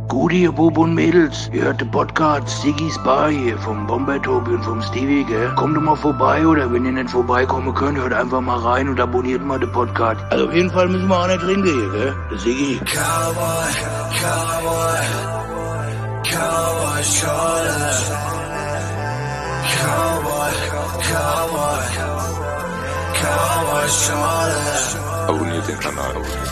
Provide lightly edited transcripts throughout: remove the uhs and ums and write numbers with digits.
Gute, ihr Bub und Mädels, ihr hört den Podcast Siggy's Bar hier vom Bomber-Tobi und vom Stevie, gell? Kommt doch mal vorbei, oder wenn ihr nicht vorbeikommen könnt, hört einfach mal rein und abonniert mal den Podcast. Also auf jeden Fall müssen wir auch nicht trinken hier, gell? Der Siggy. Cowboy, Cowboy, Cowboy Schorle. Cowboy, Cowboy, Cowboy Schorle. Abonniert den Kanal.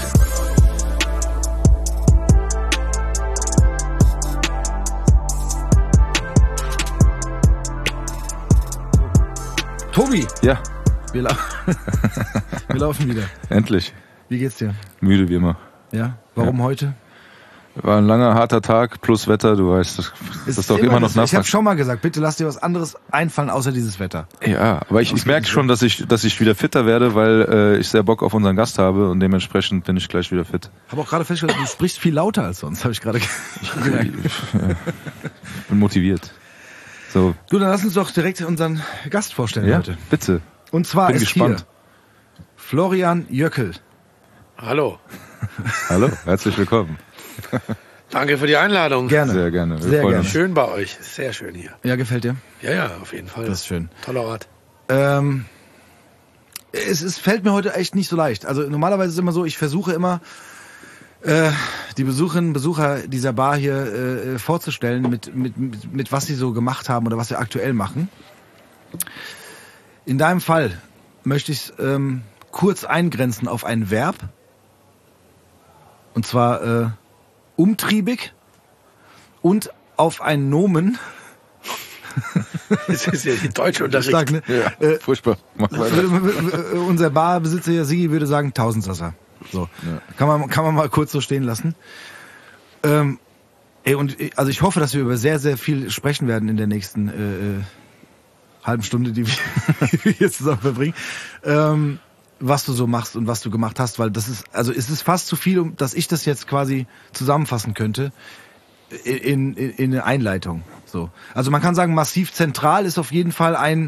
Tobi! Ja. Wir laufen wieder. Endlich. Wie geht's dir? Müde wie immer. Ja? Warum heute? War ein langer, harter Tag plus Wetter, du weißt, das ist doch immer noch nass. Ich habe schon mal gesagt, bitte lass dir was anderes einfallen, außer dieses Wetter. Ja, aber ich merke schon, dass ich wieder fitter werde, weil ich sehr Bock auf unseren Gast habe und dementsprechend bin ich gleich wieder fit. Habe auch gerade festgestellt, du sprichst viel lauter als sonst, habe ich gerade gemerkt. Ich bin motiviert. So. Du, dann lass uns doch direkt unseren Gast vorstellen heute. Bitte. Und zwar bin ist gespannt. Hier Florian Jöckel. Hallo. Hallo, herzlich willkommen. Danke für die Einladung. Gerne. Sehr gerne. Wir Sehr freuen gerne. uns. Schön bei euch. Sehr schön hier. Ja, gefällt dir? Ja, auf jeden Fall. Das ist schön. Toller Ort. Es fällt mir heute echt nicht so leicht. Also normalerweise ist es immer so, ich versuche immer die Besucherinnen und Besucher dieser Bar hier vorzustellen, mit was sie so gemacht haben oder was sie aktuell machen. In deinem Fall möchte ich es kurz eingrenzen auf ein Verb. Und zwar umtriebig und auf ein Nomen. Das ist ja die deutsche Unterricht. Stark, ne? Ja, furchtbar. Mach weiter. Unser Barbesitzer hier, Sigi, würde sagen Tausendsasser. So. Ja. Kann man mal kurz so stehen lassen. Also ich hoffe, dass wir über sehr, sehr viel sprechen werden in der nächsten halben Stunde, die wir hier zusammen verbringen. Was du so machst und was du gemacht hast, weil es ist fast zu viel, dass ich das jetzt quasi zusammenfassen könnte in eine Einleitung. So. Also man kann sagen, massiv zentral ist auf jeden Fall ein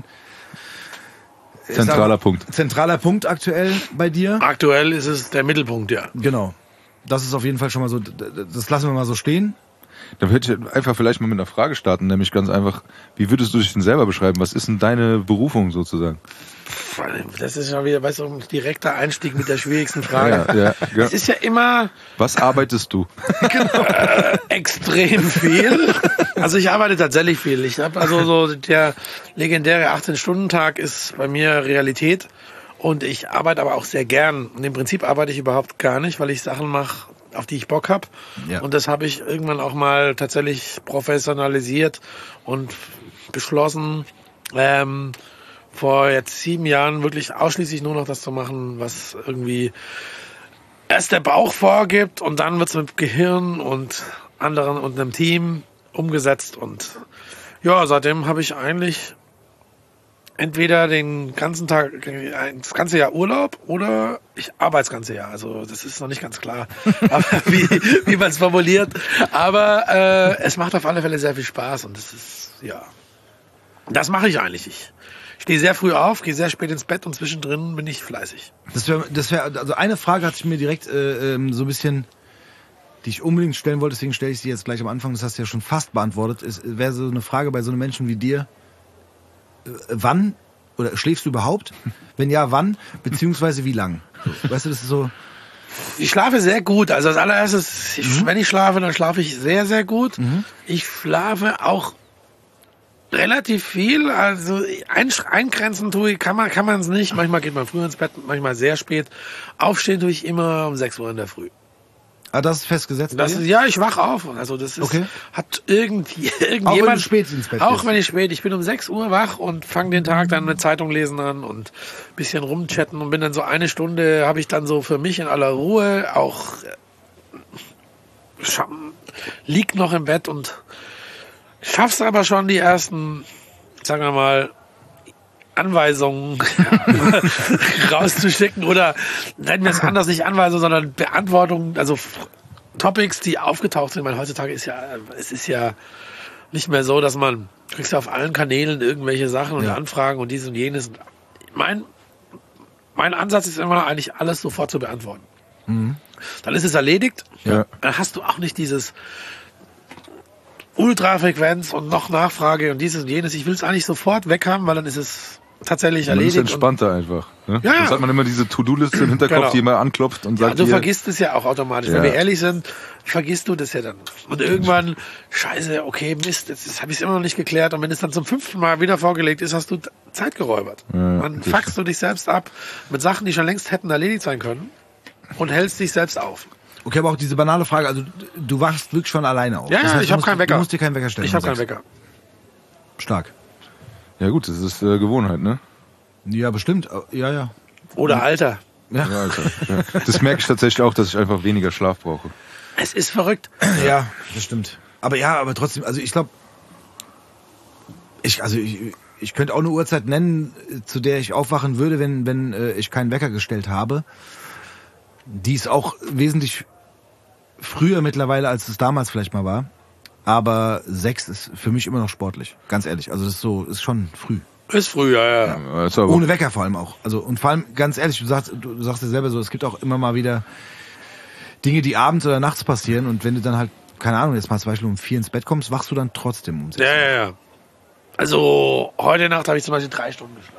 Zentraler Punkt. Zentraler Punkt aktuell bei dir. Aktuell ist es der Mittelpunkt, ja. Genau. Das ist auf jeden Fall schon mal so, das lassen wir mal so stehen. Dann würde ich einfach vielleicht mal mit einer Frage starten, nämlich ganz einfach, wie würdest du dich denn selber beschreiben? Was ist denn deine Berufung sozusagen? Das ist schon wieder, weißt du, ein direkter Einstieg mit der schwierigsten Frage. Ja. Es ist ja immer Was arbeitest du? extrem viel. Also ich arbeite tatsächlich viel. Ich habe also so der legendäre 18-Stunden-Tag ist bei mir Realität und ich arbeite aber auch sehr gern. Und im Prinzip arbeite ich überhaupt gar nicht, weil ich Sachen mache, auf die ich Bock habe. Ja. Und das habe ich irgendwann auch mal tatsächlich professionalisiert und beschlossen, vor jetzt 7 Jahren wirklich ausschließlich nur noch das zu machen, was irgendwie erst der Bauch vorgibt und dann wird's mit Gehirn und anderen und einem Team umgesetzt. Und ja, seitdem habe ich eigentlich entweder den ganzen Tag, das ganze Jahr Urlaub oder ich arbeite das ganze Jahr. Also das ist noch nicht ganz klar, aber wie man es formuliert. Aber es macht auf alle Fälle sehr viel Spaß und das ist, ja, das mache ich eigentlich. Ich stehe sehr früh auf, gehe sehr spät ins Bett und zwischendrin bin ich fleißig. Das wäre, also eine Frage hatte ich mir direkt so ein bisschen, die ich unbedingt stellen wollte, deswegen stelle ich sie jetzt gleich am Anfang, das hast du ja schon fast beantwortet. Es wäre so eine Frage bei so einem Menschen wie dir, wann oder schläfst du überhaupt? Wenn ja, wann? Beziehungsweise wie lang? Weißt du, das ist so. Ich schlafe sehr gut. Also als allererstes, wenn ich schlafe, dann schlafe ich sehr, sehr gut. Ich schlafe auch relativ viel. Also eingrenzen kann man es nicht. Manchmal geht man früh ins Bett, manchmal sehr spät. Aufstehen tue ich immer um 6 Uhr in der Früh. Ah, das ist festgesetzt? Ja, ich wach auf. Also das ist, okay. Hat irgendjemand. Auch wenn du spät ins Bett Auch gehst. wenn ich spät. Ich bin um 6 Uhr wach und fange den Tag dann mit Zeitung lesen an und ein bisschen rumchatten und bin dann so eine Stunde, habe ich dann so für mich in aller Ruhe auch lieg noch im Bett und schaff's aber schon die ersten, sagen wir mal, Anweisungen rauszuschicken oder nennen wir es anders, nicht Anweisungen, sondern Beantwortungen, also Topics, die aufgetaucht sind, weil heutzutage ist es ist ja nicht mehr so, dass man kriegst ja auf allen Kanälen irgendwelche Sachen und Anfragen und dies und jenes. Mein Ansatz ist immer eigentlich alles sofort zu beantworten. Dann ist es erledigt. Ja. Dann hast du auch nicht dieses Ultrafrequenz und noch Nachfrage und dieses und jenes. Ich will es eigentlich sofort weg haben, weil dann ist es tatsächlich Man ist erledigt. entspannter einfach. Ne? Ja. Sonst hat man immer diese To-Do-Liste im Hinterkopf, Genau. die immer anklopft und Ja, sagt, du hier, vergisst es ja auch automatisch. Ja. Wenn wir ehrlich sind, vergisst du das ja dann. Und irgendwann, scheiße, okay, Mist, jetzt habe ich es immer noch nicht geklärt. Und wenn es dann zum 5. Mal wieder vorgelegt ist, hast du Zeit geräubert. Dann richtig. fuckst du dich selbst ab mit Sachen, die schon längst hätten erledigt sein können und hältst dich selbst auf. Okay, aber auch diese banale Frage, also du wachst wirklich schon alleine auf. Ja, Das heißt, ich du habe musst- keinen Wecker. Du musst dir keinen Wecker stellen. Ich habe wenn keinen du Wecker. sagst. Stark. ja gut, das ist Gewohnheit, ne? Ja, bestimmt. Ja. Oder Alter. Ja, Alter. Ja. Das merke ich tatsächlich auch, dass ich einfach weniger Schlaf brauche. Es ist verrückt. Ja, das stimmt. Aber trotzdem, also ich glaube, ich könnte auch eine Uhrzeit nennen, zu der ich aufwachen würde, wenn ich keinen Wecker gestellt habe. Die ist auch wesentlich früher mittlerweile, als es damals vielleicht mal war. Aber 6 ist für mich immer noch sportlich, ganz ehrlich. Also das ist schon früh. Ist früh, ja. Das ist aber Ohne Wecker vor allem auch. Also und vor allem ganz ehrlich, du sagst ja selber so, es gibt auch immer mal wieder Dinge, die abends oder nachts passieren und wenn du dann halt, keine Ahnung, jetzt mal zum Beispiel um 4 ins Bett kommst, wachst du dann trotzdem um 6. Ja. Also heute Nacht habe ich zum Beispiel 3 Stunden geschlafen.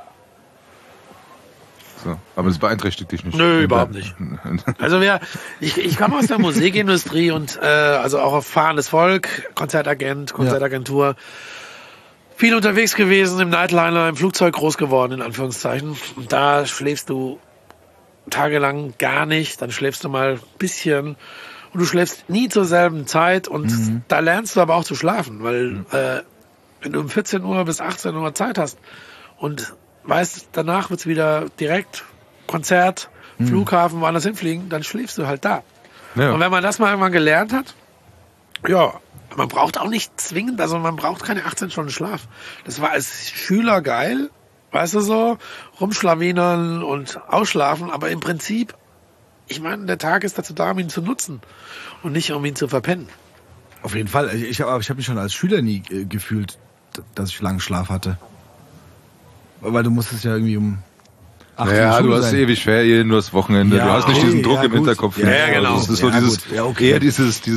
so. Aber das beeinträchtigt dich nicht. Nö, überhaupt nicht. Also ich komme aus der Musikindustrie und also auch auf fahrendes Volk, Konzertagentur. Viel unterwegs gewesen, im Nightliner, im Flugzeug groß geworden, in Anführungszeichen. Und da schläfst du tagelang gar nicht, dann schläfst du mal ein bisschen und du schläfst nie zur selben Zeit und da lernst du aber auch zu schlafen, weil wenn du um 14 Uhr bis 18 Uhr Zeit hast und weißt, danach wird's wieder direkt Konzert, Flughafen, woanders hinfliegen, dann schläfst du halt da. Ja. Und wenn man das mal irgendwann gelernt hat, ja, man braucht auch nicht zwingend, also man braucht keine 18 Stunden Schlaf. Das war als Schüler geil, weißt du so, rumschlawinern und ausschlafen, aber im Prinzip, ich meine, der Tag ist dazu da, um ihn zu nutzen und nicht, um ihn zu verpennen. Auf jeden Fall. Ich hab mich schon als Schüler nie gefühlt, dass ich langen Schlaf hatte. Weil du musstest ja irgendwie um 8 Uhr Ja, Schule du hast sein. ewig Ferien, du hast Wochenende, Ja, du hast nicht okay, diesen Druck ja, im gut. Hinterkopf. Ja, ja, genau. Das ist so Ja, dieses, gut. Ja, okay. eher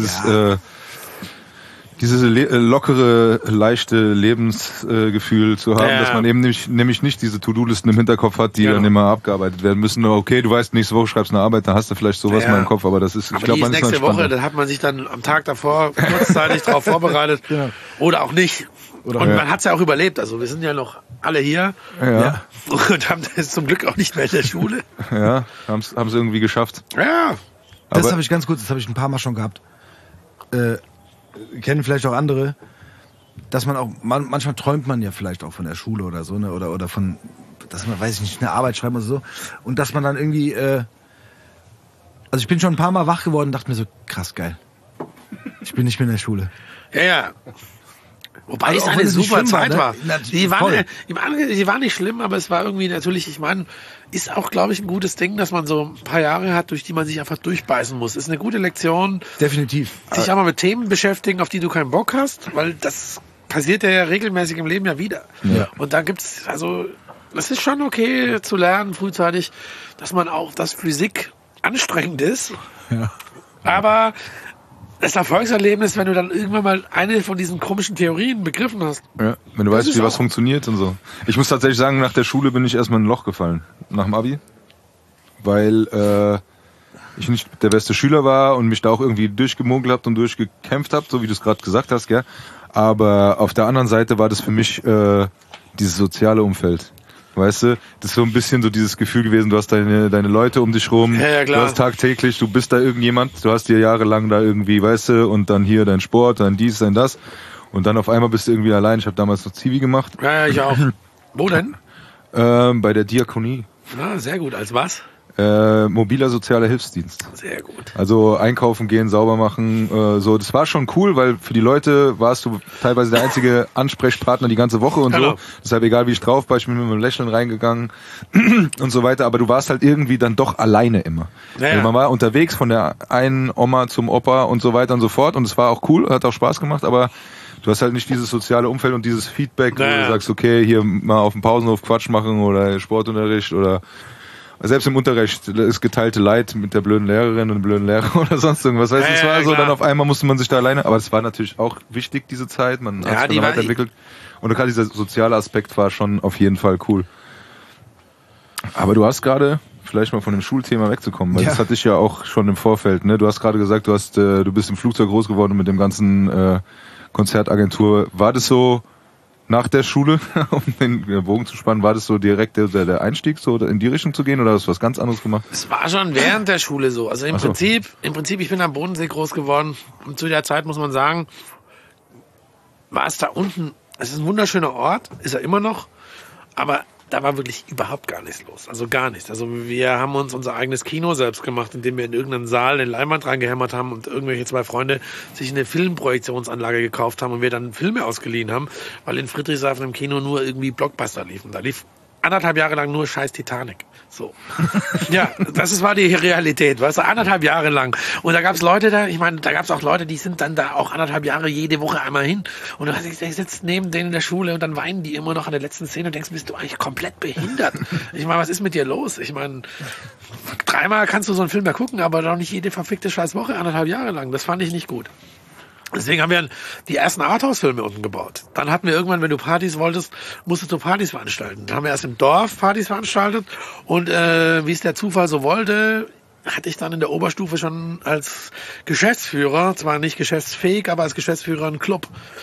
dieses lockere, leichte Lebensgefühl zu haben, Ja. dass man eben nämlich nicht diese To-Do-Listen im Hinterkopf hat, die Genau. dann immer abgearbeitet werden müssen. Okay, du weißt, nächste Woche schreibst du eine Arbeit, dann hast du vielleicht sowas Ja. mal im Kopf, aber das ist, ich Aber glaube, die man ist ist noch nächste Woche, entspannter. da hat man sich dann am Tag davor kurzzeitig darauf vorbereitet. Genau. Oder auch nicht. Und man hat es ja auch überlebt. Also wir sind ja noch alle hier Ja, und haben das zum Glück auch nicht mehr in der Schule. ja, haben es irgendwie geschafft. Ja. Das Aber- habe ich ganz kurz, das habe ich ein paar Mal schon gehabt. Kennen vielleicht auch andere, dass man auch, manchmal träumt man ja vielleicht auch von der Schule oder so, ne? Oder von, dass man, weiß ich nicht, eine Arbeit schreiben oder so. Und dass man dann irgendwie, also ich bin schon ein paar Mal wach geworden und dachte mir so, krass geil. Ich bin nicht mehr in der Schule. Ja. Wobei Also es auch eine wenn es nicht super schlimm war, Zeit ne? war. Na, Die voll. war nicht schlimm, aber es war irgendwie natürlich, ich meine, ist auch, glaube ich, ein gutes Ding, dass man so ein paar Jahre hat, durch die man sich einfach durchbeißen muss. Ist eine gute Lektion, Definitiv. sich auch mal mit Themen beschäftigen, auf die du keinen Bock hast, weil das passiert ja regelmäßig im Leben ja wieder. Ja. Und dann gibt's, also, es ist schon okay zu lernen, frühzeitig, dass man auch, dass Physik anstrengend ist. Ja. Aber das Erfolgserlebnis, wenn du dann irgendwann mal eine von diesen komischen Theorien begriffen hast. Ja, wenn du Das weißt, ist wie was auch- funktioniert und so. Ich muss tatsächlich sagen, nach der Schule bin ich erstmal in ein Loch gefallen. Nach dem Abi. Weil ich nicht der beste Schüler war und mich da auch irgendwie durchgemogelt habe und durchgekämpft habe, so wie du es gerade gesagt hast, gell? Aber auf der anderen Seite war das für mich dieses soziale Umfeld. Weißt du, das ist so ein bisschen so dieses Gefühl gewesen, du hast deine Leute um dich rum, Ja, klar. du hast tagtäglich, du bist da irgendjemand, du hast dir jahrelang da irgendwie, weißt du, und dann hier dein Sport, dann dies, dann das. Und dann auf einmal bist du irgendwie allein. Ich habe damals noch Zivi gemacht, Ja, ich auch. Wo denn? bei der Diakonie. Na, sehr gut. Als was? Mobiler sozialer Hilfsdienst. Sehr gut. Also einkaufen gehen, sauber machen, so. Das war schon cool, weil für die Leute warst du teilweise der einzige Ansprechpartner die ganze Woche und Genau. so. Deshalb egal wie ich drauf war, ich bin mit einem Lächeln reingegangen und so weiter. Aber du warst halt irgendwie dann doch alleine immer. Ja, ja. Also man war unterwegs von der einen Oma zum Opa und so weiter und so fort. Und es war auch cool, hat auch Spaß gemacht, aber du hast halt nicht dieses soziale Umfeld und dieses Feedback, wo Ja, du ja. sagst, okay, hier mal auf dem Pausenhof Quatsch machen oder Sportunterricht oder Selbst im Unterricht ist geteilte Leid mit der blöden Lehrerin und dem blöden Lehrer oder sonst irgendwas. Weißt du, es war so, dann auf einmal musste man sich da alleine, aber es war natürlich auch wichtig, diese Zeit, man hat sich dann weiterentwickelt. Und gerade dieser soziale Aspekt war schon auf jeden Fall cool. Aber du hast gerade, vielleicht mal von dem Schulthema wegzukommen, weil das hatte ich ja auch schon im Vorfeld, ne? Du hast gerade gesagt, du bist im Flugzeug groß geworden mit dem ganzen Konzertagentur. War das so nach der Schule, um den Bogen zu spannen, war das so direkt der Einstieg, so in die Richtung zu gehen, oder hast du was ganz anderes gemacht? Es war schon während der Schule so. Also im Prinzip, ich bin am Bodensee groß geworden und zu der Zeit muss man sagen, war es da unten, es ist ein wunderschöner Ort, ist er immer noch, aber da war wirklich überhaupt gar nichts los. Also gar nichts. Also wir haben uns unser eigenes Kino selbst gemacht, indem wir in irgendeinen Saal eine Leinwand reingehämmert haben und irgendwelche 2 Freunde sich eine Filmprojektionsanlage gekauft haben und wir dann Filme ausgeliehen haben, weil in Friedrichshafen im Kino nur irgendwie Blockbuster liefen. Da lief 1,5 Jahre lang nur scheiß Titanic. So. Ja, war die Realität, weißt du, 1,5 Jahre lang. Und da gab's Leute da, ich meine, da gab's auch Leute, die sind dann da auch 1,5 Jahre jede Woche einmal hin. Und du sitzt neben denen in der Schule und dann weinen die immer noch an der letzten Szene und denkst, bist du eigentlich komplett behindert? Ich meine, was ist mit dir los? Ich meine, 3-mal kannst du so einen Film mehr gucken, aber doch nicht jede verfickte scheiß Woche 1,5 Jahre lang. Das fand ich nicht gut. Deswegen haben wir die ersten Arthouse-Filme unten gebaut. Dann hatten wir irgendwann, wenn du Partys wolltest, musstest du Partys veranstalten. Dann haben wir erst im Dorf Partys veranstaltet und wie es der Zufall so wollte, hatte ich dann in der Oberstufe schon als Geschäftsführer, zwar nicht geschäftsfähig, aber als Geschäftsführer einen Club.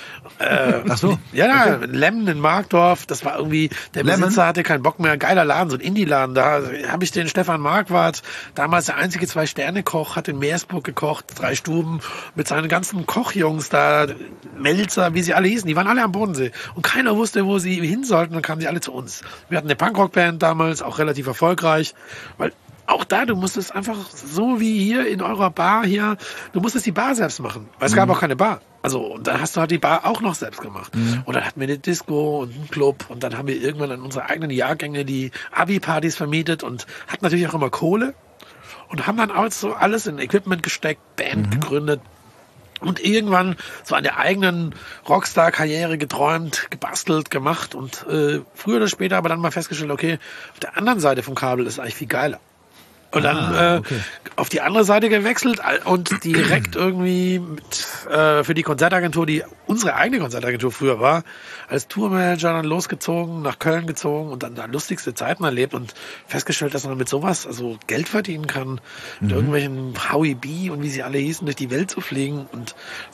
Ach so? Ja, okay. Lemmen in Markdorf, das war irgendwie, der Besitzer hatte keinen Bock mehr, geiler Laden, so ein Indie-Laden, da habe ich den Stefan Marquardt, damals der einzige 2-Sterne-Koch, hat in Meersburg gekocht, 3 Stuben, mit seinen ganzen Kochjungs da, Melzer, wie sie alle hießen, die waren alle am Bodensee und keiner wusste, wo sie hin sollten, dann kamen sie alle zu uns. Wir hatten eine Punkrock-Band damals, auch relativ erfolgreich, weil auch da, du musstest einfach so wie hier in eurer Bar hier, du musstest die Bar selbst machen, weil es gab auch keine Bar. Also, und dann hast du halt die Bar auch noch selbst gemacht. Und dann hatten wir eine Disco und einen Club und dann haben wir irgendwann an unsere eigenen Jahrgänge die Abi-Partys vermietet und hatten natürlich auch immer Kohle und haben dann auch so alles in Equipment gesteckt, Band gegründet und irgendwann so an der eigenen Rockstar-Karriere geträumt, gebastelt, gemacht und früher oder später aber dann mal festgestellt, okay, auf der anderen Seite vom Kabel ist eigentlich viel geiler. Und dann auf die andere Seite gewechselt und direkt irgendwie für die Konzertagentur, die unsere eigene Konzertagentur früher war, als Tourmanager dann losgezogen, nach Köln gezogen und dann da lustigste Zeiten erlebt und festgestellt, dass man mit sowas also Geld verdienen kann, mit irgendwelchen Howie B und wie sie alle hießen, durch die Welt zu fliegen und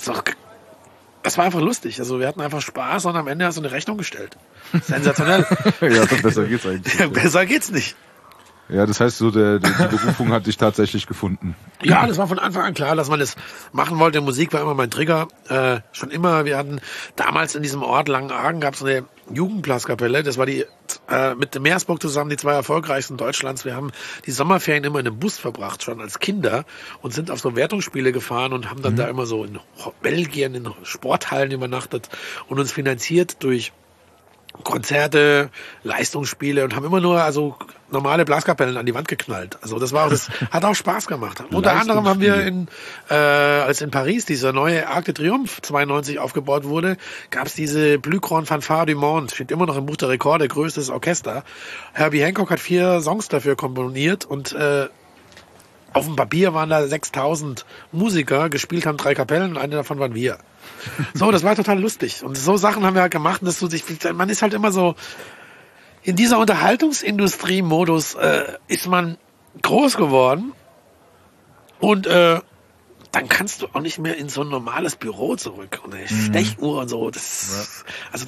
das war einfach lustig. Also wir hatten einfach Spaß und am Ende hast du eine Rechnung gestellt. Sensationell. Ja, besser geht's eigentlich. Ja, besser geht's nicht. Ja, das heißt so, die Berufung hat dich tatsächlich gefunden. Ja, das war von Anfang an klar, dass man das machen wollte. Musik war immer mein Trigger. Schon immer, wir hatten damals in diesem Ort Langenargen gab es eine Jugendblaskapelle. Das war die mit Meersburg zusammen die 2 erfolgreichsten Deutschlands. Wir haben die Sommerferien immer in einem Bus verbracht, schon als Kinder, und sind auf so Wertungsspiele gefahren und haben dann da immer so in Belgien in Sporthallen übernachtet und uns finanziert durch Konzerte, Leistungsspiele und haben immer nur normale Blaskapellen an die Wand geknallt. Also das war auch, das hat auch Spaß gemacht. Unter anderem haben wir als in Paris dieser neue Arc de Triomphe 92 aufgebaut wurde, gab es diese Blucron Fanfare du Monde, steht immer noch im Buch der Rekorde, größtes Orchester. Herbie Hancock hat 4 Songs dafür komponiert und auf dem Papier waren da 6.000 Musiker, gespielt haben 3 Kapellen und eine davon waren wir. So, das war total lustig. Und so Sachen haben wir halt gemacht, dass man ist halt immer so, in dieser Unterhaltungsindustrie-Modus ist man groß geworden und dann kannst du auch nicht mehr in so ein normales Büro zurück und eine Stechuhr und so. Also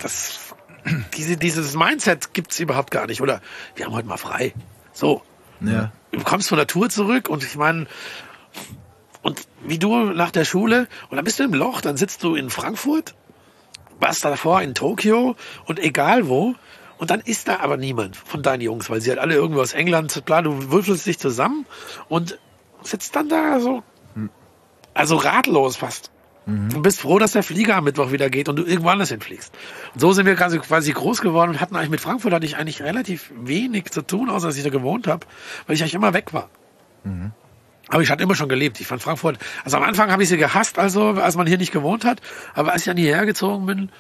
dieses Mindset gibt's überhaupt gar nicht. Oder wir haben heute mal frei. So. Ja. Du kommst von der Tour zurück und ich meine, und wie du nach der Schule, und dann bist du im Loch, dann sitzt du in Frankfurt, warst davor in Tokio und egal wo, und dann ist da aber niemand von deinen Jungs, weil sie halt alle irgendwo aus England, klar, du würfelst dich zusammen und sitzt dann da so, also ratlos fast. Und bist froh, dass der Flieger am Mittwoch wieder geht und du irgendwo anders hinfliegst. Und so sind wir quasi groß geworden und hatten eigentlich mit Frankfurt eigentlich relativ wenig zu tun, außer dass ich da gewohnt habe, weil ich eigentlich immer weg war. Aber ich hatte immer schon gelebt. Ich fand Frankfurt, also am Anfang habe ich sie gehasst, als man hier nicht gewohnt hat. Aber als ich dann hierher gezogen bin,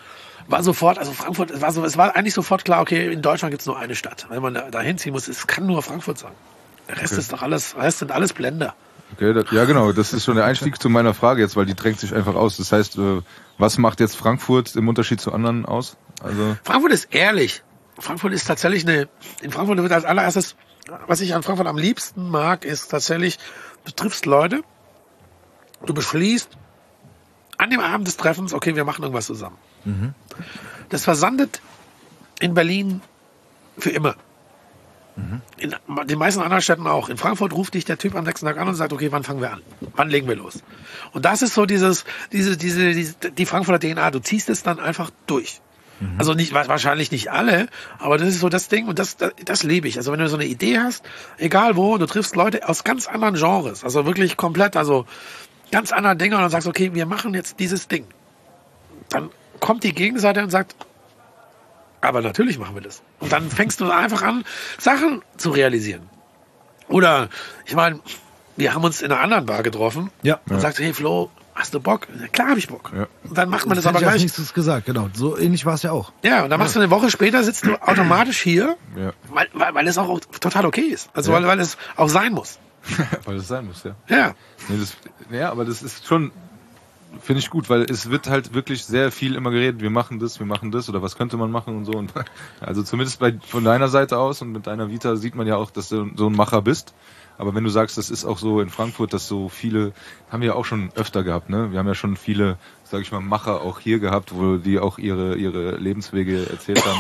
war sofort, also Frankfurt, es war eigentlich sofort klar, okay, in Deutschland gibt es nur eine Stadt. Wenn man da hinziehen muss, es kann nur Frankfurt sein. Der Rest ist doch alles, der Rest sind alles Blender. Okay, ja genau, das ist schon der Einstieg zu meiner Frage jetzt, weil die drängt sich einfach aus. Das heißt, was macht jetzt Frankfurt im Unterschied zu anderen aus? Also Frankfurt ist ehrlich. Frankfurt ist tatsächlich in Frankfurt wird als allererstes, was ich an Frankfurt am liebsten mag, ist tatsächlich, du triffst Leute, du beschließt an dem Abend des Treffens, okay, wir machen irgendwas zusammen. Mhm. Das versandet in Berlin für immer. In den meisten anderen Städten auch. In Frankfurt ruft dich der Typ am nächsten Tag an und sagt, okay, wann fangen wir an? Wann legen wir los? Und das ist so die Frankfurter DNA. Du ziehst es dann einfach durch. Also wahrscheinlich nicht alle, aber das ist so das Ding und das lebe ich. Also wenn du so eine Idee hast, egal wo, du triffst Leute aus ganz anderen Genres, also wirklich komplett, also ganz anderen Dingen und dann sagst, okay, wir machen jetzt dieses Ding. Dann kommt die Gegenseite und sagt, aber natürlich machen wir das. Und dann fängst du einfach an, Sachen zu realisieren. Oder, ich meine, wir haben uns in einer anderen Bar getroffen und sagst, hey Flo, hast du Bock? Ja, klar habe ich Bock. Ja. Und dann macht man das aber gleich. Ich nichts gesagt, genau. So ähnlich war es ja auch. Ja, und dann machst du eine Woche später, sitzt du automatisch hier, weil es auch total okay ist. Also weil es auch sein muss. Weil es sein muss, ja. Ja. Nee, aber das ist schon, finde ich gut, weil es wird halt wirklich sehr viel immer geredet, wir machen das oder was könnte man machen und so. Und also zumindest von deiner Seite aus und mit deiner Vita sieht man ja auch, dass du so ein Macher bist. Aber wenn du sagst, das ist auch so in Frankfurt, dass so viele, haben wir ja auch schon öfter gehabt, ne? Wir haben ja schon viele, sag ich mal, Macher auch hier gehabt, wo die auch ihre Lebenswege erzählt haben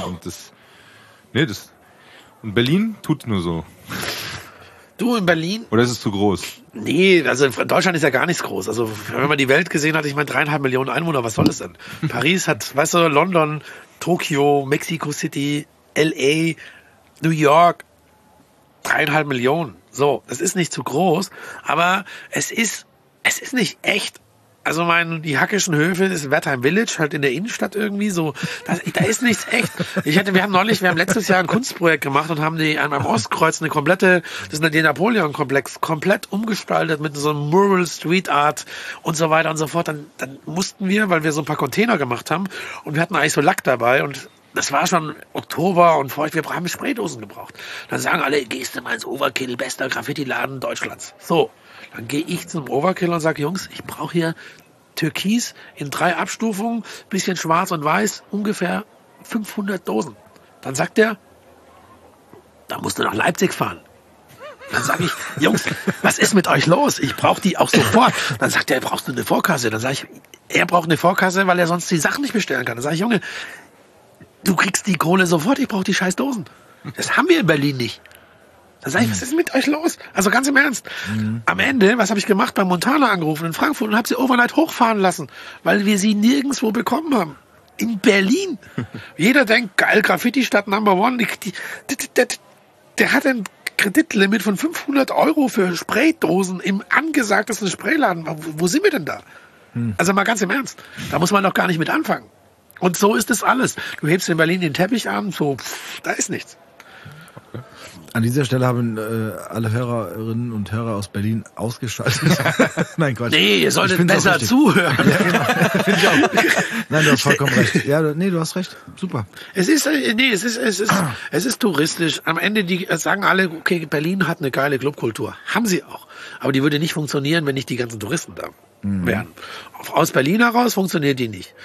und Berlin tut nur so. Du in Berlin? Oder ist es zu groß? Nee, also Deutschland ist ja gar nichts groß. Also wenn man die Welt gesehen hat, ich meine 3,5 Millionen Einwohner, was soll das denn? Paris hat, weißt du, London, Tokio, Mexico City, LA, New York, 3,5 Millionen. So, das ist nicht zu groß, aber es ist nicht echt. Also die hackischen Höfe, das ist Wertheim Village, halt in der Innenstadt irgendwie so. Da ist nichts echt. Wir haben letztes Jahr ein Kunstprojekt gemacht und haben am Ostkreuz das ist der Napoleon-Komplex, komplett umgestaltet mit so einem Mural, Street Art und so weiter und so fort. Dann mussten wir, weil wir so ein paar Container gemacht haben und wir hatten eigentlich so Lack dabei und das war schon Oktober und wir haben Spraydosen gebraucht. Dann sagen alle, gehst du mal ins Overkill, bester Graffiti-Laden Deutschlands. So, dann gehe ich zum Overkill und sage, Jungs, ich brauche hier Türkis in 3 Abstufungen, bisschen schwarz und weiß, ungefähr 500 Dosen. Dann sagt er, da musst du nach Leipzig fahren. Dann sage ich, Jungs, was ist mit euch los? Ich brauche die auch sofort. Dann sagt er, brauchst du eine Vorkasse? Dann sage ich, er braucht eine Vorkasse, weil er sonst die Sachen nicht bestellen kann. Dann sage ich, Junge, du kriegst die Kohle sofort, ich brauche die scheiß Dosen. Das haben wir in Berlin nicht. Dann sage ich, was ist mit euch los? Also ganz im Ernst. Am Ende, was habe ich gemacht? Bei Montana angerufen in Frankfurt und habe sie overnight hochfahren lassen, weil wir sie nirgendwo bekommen haben. In Berlin. Jeder denkt, geil, Graffiti-Stadt Number One. Der hat ein Kreditlimit von 500 € für Spraydosen im angesagtesten Sprayladen. Wo sind wir denn da? Also mal ganz im Ernst. Da muss man doch gar nicht mit anfangen. Und so ist es alles. Du hebst in Berlin den Teppich an, so, da ist nichts. Okay. An dieser Stelle haben alle Hörerinnen und Hörer aus Berlin ausgeschaltet. Nein, Quatsch. Nee, ihr solltet besser zuhören. Ja, genau. Finde ich auch. Nein, du hast vollkommen recht. Ja, du hast recht. Super. Es ist touristisch. Am Ende sagen alle, okay, Berlin hat eine geile Clubkultur. Haben sie auch. Aber die würde nicht funktionieren, wenn nicht die ganzen Touristen da wären. Aus Berlin heraus funktioniert die nicht.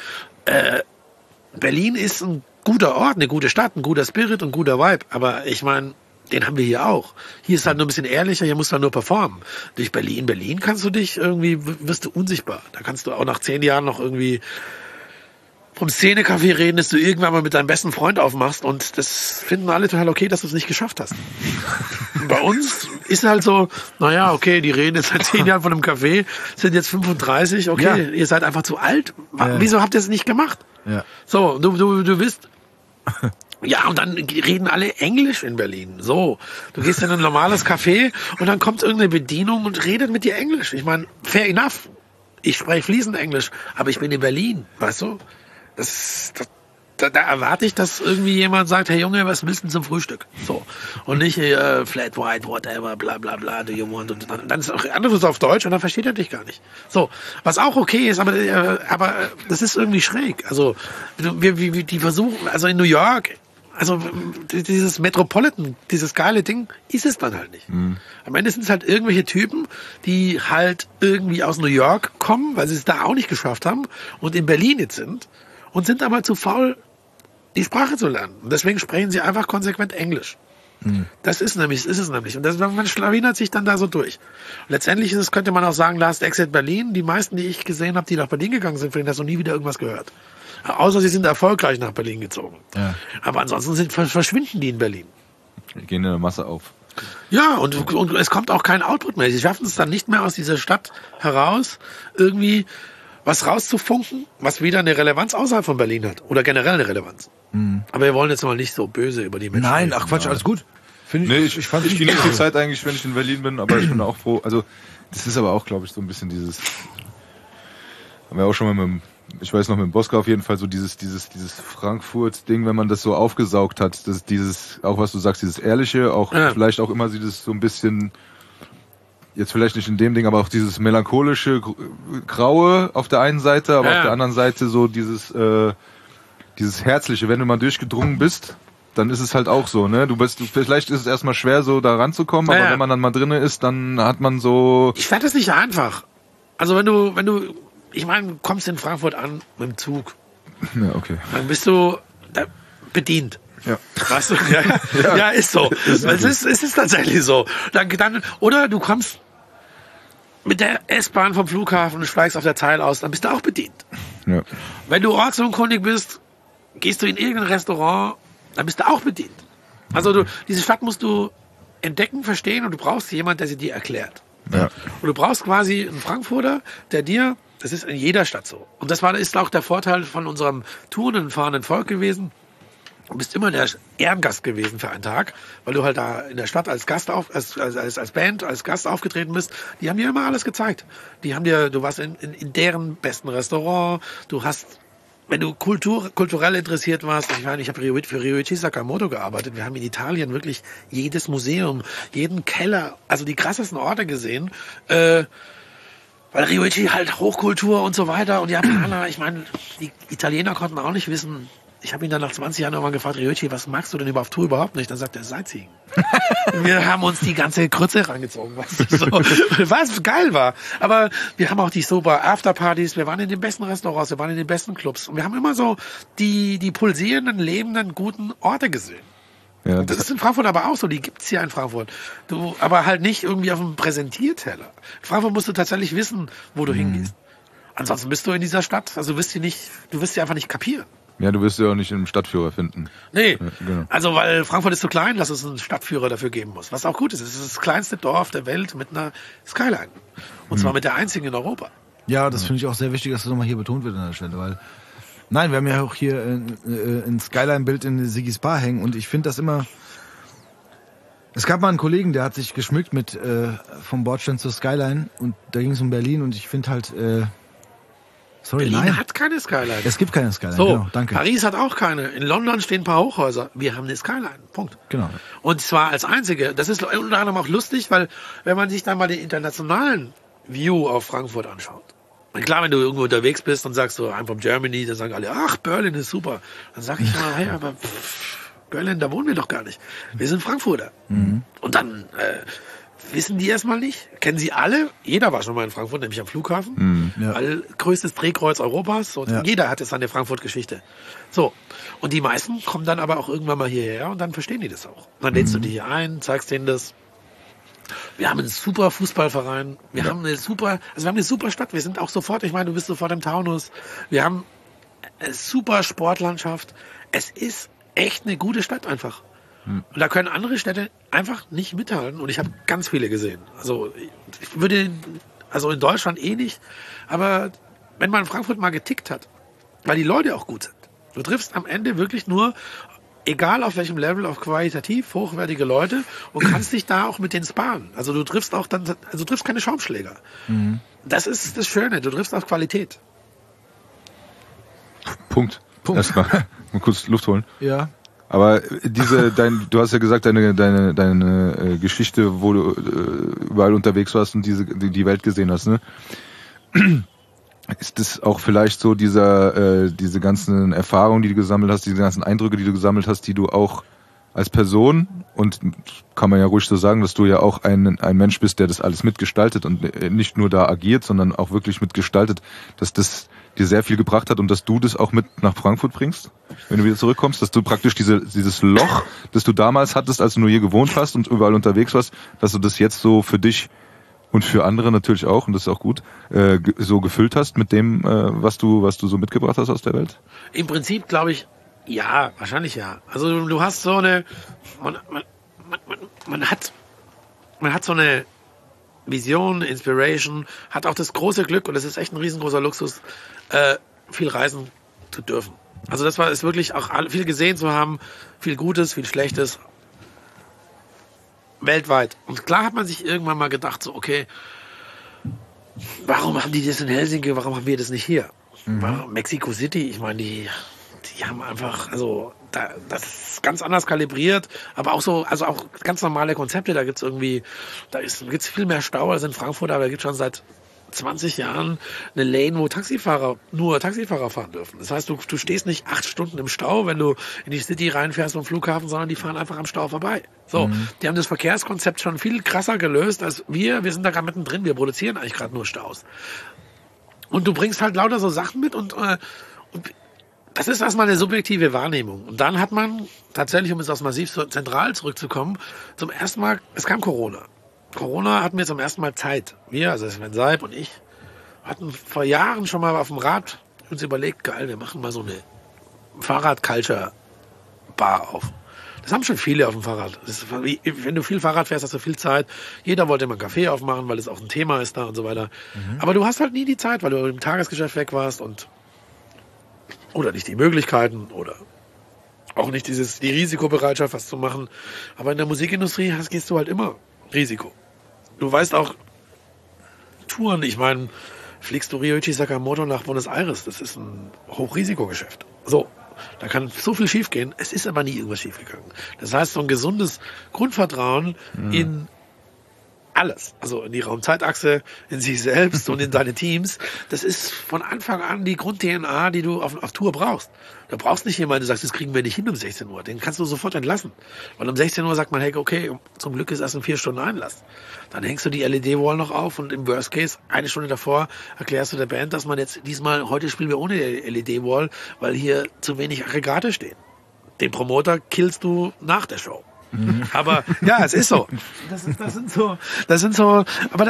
Berlin ist ein guter Ort, eine gute Stadt, ein guter Spirit und ein guter Vibe. Aber ich meine, den haben wir hier auch. Hier ist halt nur ein bisschen ehrlicher, hier musst du halt nur performen. Durch Berlin kannst du dich wirst du unsichtbar. Da kannst du auch nach 10 Jahren noch irgendwie vom Szene-Café reden, dass du irgendwann mal mit deinem besten Freund aufmachst und das finden alle total okay, dass du es nicht geschafft hast. Bei uns ist halt so, naja, okay, die reden jetzt seit 10 Jahren von einem Café, sind jetzt 35, okay, ihr seid einfach zu alt. Wieso habt ihr es nicht gemacht? Ja. So, du wisst, ja, und dann reden alle Englisch in Berlin. So, du gehst in ein normales Café und dann kommt irgendeine Bedienung und redet mit dir Englisch. Ich meine, fair enough. Ich spreche fließend Englisch, aber ich bin in Berlin, weißt du? Das da erwarte ich, dass irgendwie jemand sagt, hey Junge, was willst du denn zum Frühstück? So. Und nicht flat white, whatever, bla bla bla, do you want? Und dann ist auch anderes auf Deutsch und dann versteht er dich gar nicht. So. Was auch okay ist, aber das ist irgendwie schräg. Also, die versuchen, also in New York, also dieses Metropolitan, dieses geile Ding, ist es dann halt nicht. Am Ende sind es halt irgendwelche Typen, die halt irgendwie aus New York kommen, weil sie es da auch nicht geschafft haben und in Berlin jetzt sind und sind aber zu faul, die Sprache zu lernen. Und deswegen sprechen sie einfach konsequent Englisch. Das ist es nämlich. Und man schlawinert sich dann da so durch. Und letztendlich könnte man auch sagen, Last Exit Berlin. Die meisten, die ich gesehen habe, die nach Berlin gegangen sind, von denen hast du nie wieder irgendwas gehört. Außer sie sind erfolgreich nach Berlin gezogen. Ja. Aber ansonsten verschwinden die in Berlin. Die gehen in der Masse auf. Ja, und es kommt auch kein Output mehr. Sie schaffen es dann nicht mehr aus dieser Stadt heraus, irgendwie was rauszufunken, was wieder eine Relevanz außerhalb von Berlin hat. Oder generell eine Relevanz. Aber wir wollen jetzt mal nicht so böse über die Menschen. Nein, ach Quatsch, alles gut. Ich genieße die Zeit eigentlich, wenn ich in Berlin bin, aber ich bin auch froh. Also, das ist aber auch, glaube ich, so ein bisschen dieses, haben wir auch schon mal ich weiß noch mit dem Bosco auf jeden Fall so dieses Frankfurt-Ding, wenn man das so aufgesaugt hat, das dieses, auch was du sagst, dieses Ehrliche, auch vielleicht auch immer dieses so ein bisschen, jetzt vielleicht nicht in dem Ding, aber auch dieses melancholische, Graue auf der einen Seite, aber auf der anderen Seite so dieses Herzliche, wenn du mal durchgedrungen bist, dann ist es halt auch so, ne? Vielleicht ist es erstmal schwer, so da ranzukommen, aber wenn man dann mal drinne ist, dann hat man so. Ich fand das nicht einfach. Also wenn du ich meine, du kommst in Frankfurt an mit dem Zug. Ja, okay. Dann bist du da bedient. Ja. Weißt du? Ja, ist so. Es ist tatsächlich so. Oder du kommst mit der S-Bahn vom Flughafen und steigst auf der Zeil aus, dann bist du auch bedient. Ja. Wenn du ortsunkundig bist, gehst du in irgendein Restaurant, dann bist du auch bedient. Also diese Stadt musst du entdecken, verstehen und du brauchst jemanden, der sie dir erklärt. Ja. Und du brauchst quasi einen Frankfurter, der dir, das ist in jeder Stadt so. Und das ist auch der Vorteil von unserem tourenden, fahrenden Volk gewesen. Du bist immer der Ehrengast gewesen für einen Tag, weil du halt da in der Stadt als Gast als Band, als Gast aufgetreten bist. Die haben dir immer alles gezeigt. Du warst in deren besten Restaurant, du hast, wenn du kulturell interessiert warst, ich meine, ich habe für Ryuichi Sakamoto gearbeitet. Wir haben in Italien wirklich jedes Museum, jeden Keller, also die krassesten Orte gesehen, weil Ryuichi halt Hochkultur und so weiter und die Japaner, ich meine, die Italiener konnten auch nicht wissen. Ich habe ihn dann nach 20 Jahren irgendwann gefragt, Ryuichi, was magst du denn auf Tour überhaupt nicht? Dann sagt er, Sightseeing. Wir haben uns die ganze Krütze rangezogen, weißt du, so, was geil war. Aber wir haben auch die super Afterpartys, wir waren in den besten Restaurants, wir waren in den besten Clubs. Und wir haben immer so die pulsierenden, lebenden, guten Orte gesehen. Ja, das ist in Frankfurt aber auch so, die gibt's hier in Frankfurt. Aber halt nicht irgendwie auf einem Präsentierteller. In Frankfurt musst du tatsächlich wissen, wo du hingehst. Ansonsten bist du in dieser Stadt, also du wirst sie einfach nicht kapieren. Ja, du wirst ja auch nicht einen Stadtführer finden. Nee, ja, genau. Also weil Frankfurt ist so klein, dass es einen Stadtführer dafür geben muss. Was auch gut ist. Es ist das kleinste Dorf der Welt mit einer Skyline. Und zwar mit der einzigen in Europa. Ja, das finde ich auch sehr wichtig, dass das nochmal hier betont wird an der Stelle. Weil, nein, wir haben ja auch hier ein Skyline-Bild in Sigis Bar hängen und ich finde das immer... Es gab mal einen Kollegen, der hat sich geschmückt mit vom Bordstein zur Skyline und da ging es um Berlin und ich finde halt... Berlin hat keine Skyline. Es gibt keine Skyline, so, genau, danke. Paris hat auch keine. In London stehen ein paar Hochhäuser. Wir haben eine Skyline, Punkt. Genau. Und zwar als einzige. Das ist unter anderem auch lustig, weil wenn man sich dann mal den internationalen View auf Frankfurt anschaut. Und klar, wenn du irgendwo unterwegs bist und sagst so, I'm from Germany, dann sagen alle, ach, Berlin ist super. Dann sag ich mal, hey, aber Berlin, da wohnen wir doch gar nicht. Wir sind Frankfurter. Und dann... wissen die erstmal nicht, kennen sie alle, jeder war schon mal in Frankfurt, nämlich am Flughafen, weil größtes Drehkreuz Europas und jeder hat jetzt seine Frankfurt-Geschichte. So, und die meisten kommen dann aber auch irgendwann mal hierher und dann verstehen die das auch. Dann lädst du die hier ein, zeigst denen das. Wir haben einen super Fußballverein, wir haben eine super Stadt, wir sind auch sofort, ich meine, du bist sofort im Taunus, wir haben eine super Sportlandschaft, es ist echt eine gute Stadt einfach. Und da können andere Städte einfach nicht mithalten. Und ich habe ganz viele gesehen. Also in Deutschland eh nicht. Aber wenn man in Frankfurt mal getickt hat, weil die Leute auch gut sind. Du triffst am Ende wirklich nur, egal auf welchem Level, auf qualitativ hochwertige Leute und kannst dich da auch mit denen sparen. Also du triffst keine Schaumschläger. Das ist das Schöne. Du triffst auf Qualität. Punkt. Punkt. Erstmal mal kurz Luft holen. Ja. Aber du hast ja gesagt, deine Geschichte, wo du überall unterwegs warst und die Welt gesehen hast, ne? Ist es auch vielleicht so diese ganzen Erfahrungen, die du gesammelt hast, diese ganzen Eindrücke, die du gesammelt hast, die du auch als Person, und kann man ja ruhig so sagen, dass du ja auch ein Mensch bist, der das alles mitgestaltet und nicht nur da agiert, sondern auch wirklich mitgestaltet, dass das dir sehr viel gebracht hat und dass du das auch mit nach Frankfurt bringst, wenn du wieder zurückkommst, dass du praktisch dieses Loch, das du damals hattest, als du nur hier gewohnt hast und überall unterwegs warst, dass du das jetzt so für dich und für andere natürlich auch, und das ist auch gut, so gefüllt hast mit dem, was du so mitgebracht hast aus der Welt? Im Prinzip glaube ich, ja, wahrscheinlich ja. Also du hast so eine, man hat so eine Vision, Inspiration, hat auch das große Glück, und das ist echt ein riesengroßer Luxus, viel reisen zu dürfen. Also das ist wirklich auch viel gesehen zu haben, viel Gutes, viel Schlechtes, weltweit. Und klar hat man sich irgendwann mal gedacht, so okay, warum haben die das in Helsinki, warum haben wir das nicht hier? Mexico City, ich meine, die haben einfach, also das ist ganz anders kalibriert, aber auch so, also auch ganz normale Konzepte, da gibt's viel mehr Stau als in Frankfurt, aber da gibt's schon seit 20 Jahren eine Lane, wo nur Taxifahrer fahren dürfen. Das heißt, du stehst nicht 8 Stunden im Stau, wenn du in die City reinfährst vom Flughafen, sondern die fahren einfach am Stau vorbei. So, die haben das Verkehrskonzept schon viel krasser gelöst als wir sind da gerade mittendrin, wir produzieren eigentlich gerade nur Staus. Und du bringst halt lauter so Sachen mit und das ist erstmal eine subjektive Wahrnehmung. Und dann hat man tatsächlich, um jetzt aus Massiv zentral zurückzukommen, zum ersten Mal, es kam Corona. Corona hatten wir zum ersten Mal Zeit. Wir, also Sven Seib und ich, hatten vor Jahren schon mal auf dem Rad uns überlegt, geil, wir machen mal so eine Fahrrad-Culture-Bar auf. Das haben schon viele auf dem Fahrrad. Wenn du viel Fahrrad fährst, hast du viel Zeit. Jeder wollte immer einen Café aufmachen, weil es auch ein Thema ist da und so weiter. Aber du hast halt nie die Zeit, weil du im Tagesgeschäft weg warst oder nicht die Möglichkeiten oder auch nicht die Risikobereitschaft, was zu machen. Aber in der Musikindustrie gehst du halt immer Risiko. Du weißt auch, Touren, ich meine, fliegst du Ryuichi Sakamoto nach Buenos Aires, das ist ein Hochrisikogeschäft. So, da kann so viel schiefgehen, es ist aber nie irgendwas schiefgegangen. Das heißt, so ein gesundes Grundvertrauen in alles, also in die Raumzeitachse, in sich selbst und in deine Teams, das ist von Anfang an die Grund-DNA, die du auf Tour brauchst. Du brauchst nicht jemanden, der sagt, das kriegen wir nicht hin um 16 Uhr. Den kannst du sofort entlassen. Weil um 16 Uhr sagt man, hey, okay, zum Glück ist erst in 4 Stunden Einlass. Dann hängst du die LED-Wall noch auf und im Worst Case, 1 Stunde davor, erklärst du der Band, dass man jetzt heute spielen wir ohne LED-Wall, weil hier zu wenig Aggregate stehen. Den Promoter killst du nach der Show. Aber ja, es ist so. Das sind so, aber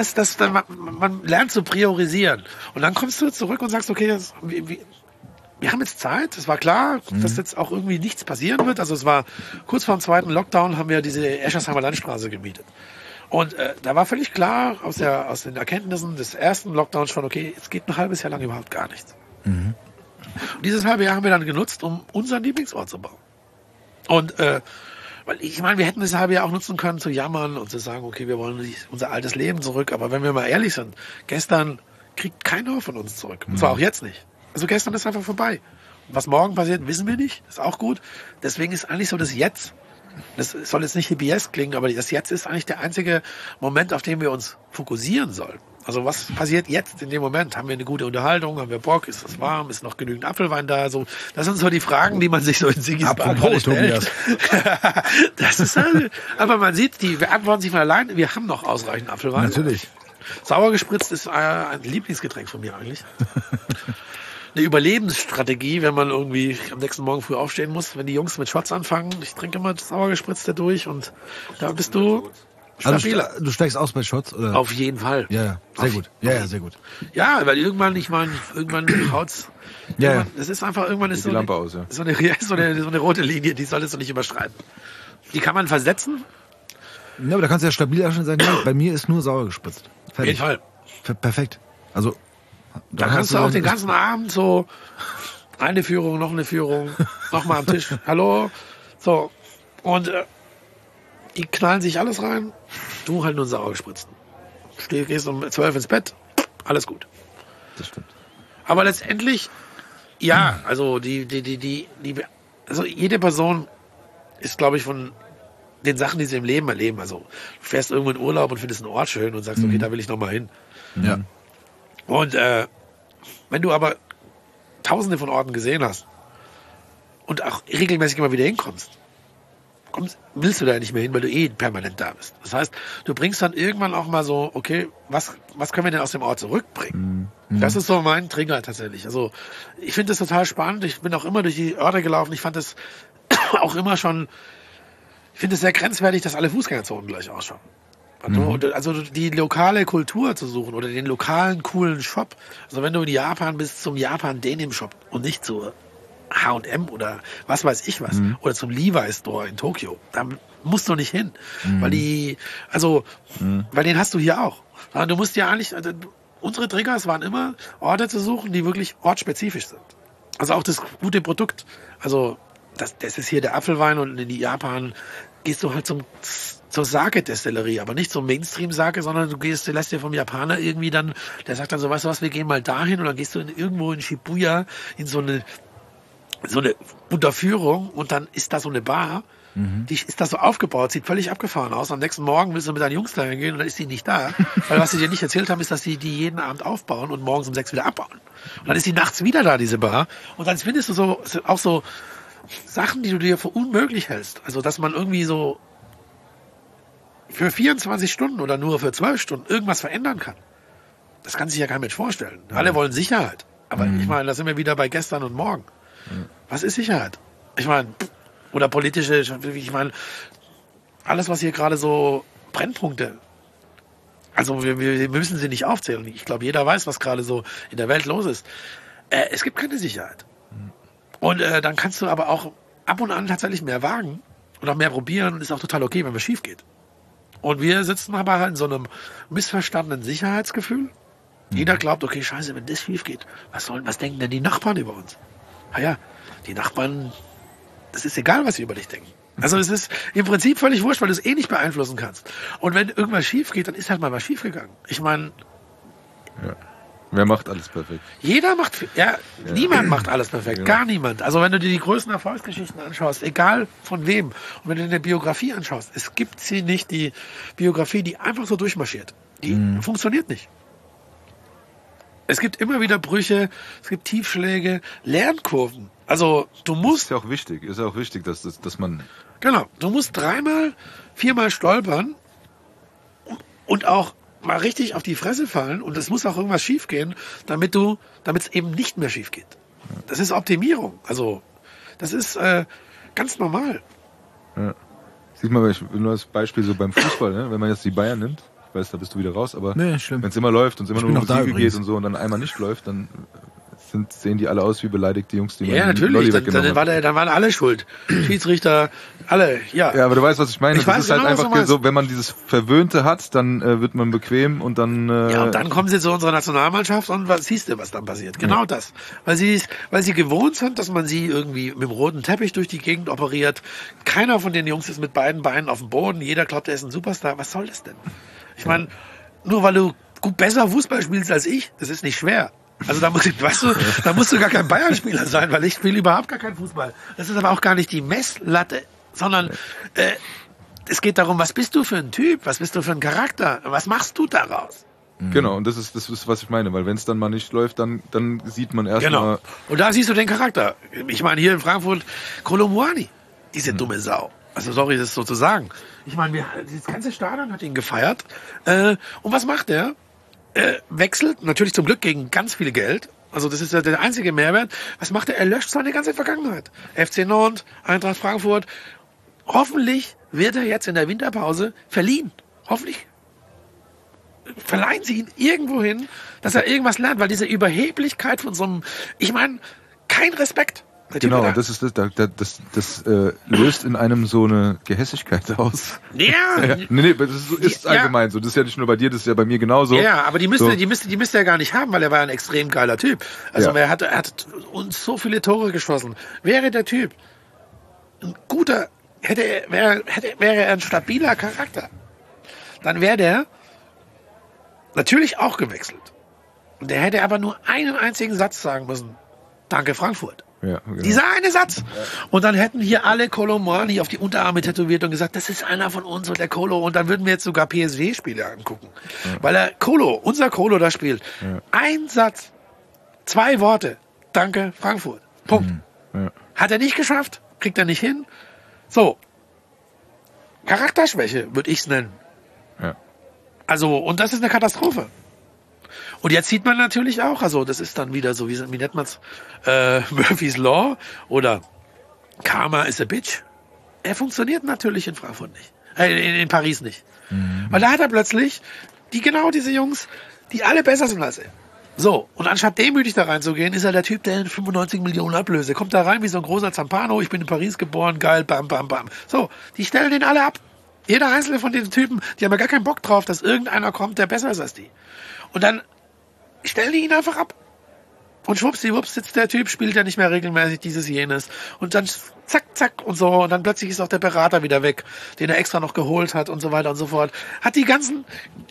man lernt zu priorisieren. Und dann kommst du zurück und sagst, okay, wir haben jetzt Zeit. Es war klar, dass jetzt auch irgendwie nichts passieren wird. Also es war kurz vor dem 2. Lockdown, haben wir diese Eschersheimer Landstraße gemietet. Und da war völlig klar aus den Erkenntnissen des ersten Lockdowns schon, okay, es geht ein halbes Jahr lang überhaupt gar nichts. Und dieses halbe Jahr haben wir dann genutzt, um unseren Lieblingsort zu bauen. Und weil ich meine, wir hätten das halbe Jahr auch nutzen können, zu jammern und zu sagen, okay, wir wollen unser altes Leben zurück. Aber wenn wir mal ehrlich sind, gestern kriegt keiner von uns zurück. Und zwar auch jetzt nicht. Also gestern ist einfach vorbei. Und was morgen passiert, wissen wir nicht. Ist auch gut. Deswegen ist eigentlich so das Jetzt. Das soll jetzt nicht HBS klingen, aber das Jetzt ist eigentlich der einzige Moment, auf den wir uns fokussieren sollten. Also was passiert jetzt in dem Moment? Haben wir eine gute Unterhaltung? Haben wir Bock? Ist es warm? Ist noch genügend Apfelwein da? So, das sind so die Fragen, die man sich so in Siggis Bar stellt. Das ist halt, aber man sieht, die beantworten sich von allein. Wir haben noch ausreichend Apfelwein. Natürlich. Sauer gespritzt ist ein Lieblingsgetränk von mir eigentlich. Eine Überlebensstrategie, wenn man irgendwie am nächsten Morgen früh aufstehen muss, wenn die Jungs mit Shots anfangen. Ich trinke immer sauer gespritzt da durch und da bist du stabiler. Also du steigst aus bei Shots? Oder? Auf jeden Fall. Ja, sehr gut. Ja, sehr gut. Ja, weil irgendwann haut's. Ja. Das ist einfach, irgendwann ist die Lampe aus, ja. so eine rote Linie, die solltest du nicht überschreiten. Die kann man versetzen. Ja, aber da kannst du ja stabil schon sagen, nee, bei mir ist nur sauer gespritzt. Fertig. Auf jeden Fall. Perfekt. Also da kannst du auch den ganzen Abend so eine Führung, noch eine Führung, nochmal am Tisch, hallo, so. Und die knallen sich alles rein, du halt nur sauer gespritzt. Gehst um 12 ins Bett, alles gut. Das stimmt. Aber letztendlich Ja, also also jede Person ist, glaube ich, von den Sachen, die sie im Leben erleben. Also du fährst irgendwo in Urlaub und findest einen Ort schön und sagst, okay, da will ich nochmal hin. Ja. Und wenn du aber tausende von Orten gesehen hast und auch regelmäßig immer wieder hinkommst, willst du da nicht mehr hin, weil du permanent da bist. Das heißt, du bringst dann irgendwann auch mal so, okay, was können wir denn aus dem Ort zurückbringen? Das ist so mein Trigger tatsächlich. Also ich finde das total spannend. Ich bin auch immer durch die Orte gelaufen. Ich fand das auch immer schon, ich finde es sehr grenzwertig, dass alle Fußgängerzonen gleich ausschauen. Also die lokale Kultur zu suchen oder den lokalen coolen Shop. Also wenn du in Japan bist, zum Japan Denim Shop und nicht zu H&M oder was weiß ich was. Oder zum Levi's Store in Tokio. Da musst du nicht hin. Weil den hast du hier auch. Du musst ja eigentlich, also unsere Triggers waren immer, Orte zu suchen, die wirklich ortsspezifisch sind. Also auch das gute Produkt. Also das ist hier der Apfelwein und in Japan gehst du halt zur Sake-Destillerie, aber nicht zum Mainstream-Sake, sondern lässt dir vom Japaner irgendwie dann, der sagt dann so, weißt du was, wir gehen mal dahin und dann gehst du irgendwo in Shibuya in so eine Unterführung und dann ist da so eine Bar, die ist da so aufgebaut, sieht völlig abgefahren aus. Am nächsten Morgen willst du mit deinen Jungs da hingehen und dann ist die nicht da. Weil was sie dir nicht erzählt haben, ist, dass sie die jeden Abend aufbauen und morgens um 6 wieder abbauen. Und dann ist die nachts wieder da, diese Bar. Und dann findest du auch so Sachen, die du dir für unmöglich hältst. Also, dass man irgendwie so für 24 Stunden oder nur für 12 Stunden irgendwas verändern kann. Das kann sich ja kein Mensch vorstellen. Alle wollen Sicherheit. Aber ich meine, da sind wir wieder bei gestern und morgen. Was ist Sicherheit? Ich meine, oder politische, ich meine, alles, was hier gerade so Brennpunkte, also wir müssen sie nicht aufzählen. Ich glaube, jeder weiß, was gerade so in der Welt los ist. Es gibt keine Sicherheit. Und dann kannst du aber auch ab und an tatsächlich mehr wagen und auch mehr probieren und ist auch total okay, wenn es schief geht. Und wir sitzen aber halt in so einem missverstandenen Sicherheitsgefühl. Jeder glaubt, okay, scheiße, wenn das schief geht, was denken denn die Nachbarn über uns? Naja, die Nachbarn, das ist egal, was sie über dich denken. Also es ist im Prinzip völlig wurscht, weil du es nicht beeinflussen kannst. Und wenn irgendwas schief geht, dann ist halt mal was schief gegangen. Ich meine... Ja. Wer macht alles perfekt? Niemand macht alles perfekt, gar niemand. Also wenn du dir die größten Erfolgsgeschichten anschaust, egal von wem, und wenn du dir eine Biografie anschaust, es gibt sie nicht, die Biografie, die einfach so durchmarschiert. Die funktioniert nicht. Es gibt immer wieder Brüche, es gibt Tiefschläge, Lernkurven. Also du musst... Ist ja auch wichtig, dass man... Genau, du musst 3-mal, 4-mal stolpern und auch mal richtig auf die Fresse fallen und es muss auch irgendwas schief gehen, damit es eben nicht mehr schief geht. Das ist Optimierung. Also das ist ganz normal. Ja. Sieht man, nur das Beispiel so beim Fußball, ne? Wenn man jetzt die Bayern nimmt, ich weiß, da bist du wieder raus, aber wenn es immer läuft und es immer nur um Siege geht und so und dann einmal nicht läuft, dann sehen die alle aus wie beleidigte Jungs, die ja, natürlich. Dann waren alle schuld. Schiedsrichter, alle, ja. Ja, aber du weißt, was ich meine. Das ist halt einfach so, wenn man dieses Verwöhnte hat, dann wird man bequem und dann... Ja, und dann kommen sie zu unserer Nationalmannschaft und was siehst du, was dann passiert? Genau das. Weil sie gewohnt sind, dass man sie irgendwie mit dem roten Teppich durch die Gegend operiert. Keiner von den Jungs ist mit beiden Beinen auf dem Boden. Jeder glaubt, er ist ein Superstar. Was soll das denn? Ich meine, nur weil du besser Fußball spielst als ich, das ist nicht schwer. Also da musst du gar kein Bayern-Spieler sein, weil ich spiele überhaupt gar keinen Fußball. Das ist aber auch gar nicht die Messlatte, sondern es geht darum, was bist du für ein Typ, was bist du für ein Charakter, was machst du daraus? Genau, und das ist, was ich meine, weil wenn es dann mal nicht läuft, dann sieht man erst mal... Und da siehst du den Charakter. Ich meine, hier in Frankfurt, Kolomuani, diese dumme Sau. Also sorry, das so zu sagen. Ich meine, das ganze Stadion hat ihn gefeiert. Und was macht er? Wechselt, natürlich zum Glück gegen ganz viel Geld. Also das ist ja der einzige Mehrwert. Was macht er? Er löscht seine ganze Vergangenheit. FC Nantes, Eintracht Frankfurt. Hoffentlich wird er jetzt in der Winterpause verliehen. Hoffentlich verleihen sie ihn irgendwo hin, dass er irgendwas lernt, weil diese Überheblichkeit von so einem, ich meine, kein Respekt. Genau, das ist das löst in einem so eine Gehässigkeit aus. Ja. Nee, das ist allgemein so. Das ist ja nicht nur bei dir, das ist ja bei mir genauso. Ja, aber die müsste er gar nicht haben, weil er war ein extrem geiler Typ. Also er hat uns so viele Tore geschossen. Wäre der Typ ein guter, wäre er ein stabiler Charakter, dann wäre der natürlich auch gewechselt. Und der hätte aber nur einen einzigen Satz sagen müssen. danke Frankfurt. Ja, genau. Dieser eine Satz. Und dann hätten hier alle Colomani auf die Unterarme tätowiert und gesagt, das ist einer von uns und der Colo. Und dann würden wir jetzt sogar PSV-Spiele angucken. Weil der Colo, unser Colo da spielt. Ein Satz, 2 Worte. Danke, Frankfurt. Punkt. Hat er nicht geschafft, kriegt er nicht hin. So. Charakterschwäche, würde ich es nennen. Ja. Also, und das ist eine Katastrophe. Und jetzt sieht man natürlich auch, also das ist dann wieder so, wie nennt man's, Murphy's Law oder Karma is a bitch. Er funktioniert natürlich in Frankfurt nicht. In Paris nicht. Weil da hat er plötzlich diese Jungs, die alle besser sind als er. So, und anstatt demütig da reinzugehen, ist er der Typ, der 95 Millionen Ablöse. Kommt da rein wie so ein großer Zampano, ich bin in Paris geboren, geil, bam, bam, bam. So, die stellen den alle ab. Jeder einzelne von den Typen, die haben ja gar keinen Bock drauf, dass irgendeiner kommt, der besser ist als die. Und dann stellen die ihn einfach ab. Und schwuppsiwupps sitzt der Typ, spielt ja nicht mehr regelmäßig dieses, jenes. Und dann zack, zack und so. Und dann plötzlich ist auch der Berater wieder weg, den er extra noch geholt hat und so weiter und so fort. Hat die ganzen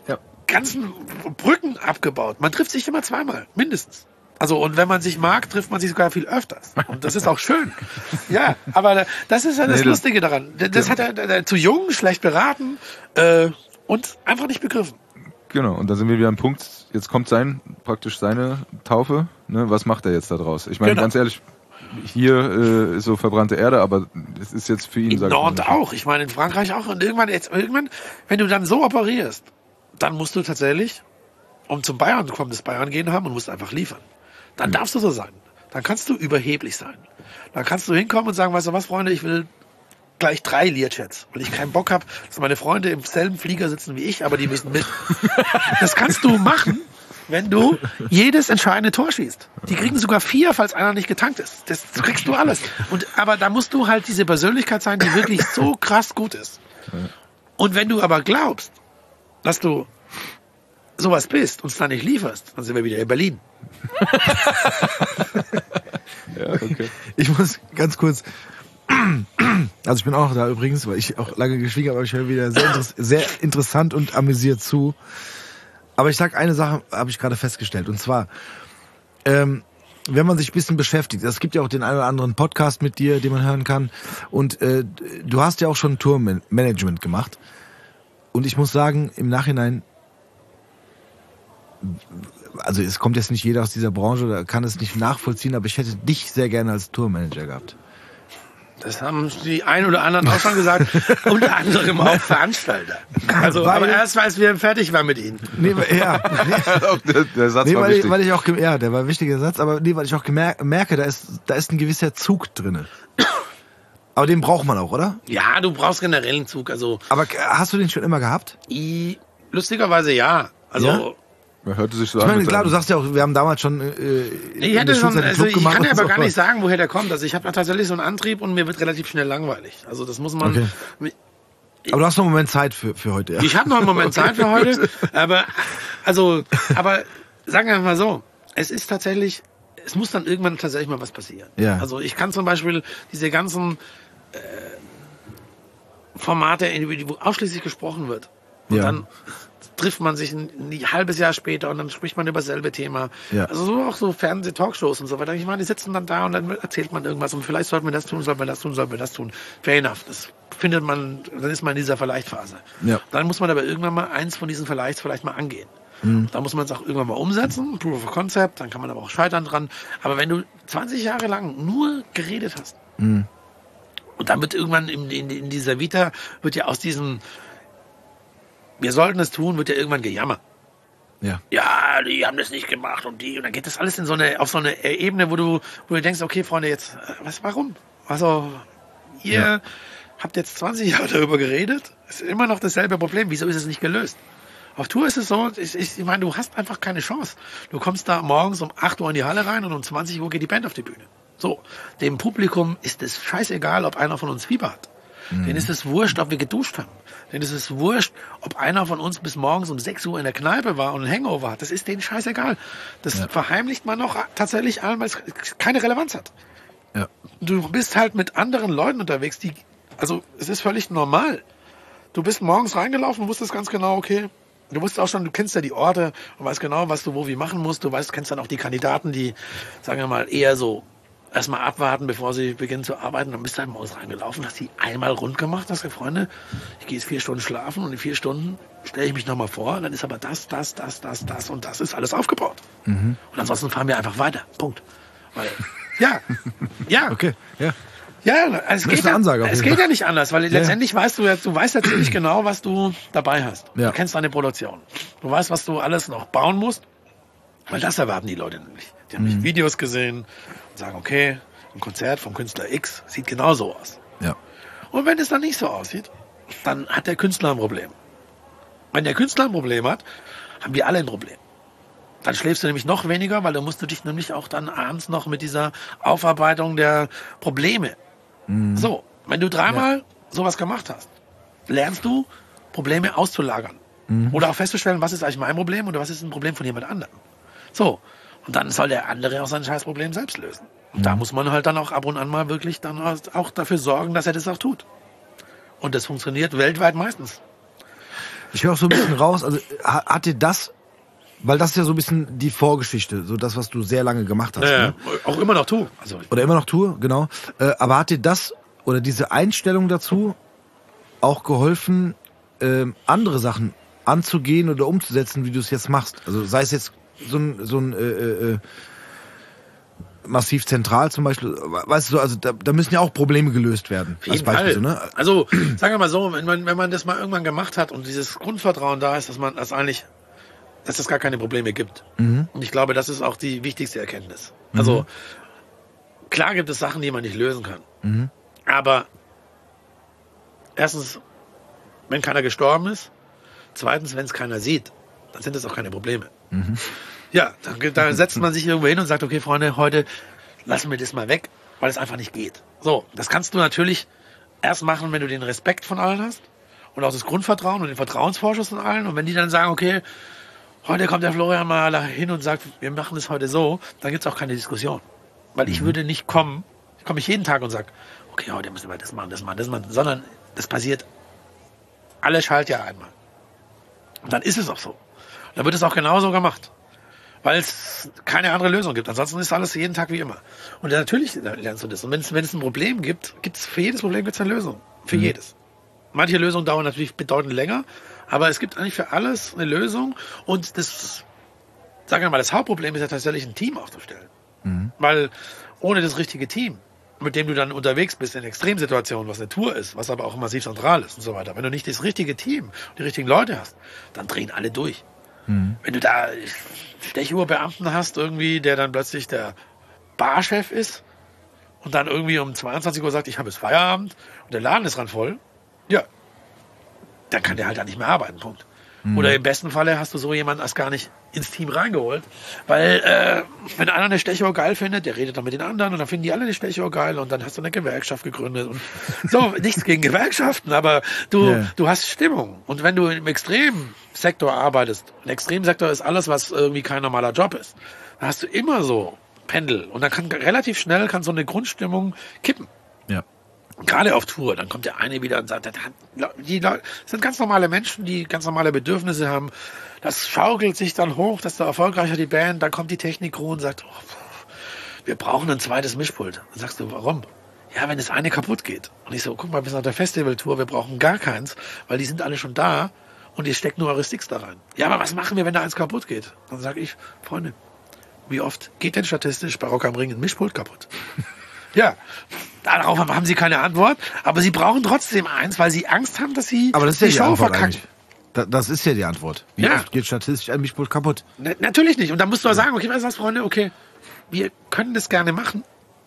Brücken abgebaut. Man trifft sich immer zweimal, mindestens. Also, und wenn man sich mag, trifft man sich sogar viel öfters. Und das ist auch schön. Ja, aber das ist ja das Lustige daran. Das hat er zu jung, schlecht beraten und einfach nicht begriffen. Genau, und da sind wir wieder am Punkt, jetzt kommt praktisch seine Taufe, ne? Was macht er jetzt da draus? Ich meine, ganz ehrlich, hier ist so verbrannte Erde, aber es ist jetzt für ihn... In Nantes auch, ich meine in Frankreich auch. Und irgendwann, wenn du dann so operierst, dann musst du tatsächlich, um zum Bayern zu kommen, das Bayern-Gen haben und musst einfach liefern. Dann darfst du so sein. Dann kannst du überheblich sein. Dann kannst du hinkommen und sagen, weißt du was, Freunde, ich will gleich 3 Learjets, weil ich keinen Bock habe, dass meine Freunde im selben Flieger sitzen wie ich, aber die müssen mit. Das kannst du machen, wenn du jedes entscheidende Tor schießt. Die kriegen sogar 4, falls einer nicht getankt ist. Das kriegst du alles. Aber da musst du halt diese Persönlichkeit sein, die wirklich so krass gut ist. Und wenn du aber glaubst, dass du sowas bist und es dann nicht lieferst, dann sind wir wieder in Berlin. Ja, okay. Ich muss ganz kurz... Also ich bin auch da übrigens, weil ich auch lange geschwiegen habe, aber ich höre wieder sehr interessant und amüsiert zu. Aber ich sag eine Sache, habe ich gerade festgestellt. Und zwar, wenn man sich ein bisschen beschäftigt, es gibt ja auch den einen oder anderen Podcast mit dir, den man hören kann. Und du hast ja auch schon Tourmanagement gemacht. Und ich muss sagen, im Nachhinein, also es kommt jetzt nicht jeder aus dieser Branche, da kann es nicht nachvollziehen, aber ich hätte dich sehr gerne als Tourmanager gehabt. Das haben die ein oder anderen auch schon gesagt, unter anderem auch Veranstalter. Also, aber erst, als wir fertig waren mit ihnen. Nee, ja. Der Satz war wichtig. Weil ich auch, ja, der war ein wichtiger Satz, aber weil ich auch merke, da ist ein gewisser Zug drinne. Aber den braucht man auch, oder? Ja, du brauchst generell einen Zug. Also, aber hast du den schon immer gehabt? Lustigerweise ja. Also, ja? Man hörte sich so ich an. meine, klar, du sagst ja auch, wir haben damals schon ich kann ja aber gar nicht sagen, woher der kommt. Also ich habe tatsächlich so einen Antrieb und mir wird relativ schnell langweilig. Also das muss man... Okay. Aber du hast noch einen Moment Zeit für heute, ja? Ich habe noch einen Moment Zeit für heute, aber sagen wir mal so, es ist tatsächlich, es muss dann irgendwann tatsächlich mal was passieren. Ja. Also ich kann zum Beispiel diese ganzen Formate, wo ausschließlich gesprochen wird und dann trifft man sich ein halbes Jahr später und dann spricht man über dasselbe Thema. Ja. Also so auch so Fernseh-Talkshows und so weiter. Ich meine, die sitzen dann da und dann erzählt man irgendwas und vielleicht sollten wir das tun, sollten wir das tun. Fair enough. Das findet man, dann ist man in dieser Verleichtphase. Ja. Dann muss man aber irgendwann mal eins von diesen Verleichts vielleicht mal angehen. Da muss man es auch irgendwann mal umsetzen, Proof of Concept, dann kann man aber auch scheitern dran. Aber wenn du 20 Jahre lang nur geredet hast und dann wird irgendwann in dieser Vita, wird ja aus diesem wir sollten es tun, wird ja irgendwann gejammert. Ja, die haben das nicht gemacht und dann geht das alles auf so eine Ebene, wo du denkst, okay, Freunde, jetzt, warum? Also, ihr habt jetzt 20 Jahre darüber geredet, ist immer noch dasselbe Problem, wieso ist es nicht gelöst? Auf Tour ist es so, ich meine, du hast einfach keine Chance. Du kommst da morgens um 8 Uhr in die Halle rein und um 20 Uhr geht die Band auf die Bühne. So, dem Publikum ist es scheißegal, ob einer von uns Fieber hat. Denen ist es wurscht, ob wir geduscht haben. Denen ist es wurscht, ob einer von uns bis morgens um 6 Uhr in der Kneipe war und ein Hangover hat. Das ist denen scheißegal. Das verheimlicht man noch tatsächlich allen, weil es keine Relevanz hat. Ja. Du bist halt mit anderen Leuten unterwegs, also es ist völlig normal. Du bist morgens reingelaufen, wusstest ganz genau, okay, du wusstest auch schon, du kennst ja die Orte und weißt genau, was du wo wie machen musst. Du kennst dann auch die Kandidaten, die, sagen wir mal, eher so erstmal abwarten, bevor sie beginnen zu arbeiten. Dann bist du einmal reingelaufen, hast die einmal rund gemacht, hast gesagt, Freunde, ich gehe jetzt 4 Stunden schlafen und in 4 Stunden stelle ich mich nochmal vor, dann ist aber das und das ist alles aufgebaut. Und ansonsten fahren wir einfach weiter. Punkt. Weil, ja. Okay, ja. Ja, es geht, eine Ansage auf es jeden geht Fall. ja nicht anders, weil letztendlich weißt du weißt ja ziemlich genau, was du dabei hast. Ja. Du kennst deine Produktion. Du weißt, was du alles noch bauen musst, weil das erwarten die Leute nämlich. Die haben nicht Videos gesehen und sagen, okay, ein Konzert vom Künstler X sieht genau so aus. Ja. Und wenn es dann nicht so aussieht, dann hat der Künstler ein Problem. Wenn der Künstler ein Problem hat, haben wir alle ein Problem. Dann schläfst du nämlich noch weniger, weil dann musst du dich nämlich auch dann abends noch mit dieser Aufarbeitung der Probleme. So, wenn du 3-mal sowas gemacht hast, lernst du, Probleme auszulagern. Oder auch festzustellen, was ist eigentlich mein Problem oder was ist ein Problem von jemand anderem. So, und dann soll der andere auch sein Scheißproblem selbst lösen. Und da muss man halt dann auch ab und an mal wirklich dann auch dafür sorgen, dass er das auch tut. Und das funktioniert weltweit meistens. Ich höre auch so ein bisschen raus, also hat dir das, weil das ist ja so ein bisschen die Vorgeschichte, so das, was du sehr lange gemacht hast. Ne? Auch immer noch tue. Also, Oder immer noch tue, genau. Aber hat dir das oder diese Einstellung dazu auch geholfen, andere Sachen anzugehen oder umzusetzen, wie du es jetzt machst? Also sei es jetzt so ein Massiv Zentral zum Beispiel, weißt du, also da müssen ja auch Probleme gelöst werden. Auf jeden Fall. So, ne? Also sagen wir mal so, wenn man das mal irgendwann gemacht hat und dieses Grundvertrauen da ist, dass es gar keine Probleme gibt. Und ich glaube, das ist auch die wichtigste Erkenntnis. Also klar gibt es Sachen, die man nicht lösen kann. Aber erstens, wenn keiner gestorben ist, zweitens, wenn es keiner sieht, dann sind es auch keine Probleme. Ja, dann setzt man sich irgendwo hin und sagt, okay, Freunde, heute lassen wir das mal weg, weil es einfach nicht geht. So, das kannst du natürlich erst machen, wenn du den Respekt von allen hast und auch das Grundvertrauen und den Vertrauensvorschuss von allen. Und wenn die dann sagen, okay, heute kommt der Florian mal hin und sagt, wir machen das heute so, dann gibt es auch keine Diskussion. Weil ich würde nicht komme ich jeden Tag und sage, okay, heute müssen wir das machen, sondern das passiert alle Schaltjahr einmal. Und dann ist es auch so. Dann wird es auch genauso gemacht. Weil es keine andere Lösung gibt. Ansonsten ist alles jeden Tag wie immer. Und natürlich lernst du das. Und wenn es ein Problem gibt, für jedes Problem gibt's eine Lösung. Für jedes. Manche Lösungen dauern natürlich bedeutend länger, aber es gibt eigentlich für alles eine Lösung. Und das, sagen wir mal, das Hauptproblem ist ja tatsächlich, ein Team aufzustellen. Weil ohne das richtige Team, mit dem du dann unterwegs bist in Extremsituationen, was eine Tour ist, was aber auch Massiv Zentral ist und so weiter, wenn du nicht das richtige Team, die richtigen Leute hast, dann drehen alle durch. Wenn du da Stechuhrbeamten hast, irgendwie, der dann plötzlich der Barchef ist und dann irgendwie um 22 Uhr sagt, ich habe jetzt Feierabend und der Laden ist ran voll, ja, dann kann der halt da nicht mehr arbeiten, Punkt. Oder im besten Falle hast du so jemanden erst gar nicht ins Team reingeholt, weil wenn einer eine Stechuhr geil findet, der redet dann mit den anderen und dann finden die alle eine Stechuhr geil und dann hast du eine Gewerkschaft gegründet und so, nichts gegen Gewerkschaften, aber du hast Stimmung und wenn du im Extremsektor arbeitest, ein Extremsektor ist alles, was irgendwie kein normaler Job ist, dann hast du immer so Pendel und dann kann relativ schnell so eine Grundstimmung kippen. Ja. Gerade auf Tour, dann kommt der eine wieder und sagt, die Leute sind ganz normale Menschen, die ganz normale Bedürfnisse haben. Das schaukelt sich dann hoch, dass da erfolgreicher die Band, dann kommt die Technik-Crew und sagt, wir brauchen ein zweites Mischpult. Dann sagst du, warum? Ja, wenn das eine kaputt geht. Und ich so, guck mal, bis nach der Festivaltour, wir brauchen gar keins, weil die sind alle schon da und ihr steckt nur eure Sticks da rein. Ja, aber was machen wir, wenn da eins kaputt geht? Dann sage ich, Freunde, wie oft geht denn statistisch bei Rock am Ring ein Mischpult kaputt? Ja, darauf haben sie keine Antwort, aber sie brauchen trotzdem eins, weil sie Angst haben, dass sie aber das ist ja die Show Antwort verkacken. Das ist ja die Antwort. Wie oft geht statistisch ein Mischpult kaputt? Natürlich nicht. Und dann musst du auch sagen, okay, weißt du was, Freunde, okay, wir können das gerne machen,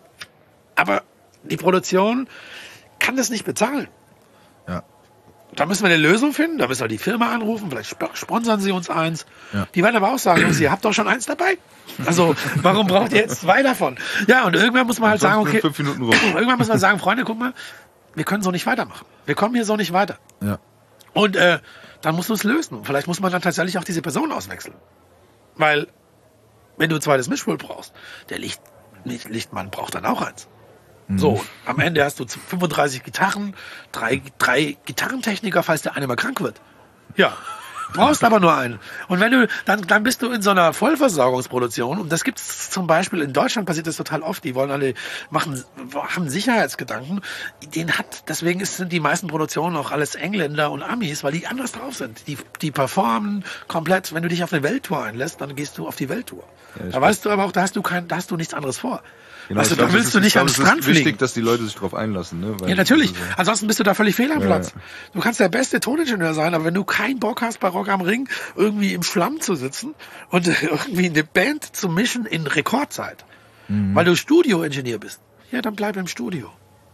aber die Produktion kann das nicht bezahlen. Ja. Da müssen wir eine Lösung finden, da müssen wir die Firma anrufen, vielleicht sponsern sie uns eins. Ja. Die werden aber auch sagen, Jungs, ihr habt doch schon eins dabei. Also, warum braucht ihr jetzt 2 davon? Ja, und irgendwann muss man halt sagen, okay, 5 Minuten rum. irgendwann muss man sagen, Freunde, guck mal, wir können so nicht weitermachen. Wir kommen hier so nicht weiter. Ja. Und dann musst du es lösen. Vielleicht muss man dann tatsächlich auch diese Person auswechseln. Weil, wenn du ein zweites Mischpult brauchst, der Lichtmann braucht dann auch eins. So, am Ende hast du 35 Gitarren, 3 Gitarrentechniker, falls der eine mal krank wird. Ja, Brauchst aber nur einen. Und wenn du, dann bist du in so einer Vollversorgungsproduktion. Und das gibt's zum Beispiel, in Deutschland passiert das total oft. Die wollen alle haben Sicherheitsgedanken. Deswegen sind die meisten Produktionen auch alles Engländer und Amis, weil die anders drauf sind. Die performen komplett. Wenn du dich auf eine Welttour einlässt, dann gehst du auf die Welttour. Ja, da weißt du aber auch, da hast du nichts anderes vor. Genau, also da willst du nicht am Strand fliegen. Es ist wichtig, dass die Leute sich drauf einlassen. Ne? Ja, natürlich. Ansonsten bist du da völlig fehl am Platz. Ja. Du kannst der beste Toningenieur sein, aber wenn du keinen Bock hast, bei Rock am Ring irgendwie im Schlamm zu sitzen und irgendwie eine Band zu mischen in Rekordzeit, weil du Studioingenieur bist, ja, dann bleib im Studio.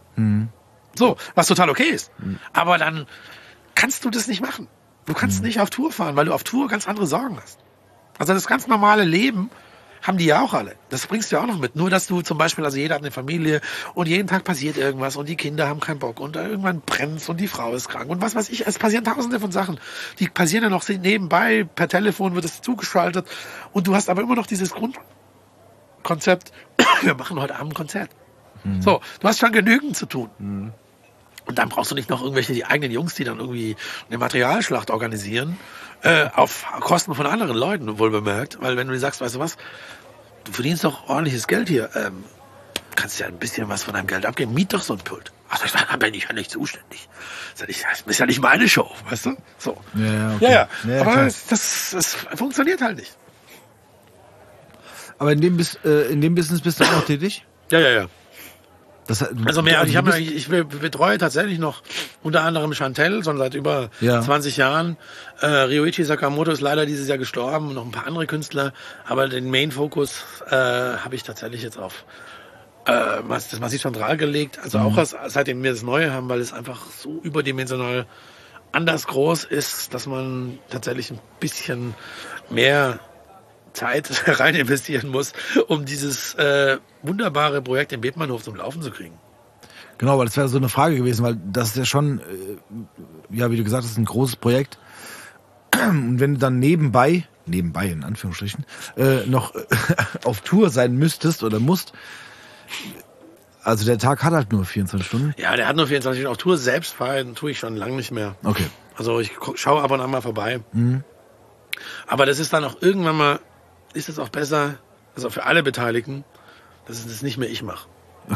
So, was total okay ist. Aber dann kannst du das nicht machen. Du kannst nicht auf Tour fahren, weil du auf Tour ganz andere Sorgen hast. Also das ganz normale Leben haben die ja auch alle. Das bringst du ja auch noch mit. Nur, dass du zum Beispiel, also jeder hat eine Familie und jeden Tag passiert irgendwas und die Kinder haben keinen Bock und irgendwann brennt's und die Frau ist krank und was weiß ich. Es passieren tausende von Sachen. Die passieren ja noch nebenbei, per Telefon wird es zugeschaltet und du hast aber immer noch dieses Grundkonzept, wir machen heute Abend ein Konzert. So, du hast schon genügend zu tun. Und dann brauchst du nicht noch irgendwelche die eigenen Jungs, die dann irgendwie eine Materialschlacht organisieren, auf Kosten von anderen Leuten, wohl bemerkt. Weil wenn du dir sagst, weißt du was, du verdienst doch ordentliches Geld hier, kannst ja ein bisschen was von deinem Geld abgeben, miet doch so ein Pult. Ach, da bin ich ja nicht zuständig. Das ist ja nicht meine Show, weißt du? So. Ja, okay. Ja. Aber das funktioniert halt nicht. Aber in dem Business bist du auch noch tätig? Ja. Also ich betreue tatsächlich noch unter anderem Chantel, schon seit über 20 Jahren. Ryoichi Sakamoto ist leider dieses Jahr gestorben und noch ein paar andere Künstler. Aber den Main-Fokus habe ich tatsächlich jetzt auf das Massiv Central gelegt. Also auch seitdem wir das Neue haben, weil es einfach so überdimensional anders groß ist, dass man tatsächlich ein bisschen mehr Zeit rein investieren muss, um dieses wunderbare Projekt im Bethmannhof zum Laufen zu kriegen. Genau, weil das wäre so eine Frage gewesen, weil das ist ja schon, wie du gesagt hast, ein großes Projekt. Und wenn du dann nebenbei in Anführungsstrichen, noch auf Tour sein müsstest oder musst, also der Tag hat halt nur 24 Stunden. Ja, der hat nur 24 Stunden. Auf Tour selbst fahren tue ich schon lange nicht mehr. Okay. Also ich schaue ab und an mal vorbei. Aber das ist dann auch irgendwann mal, ist es auch besser, also für alle Beteiligten, dass es das nicht mehr ich mache.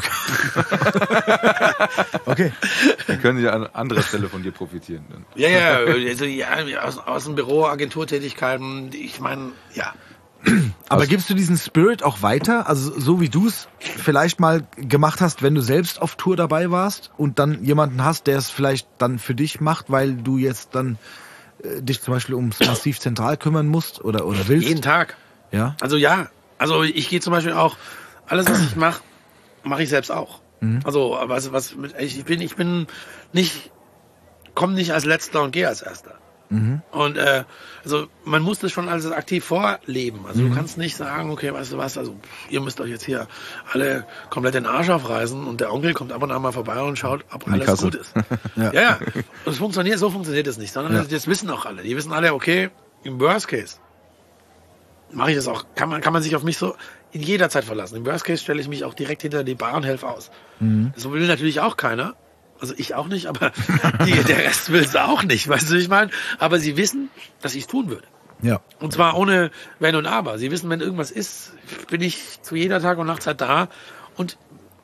Okay. Dann können sie an anderer Stelle von dir profitieren. Dann. Also aus dem Büro, Agenturtätigkeiten, ich meine, ja. Aber gibst du diesen Spirit auch weiter? Also so wie du es vielleicht mal gemacht hast, wenn du selbst auf Tour dabei warst und dann jemanden hast, der es vielleicht dann für dich macht, weil du jetzt dann dich zum Beispiel ums Massiv Zentral kümmern musst oder willst? Jeden Tag. Ja? Also Also ich gehe zum Beispiel auch, alles was ich mache ich selbst auch. Also ich bin nicht, komme nicht als Letzter und gehe als Erster. Und also man muss das schon alles aktiv vorleben. Also du kannst nicht sagen, okay, weißt du was, also ihr müsst euch jetzt hier alle komplett den Arsch aufreißen und der Onkel kommt ab und an mal vorbei und schaut, ob alles gut ist. Ja. So funktioniert es nicht, sondern das wissen auch alle. Die wissen alle, okay, im Worst Case mache ich das auch, kann man sich auf mich so in jeder Zeit verlassen. Im Worst Case stelle ich mich auch direkt hinter die Bar und helfe aus. Das will natürlich auch keiner. Also ich auch nicht, aber der Rest will es auch nicht, weißt du, wie ich meine? Aber sie wissen, dass ich es tun würde. Ja. Und zwar ohne Wenn und Aber. Sie wissen, wenn irgendwas ist, bin ich zu jeder Tag- und Nachtzeit da und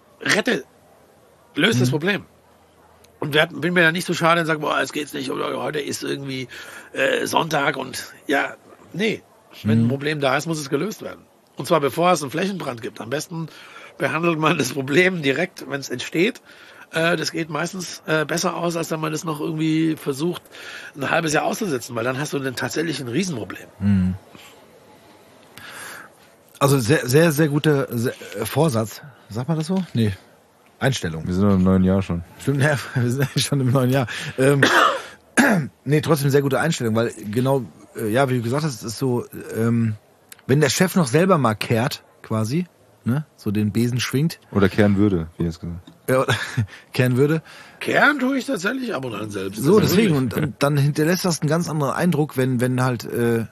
löse das Problem. Und bin mir dann nicht so schade und sage, boah, jetzt geht's nicht, oder heute ist irgendwie Sonntag und nee. Wenn ein Problem da ist, muss es gelöst werden. Und zwar bevor es einen Flächenbrand gibt. Am besten behandelt man das Problem direkt, wenn es entsteht. Das geht meistens besser aus, als wenn man das noch irgendwie versucht, ein halbes Jahr auszusetzen, weil dann hast du dann tatsächlich ein Riesenproblem. Also sehr, sehr, sehr guter Vorsatz. Sagt man das so? Nee. Einstellung. Wir sind noch im neuen Jahr schon. Stimmt, ja, wir sind eigentlich schon im neuen Jahr. Nee, trotzdem sehr gute Einstellung, weil genau, wie du gesagt hast, es ist so, wenn der Chef noch selber mal kehrt, quasi, ne, so den Besen schwingt. Oder kehren würde, wie jetzt gesagt. Ja, kehren würde. Kehren tue ich tatsächlich ab und an selbst. So, deswegen, und dann hinterlässt das einen ganz anderen Eindruck, wenn halt,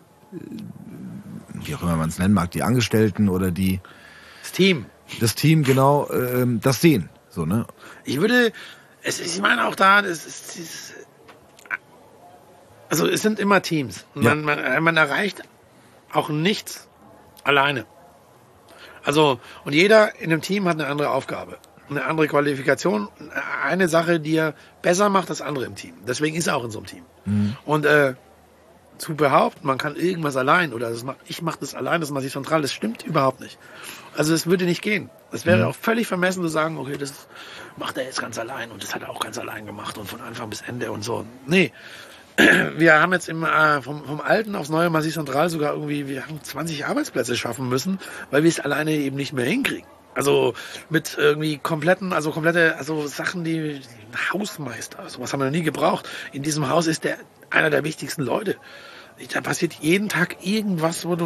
wie auch immer man es nennen mag, die Angestellten oder das Team, genau, das sehen, so, ne. Ich meine auch da, Also es sind immer Teams. Man erreicht auch nichts alleine. Also, und jeder in einem Team hat eine andere Aufgabe, eine andere Qualifikation, eine Sache, die er besser macht als andere im Team. Deswegen ist er auch in so einem Team. Und zu behaupten, man kann irgendwas allein oder ich mache das allein, das mache ich zentral, das stimmt überhaupt nicht. Also es würde nicht gehen. Es wäre auch völlig vermessen zu sagen, okay, das macht er jetzt ganz allein und das hat er auch ganz allein gemacht und von Anfang bis Ende und so. Nee. Wir haben jetzt vom Alten aufs neue Massiv Zentral sogar wir haben 20 Arbeitsplätze schaffen müssen, weil wir es alleine eben nicht mehr hinkriegen. Also mit irgendwie komplette Sachen, die Hausmeister, sowas haben wir noch nie gebraucht. In diesem Haus ist der einer der wichtigsten Leute. Da passiert jeden Tag irgendwas, wir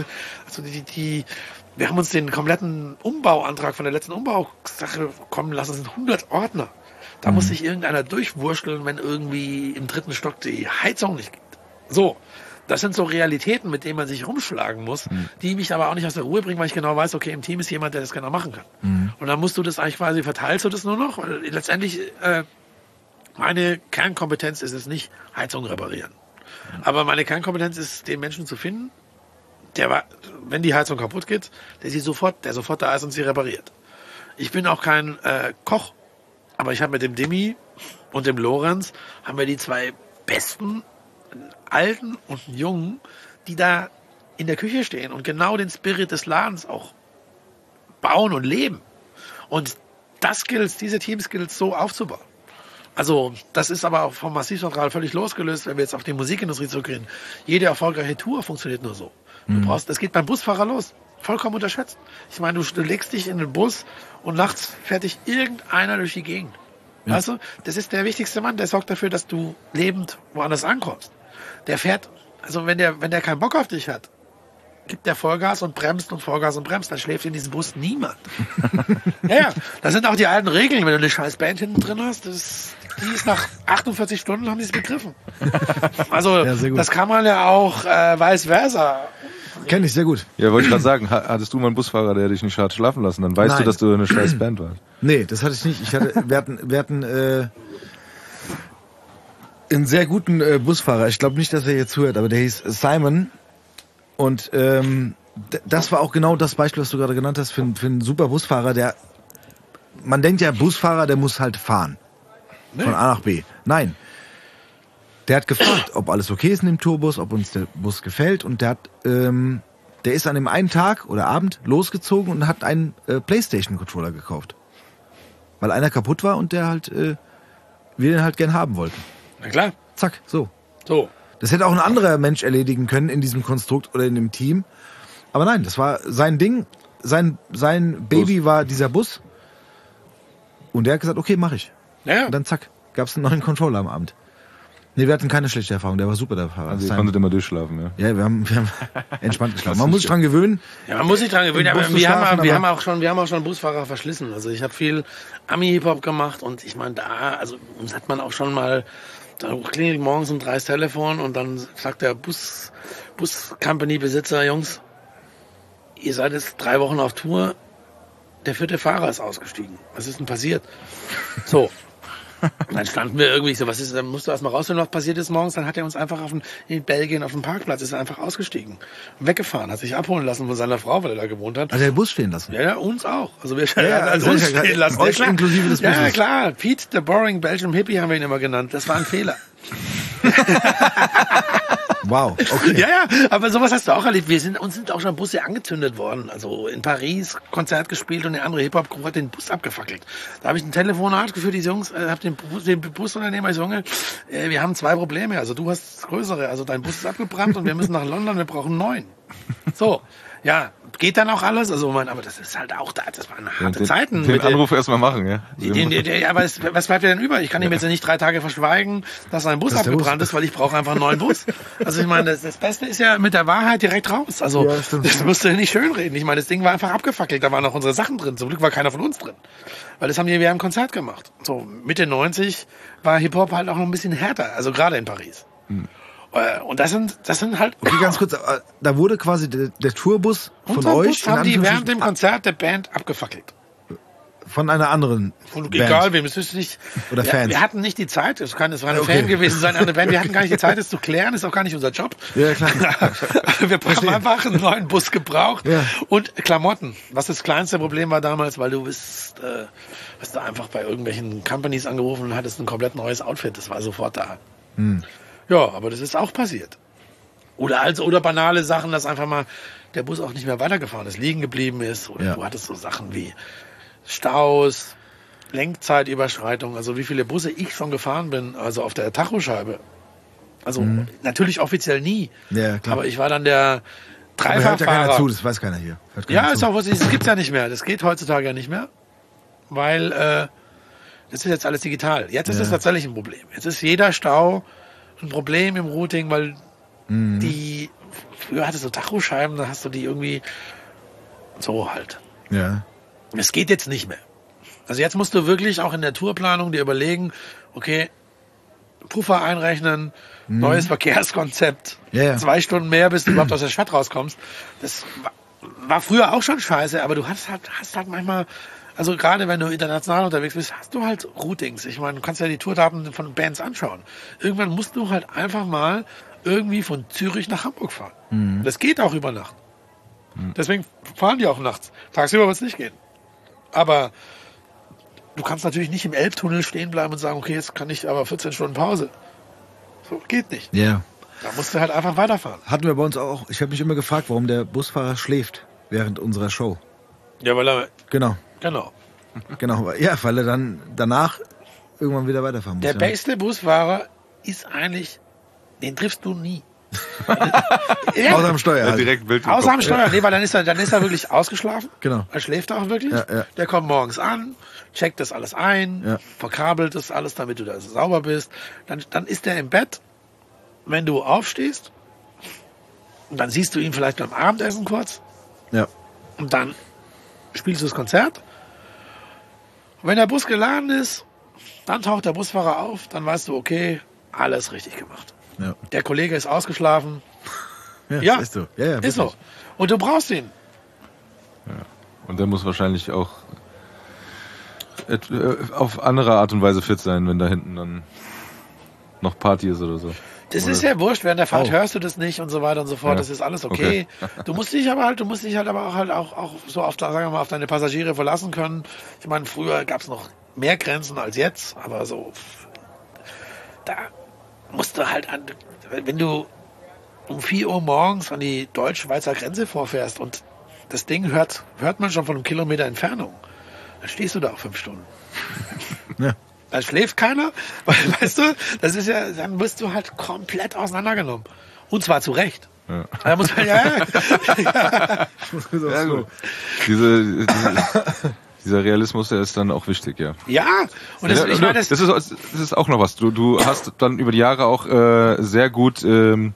haben uns den kompletten Umbauantrag von der letzten Umbausache kommen lassen, das sind 100 Ordner. Da muss sich irgendeiner durchwurschteln, wenn irgendwie im 3. Stock die Heizung nicht geht. So, das sind so Realitäten, mit denen man sich rumschlagen muss, die mich aber auch nicht aus der Ruhe bringen, weil ich genau weiß, okay, im Team ist jemand, der das genau machen kann. Und dann musst du das eigentlich quasi, verteilst du das nur noch, weil letztendlich meine Kernkompetenz ist es nicht, Heizung reparieren. Aber meine Kernkompetenz ist, den Menschen zu finden, wenn die Heizung kaputt geht, der sofort da ist und sie repariert. Ich bin auch kein Koch, aber ich habe mit dem Dimi und dem Lorenz haben wir die 2 besten Alten und Jungen, die da in der Küche stehen und genau den Spirit des Ladens auch bauen und leben. Und diese Team-Skills so aufzubauen. Also, das ist aber auch vom Massiv Zentral völlig losgelöst, wenn wir jetzt auf die Musikindustrie zurückgehen. Jede erfolgreiche Tour funktioniert nur so. Das geht beim Busfahrer los. Vollkommen unterschätzt. Ich meine, du legst dich in den Bus und nachts fährt dich irgendeiner durch die Gegend. Ja. Weißt du, das ist der wichtigste Mann, der sorgt dafür, dass du lebend woanders ankommst. Der fährt, also wenn der keinen Bock auf dich hat, gibt der Vollgas und bremst und Vollgas und bremst, dann schläft in diesem Bus niemand. Ja, das sind auch die alten Regeln, wenn du eine scheiß Band hinten drin hast, die ist nach 48 Stunden, haben die es begriffen. Also, ja, das kann man ja auch vice versa. Kenne ich sehr gut. Ja, wollte ich gerade sagen, hattest du mal einen Busfahrer, der dich nicht hat schlafen lassen, dann weißt du, dass du eine scheiß Band warst. Nee, das hatte ich nicht. Wir hatten einen sehr guten Busfahrer. Ich glaube nicht, dass er jetzt zuhört, aber der hieß Simon. Und das war auch genau das Beispiel, was du gerade genannt hast, für einen super Busfahrer, man denkt ja, Busfahrer, der muss halt fahren. Von A nach B. Nein. Der hat gefragt, ob alles okay ist in dem Tourbus, ob uns der Bus gefällt, und der ist an dem einen Tag oder Abend losgezogen und hat einen PlayStation-Controller gekauft. Weil einer kaputt war und wir den halt gern haben wollten. Na klar. Zack, so. Das hätte auch ein anderer Mensch erledigen können in diesem Konstrukt oder in dem Team. Aber nein, das war sein Ding. Sein Baby war dieser Bus. Und der hat gesagt, okay, mach ich. Ja. Und dann zack, gab's einen neuen Controller am Abend. Nee, wir hatten keine schlechte Erfahrung, der war super, der Fahrer. Also ihr konntet immer durchschlafen, ja? Ja, wir haben entspannt geschlafen. Man muss sich dran gewöhnen. Ja, man muss sich dran gewöhnen, aber wir haben auch schon Busfahrer verschlissen. Also ich habe viel Ami-Hip-Hop gemacht und ich meine, uns hat man auch schon mal, da klingelt morgens um 3 das Telefon und dann sagt der Bus-Company-Besitzer, Jungs, ihr seid jetzt 3 Wochen auf Tour, der 4. Fahrer ist ausgestiegen. Was ist denn passiert? So. Und dann standen wir irgendwie so, dann musst du erstmal rausfinden, was passiert ist morgens. Dann hat er uns einfach in Belgien auf dem Parkplatz, ist er einfach ausgestiegen. Weggefahren, hat sich abholen lassen von seiner Frau, weil er da gewohnt hat. Hat er den Bus stehen lassen? Ja, uns auch. Also wir haben uns stehen lassen. Euch inklusive des Busses. Ja, klar. Pete, the boring Belgian Hippie haben wir ihn immer genannt. Das war ein Fehler. Wow, okay. Ja, aber sowas hast du auch erlebt. Uns sind auch schon Busse angezündet worden. Also in Paris Konzert gespielt und eine andere Hip-Hop-Gruppe hat den Bus abgefackelt. Da habe ich ein Telefonat geführt, die Jungs, habe den Busunternehmer gesagt, Junge, wir haben 2 Probleme. Also du hast das größere, also dein Bus ist abgebrannt und wir müssen nach London, wir brauchen einen neuen. So, ja, geht dann auch alles. Also, aber das ist halt auch das waren harte Zeiten. Den Anruf erstmal machen, ja. Aber was bleibt dir denn über? Ich kann ihm jetzt nicht 3 Tage verschweigen, dass sein Bus abgebrannt ist, weil ich brauche einfach einen neuen Bus. Also ich meine, das Beste ist ja mit der Wahrheit direkt raus. Also ja, das musst du nicht schönreden. Ich meine, das Ding war einfach abgefackelt, da waren noch unsere Sachen drin. Zum Glück war keiner von uns drin. Weil das haben wir ein Konzert gemacht. So, Mitte 90 war Hip-Hop halt auch noch ein bisschen härter, also gerade in Paris. Und das sind halt... Okay, ganz kurz, da wurde quasi der Tourbus von euch... Bus haben die während dem Konzert der Band abgefackelt. von einer anderen Und Band. egal wem, es ist nicht. Oder Fans. Wir hatten nicht die Zeit, es war eine Okay. Fan gewesen sein, eine Band. Wir hatten gar nicht die Zeit, das zu klären, ist auch gar nicht unser Job. Ja, klar. Wir haben einfach einen neuen Bus gebraucht Ja. und Klamotten. Was das kleinste Problem war damals, weil du hast du einfach bei irgendwelchen Companies angerufen und hattest ein komplett neues Outfit. Das war sofort da. Ja, aber das ist auch passiert. Oder banale Sachen, dass einfach mal der Bus auch nicht mehr weitergefahren ist, liegen geblieben ist. Oder Ja. du hattest so Sachen wie Staus, Lenkzeitüberschreitung, also wie viele Busse ich schon gefahren bin, also auf der Tachoscheibe. Also natürlich offiziell nie. Ja, klar. Aber ich war dann der Aber hört ja keiner Dreifachfahrer. zu, das weiß keiner hier. Hört keiner Ja, zu. ist auch was, das gibt's ja nicht mehr. Das geht heutzutage ja nicht mehr, weil das ist jetzt alles digital. Jetzt ist es tatsächlich ein Problem. Jetzt ist jeder Stau ein Problem im Routing, weil früher hattest du Tachoscheiben, da hast du die irgendwie so halt. Ja. Es geht jetzt nicht mehr. Also jetzt musst du wirklich auch in der Tourplanung dir überlegen, okay, Puffer einrechnen, neues Verkehrskonzept, Ja, ja. 2 Stunden mehr, bis du überhaupt aus der Stadt rauskommst. Das war früher auch schon scheiße, aber du hast halt manchmal, also gerade wenn du international unterwegs bist, hast du halt Routings. Ich meine, du kannst ja die Tourdaten von Bands anschauen. Irgendwann musst du halt einfach mal irgendwie von Zürich nach Hamburg fahren. Das geht auch über Nacht. Deswegen fahren die auch nachts. Tagsüber wird es nicht gehen. Aber du kannst natürlich nicht im Elbtunnel stehen bleiben und sagen, okay, jetzt kann ich aber 14 Stunden Pause. So geht nicht. Ja. Da musst du halt einfach weiterfahren. Hatten wir bei uns auch. Ich habe mich immer gefragt, warum der Busfahrer schläft während unserer Show. Ja, weil er, Genau. genau. Genau. Ja, weil er dann danach irgendwann wieder weiterfahren muss. Der ja. beste Busfahrer ist eigentlich, den triffst du nie. Außer am Steuer. Ja, halt. direkt Bild im Außer Kopf. am Steuer. Nee, weil dann ist er wirklich ausgeschlafen. Genau. Er schläft auch wirklich. Ja, ja. Der kommt morgens an, checkt das alles ein, Ja. verkabelt das alles, damit du da sauber bist. Dann ist er im Bett, wenn du aufstehst. Und dann siehst du ihn vielleicht beim Abendessen kurz. Ja. Und dann spielst du das Konzert. Und wenn der Bus geladen ist, dann taucht der Busfahrer auf. Dann weißt du, okay, alles richtig gemacht. Ja. Der Kollege ist ausgeschlafen. Ja, Ja, ist so. Ja, ist so. Und du brauchst ihn. Und der muss wahrscheinlich auch auf andere Art und Weise fit sein, wenn da hinten dann noch Party ist oder so. Das ist ja wurscht, während der Fahrt Oh. hörst du das nicht und so weiter und so fort. Ja. Das ist alles okay. Du musst dich aber auch so auf, sagen wir mal, auf deine Passagiere verlassen können. Ich meine, früher gab es noch mehr Grenzen als jetzt, aber so, da musst du halt wenn du um 4 Uhr morgens an die deutsch-schweizer Grenze vorfährst und das Ding hört man schon von einem Kilometer Entfernung, dann stehst du da auch 5 Stunden. Ja. Da schläft keiner, weil, weißt du, das ist ja, dann wirst du halt komplett auseinandergenommen. Und zwar zu Recht. Ja. Da muss man, ja. Ja, gut. Dieser Realismus, der ist dann auch wichtig, ja. Ja, und das, ich meine, das ist auch noch was. Du hast dann über die Jahre auch sehr gut ein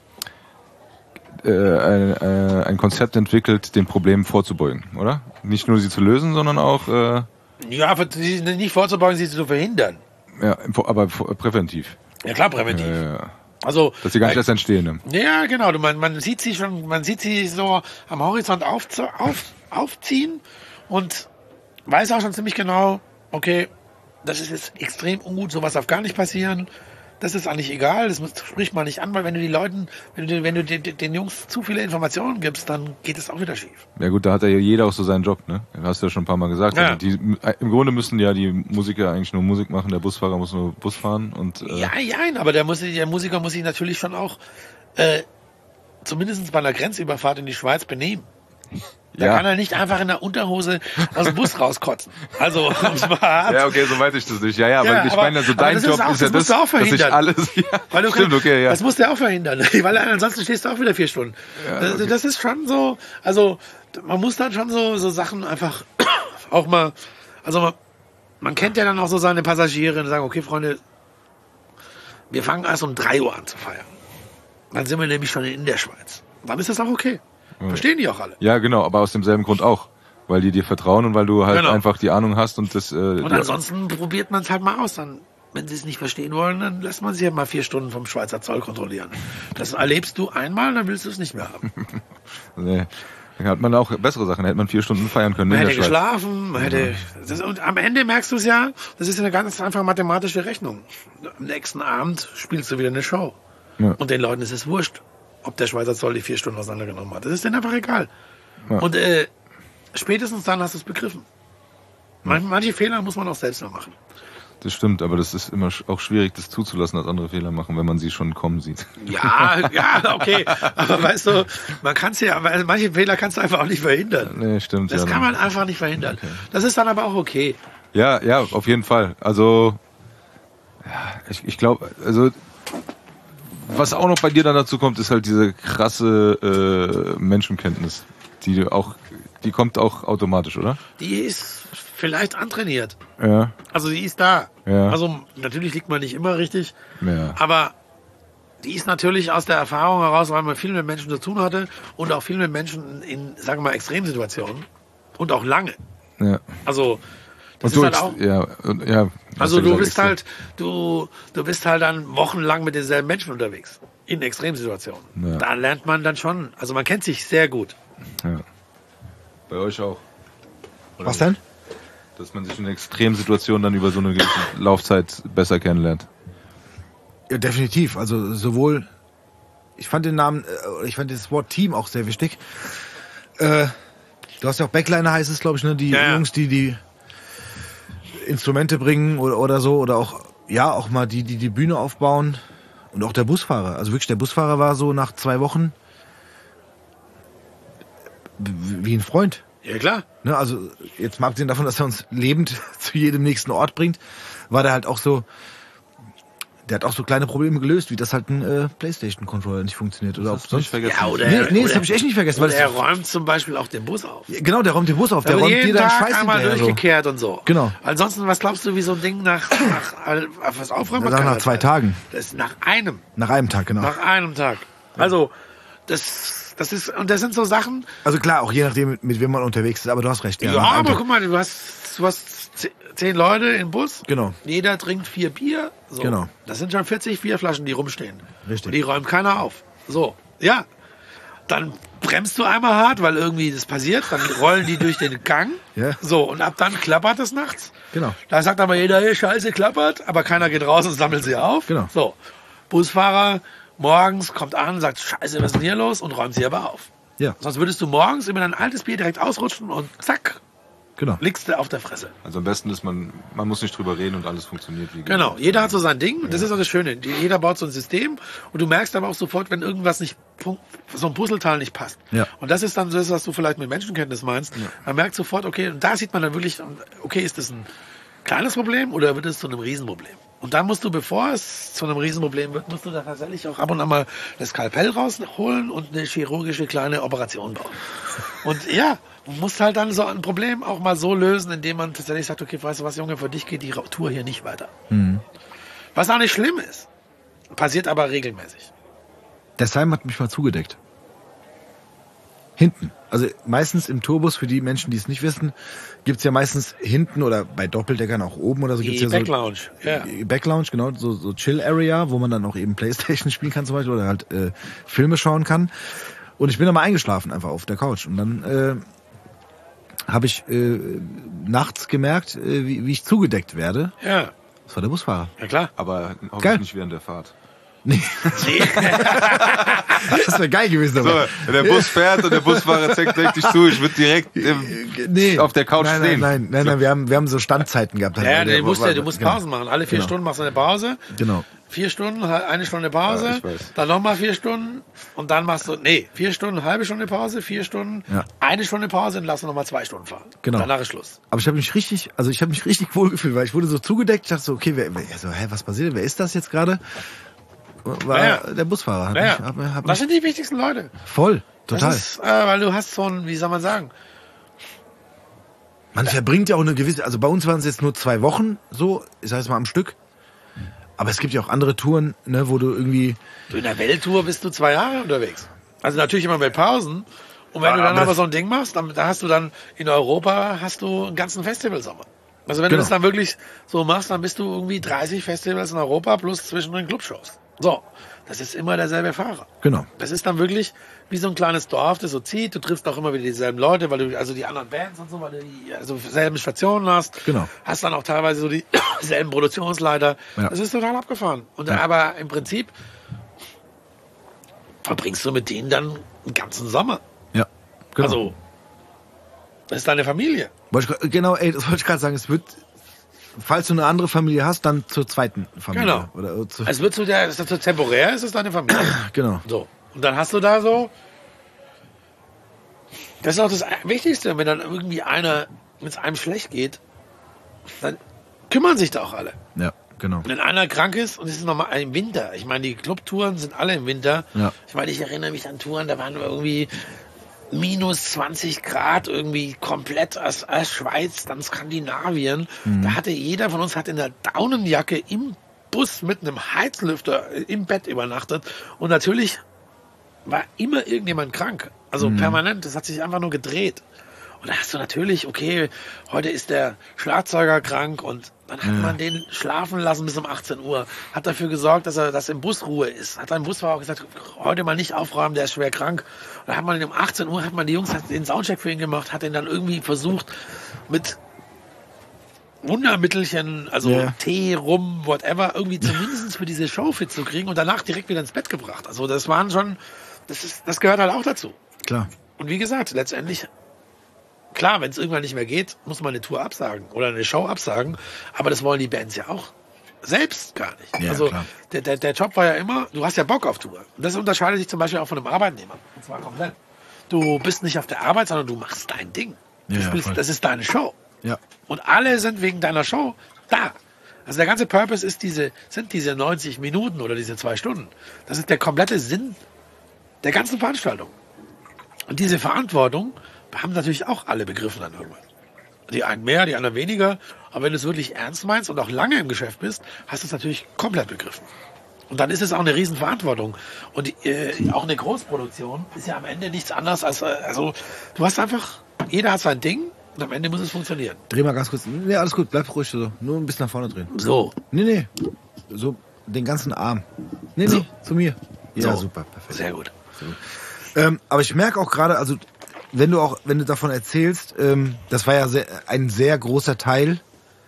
Konzept entwickelt, den Problemen vorzubeugen, oder? Nicht nur sie zu lösen, sondern auch ja, sie nicht vorzubeugen, sie zu verhindern. ja, aber präventiv. Ja klar, präventiv. Ja. Also, Dass sie gar nicht erst entstehen. Ne? ja, genau. Man sieht sie so am Horizont aufziehen und weiß auch schon ziemlich genau, okay, das ist jetzt extrem ungut, sowas darf gar nicht passieren. Das ist eigentlich egal, das spricht man nicht an, weil wenn du den Jungs zu viele Informationen gibst, dann geht es auch wieder schief. Ja gut, da hat ja jeder auch so seinen Job, ne? Das hast du ja schon ein paar Mal gesagt. Ja. Also im Grunde müssen ja die Musiker eigentlich nur Musik machen, der Busfahrer muss nur Bus fahren und Ja, aber der Musiker muss sich natürlich schon auch zumindest bei einer Grenzüberfahrt in die Schweiz benehmen. Da ja. kann er nicht einfach in der Unterhose aus dem Bus rauskotzen. Also, um's mal hart. Ja, okay, so weiß ich das nicht. Ja, Ja, aber ich aber- meine, also aber dein das ist Job auch- ist ja das musst das, du auch dass ich verhindern. alles... Ja, Weil du stimmt, okay, ja. Das musst du auch verhindern, weil ansonsten stehst du auch wieder 4 Stunden. Das ist schon so, also man muss dann schon so Sachen einfach auch mal, also man kennt ja dann auch so seine Passagiere und sagen, okay, Freunde, wir fangen erst um 3 Uhr an zu feiern. Dann sind wir nämlich schon in der Schweiz. Dann ist das auch okay. Verstehen die auch alle. Ja, genau, aber aus demselben Grund auch. Weil die dir vertrauen und weil du halt Genau. einfach die Ahnung hast und das... Und ansonsten probiert man es halt mal aus. Dann, wenn sie es nicht verstehen wollen, dann lässt man sie ja mal 4 Stunden vom Schweizer Zoll kontrollieren. Das erlebst du einmal, dann willst du es nicht mehr haben. Nee. Da hat man auch bessere Sachen, da hätte man 4 Stunden feiern können. Man in hätte der Schweiz. geschlafen, man hätte. Und am Ende merkst du es ja, das ist eine ganz einfache mathematische Rechnung. Am nächsten Abend spielst du wieder eine Show. Ja. Und den Leuten ist es wurscht, ob der Schweizer Zoll die 4 Stunden auseinandergenommen hat. Das ist denen einfach egal. Ja. Und spätestens dann hast du es begriffen. Manche Fehler muss man auch selbst noch machen. Das stimmt, aber das ist immer auch schwierig, das zuzulassen, dass andere Fehler machen, wenn man sie schon kommen sieht. Ja, okay. Aber weißt du, man kann es ja, weil manche Fehler kannst du einfach auch nicht verhindern. Nee, stimmt. Das ja, kann man einfach nicht verhindern. Okay. Das ist dann aber auch okay. Ja, auf jeden Fall. Also, ja, ich glaube, also, was auch noch bei dir dann dazu kommt, ist halt diese krasse Menschenkenntnis, die kommt auch automatisch, oder? Die ist vielleicht antrainiert. Ja. Also die ist da. Ja. Also natürlich liegt man nicht immer richtig, Ja. aber die ist natürlich aus der Erfahrung heraus, weil man viel mit Menschen zu tun hatte und auch viel mit Menschen in, sagen wir mal, Extremsituationen und auch lange. Ja. Also das Und ist halt auch. Also du bist halt, du bist halt dann wochenlang mit denselben Menschen unterwegs in Extremsituationen. Ja. Da lernt man dann schon, also man kennt sich sehr gut. Ja. Bei euch auch. Oder Was denn? dass man sich in Extremsituationen dann über so eine gewisse Laufzeit besser kennenlernt. Ja, definitiv. Also sowohl, ich fand den Namen, ich fand das Wort Team auch sehr wichtig. Du hast ja auch Backliner, heißt es, glaube ich, ne? Die Jungs, die Instrumente bringen oder so, oder auch, ja, auch mal die Bühne aufbauen. Und auch der Busfahrer. Also wirklich, der Busfahrer war so nach 2 Wochen wie ein Freund. Ja, klar. Ne, also jetzt mal abgesehen davon, dass er uns lebend zu jedem nächsten Ort bringt, war der halt auch so, der hat auch so kleine Probleme gelöst, wie das halt ein Playstation-Controller nicht funktioniert. Oder ob sonst. vergessen. Ja, oder Nee, das habe ich echt nicht vergessen. Weil Oder er räumt zum Beispiel auch den Bus auf. genau, der räumt den Bus auf, der Also räumt jeden dir deinen Tag Scheiß einmal hinterher. So. durchgekehrt und so. Genau. Ansonsten, was glaubst du, wie so ein Ding nach was aufräumen Nach kann? 2 Tagen. Das ist nach einem Nach einem Tag, genau. Nach einem Tag. Also, das ist, und das sind so Sachen. Also klar, auch je nachdem, mit wem man unterwegs ist, aber du hast recht. Ja, nach einem aber Tag. guck mal, du hast 10 Leute im Bus. Genau. Jeder trinkt 4 Bier. So. Genau. Das sind schon 40 Bierflaschen, die rumstehen. Richtig. Und die räumt keiner auf. So. Ja. Dann bremst du einmal hart, weil irgendwie das passiert. Dann rollen die durch den Gang. Ja. So. Und ab dann klappert es nachts. Genau. Da sagt aber jeder, hey, Scheiße, klappert. Aber keiner geht raus und sammelt sie auf. Genau. So. Busfahrer morgens kommt an, sagt, Scheiße, was ist denn hier los? Und räumt sie aber auf. Ja, Sonst würdest du morgens über dein altes Bier direkt ausrutschen und zack, genau. liegst du auf der Fresse. Also am besten ist man muss nicht drüber reden und alles funktioniert wie Genau, jeder hat so sein Ding. Das ist auch das Schöne. Jeder baut so ein System und du merkst aber auch sofort, wenn irgendwas nicht, so ein Puzzleteil nicht passt. Ja. Und das ist dann das, was du vielleicht mit Menschenkenntnis meinst. Man merkt sofort, okay, und da sieht man dann wirklich, okay, ist das ein kleines Problem oder wird es zu einem Riesenproblem? Und dann musst du, bevor es zu einem Riesenproblem wird, musst du da tatsächlich auch ab und an mal das Skalpell rausholen und eine chirurgische kleine Operation bauen. Und ja, du musst halt dann so ein Problem auch mal so lösen, indem man tatsächlich sagt, okay, weißt du was, Junge, für dich geht die Tour hier nicht weiter. Was auch nicht schlimm ist, passiert aber regelmäßig. Der Simon hat mich mal zugedeckt. Hinten. Also meistens im Tourbus, für die Menschen, die es nicht wissen, gibt's ja meistens hinten oder bei Doppeldeckern auch oben oder so gibt's Die ja so Backlounge, ja. Backlounge, genau, so Chill-Area, wo man dann auch eben Playstation spielen kann zum Beispiel oder halt Filme schauen kann. Und ich bin da mal eingeschlafen einfach auf der Couch. Und dann habe ich nachts gemerkt, wie ich zugedeckt werde. Ja, Das war der Busfahrer. ja klar. Aber hoffentlich Geil. nicht während der Fahrt. Nee, das wäre geil gewesen. So, Aber. wenn der Bus fährt und der Busfahrer deckt dich zu, ich würde direkt auf der Couch nein, stehen. Nein, wir haben so Standzeiten gehabt. Ja, du musst genau. Pausen machen. Alle 4 Genau. Stunden machst du eine Pause. Genau. 4 Stunden, 1 Stunde Pause, Ja, ich weiß. dann nochmal 4 Stunden und dann machst du, 4 Stunden, eine halbe Stunde Pause, 4 Stunden, Ja. 1 Stunde Pause und lass nochmal 2 Stunden fahren. Genau. Danach ist Schluss. Aber ich habe mich richtig wohl gefühlt, weil ich wurde so zugedeckt. Ich dachte so, okay, was passiert? Wer ist das jetzt gerade? War Ja. der Busfahrer. Hat Ja, mich, hat das mich sind die wichtigsten Leute. voll, total. Das ist, weil du hast so ein, wie soll man sagen, Man verbringt ja auch eine gewisse, also bei uns waren es jetzt nur 2 Wochen so, ich sag jetzt mal am Stück. Aber es gibt ja auch andere Touren, ne, wo du irgendwie, du in der Welttour bist du 2 Jahre unterwegs. Also natürlich immer mit Pausen. Und wenn du dann aber aber so ein Ding machst, dann, da hast du dann in Europa hast du einen ganzen Festivalsommer. Also wenn Genau. du das dann wirklich so machst, dann bist du irgendwie 30 Festivals in Europa plus zwischendrin Clubshows. So, das ist immer derselbe Fahrer. Genau. Das ist dann wirklich wie so ein kleines Dorf, das so zieht. Du triffst auch immer wieder dieselben Leute, weil du also die anderen Bands und so, weil du dieselben Stationen hast. Genau. Hast dann auch teilweise so dieselben Produktionsleiter. Ja. Das ist total abgefahren. Und aber im Prinzip verbringst du mit denen dann einen ganzen Sommer. Ja, genau. Also, das ist deine Familie. Das wollte ich gerade sagen, es wird, falls du eine andere Familie hast, dann zur zweiten Familie. Genau. Oder zu, Es wird ist das so temporär, ist es deine Familie. genau. So. Und dann hast du da so, das ist auch das Wichtigste, wenn dann irgendwie wenn es einem schlecht geht, dann kümmern sich da auch alle. Ja, genau. Wenn einer krank ist, und es ist nochmal im Winter, ich meine, die Clubtouren sind alle im Winter. Ja. Ich meine, ich erinnere mich an Touren, da waren irgendwie minus 20 Grad irgendwie komplett aus Schweiz, dann Skandinavien. Da hatte jeder von uns in der Daunenjacke im Bus mit einem Heizlüfter im Bett übernachtet. Und natürlich war immer irgendjemand krank. Also permanent, das hat sich einfach nur gedreht. Und da hast du natürlich, okay, heute ist der Schlagzeuger krank und dann hat man den schlafen lassen bis um 18 Uhr. Hat dafür gesorgt, dass im Bus Ruhe ist. Hat ein Busfahrer auch gesagt, heute mal nicht aufräumen, der ist schwer krank. Und dann hat man ihn um 18 Uhr, die Jungs den Soundcheck für ihn gemacht, hat ihn dann irgendwie versucht mit Wundermittelchen, also Tee, Rum, whatever, irgendwie zumindest für diese Show fit zu kriegen und danach direkt wieder ins Bett gebracht. Also das waren schon, das gehört halt auch dazu. Klar. Und wie gesagt, letztendlich, klar, wenn es irgendwann nicht mehr geht, muss man eine Tour absagen oder eine Show absagen, aber das wollen die Bands ja auch selbst gar nicht. Ja, also klar. der Job war ja immer, du hast ja Bock auf Tour. Und das unterscheidet sich zum Beispiel auch von einem Arbeitnehmer. Und zwar komplett. Du bist nicht auf der Arbeit, sondern du machst dein Ding. Voll. Das ist deine Show. Ja. Und alle sind wegen deiner Show da. Also der ganze Purpose sind diese 90 Minuten oder diese 2 Stunden. Das ist der komplette Sinn der ganzen Veranstaltung. Und diese Verantwortung haben natürlich auch alle begriffen dann irgendwann. Die einen mehr, die anderen weniger. Aber wenn du es wirklich ernst meinst und auch lange im Geschäft bist, hast du es natürlich komplett begriffen. Und dann ist es auch eine Riesenverantwortung. Und auch eine Großproduktion ist ja am Ende nichts anderes als, also du hast einfach, jeder hat sein Ding und am Ende muss es funktionieren. Dreh mal ganz kurz. Nee, alles gut, bleib ruhig so. Nur ein bisschen nach vorne drehen. So. Nee. So den ganzen Arm. Nee, zu mir. Ja, So. super, perfekt. Sehr gut. Aber ich merke auch gerade, also wenn du davon erzählst, das war ja ein sehr großer Teil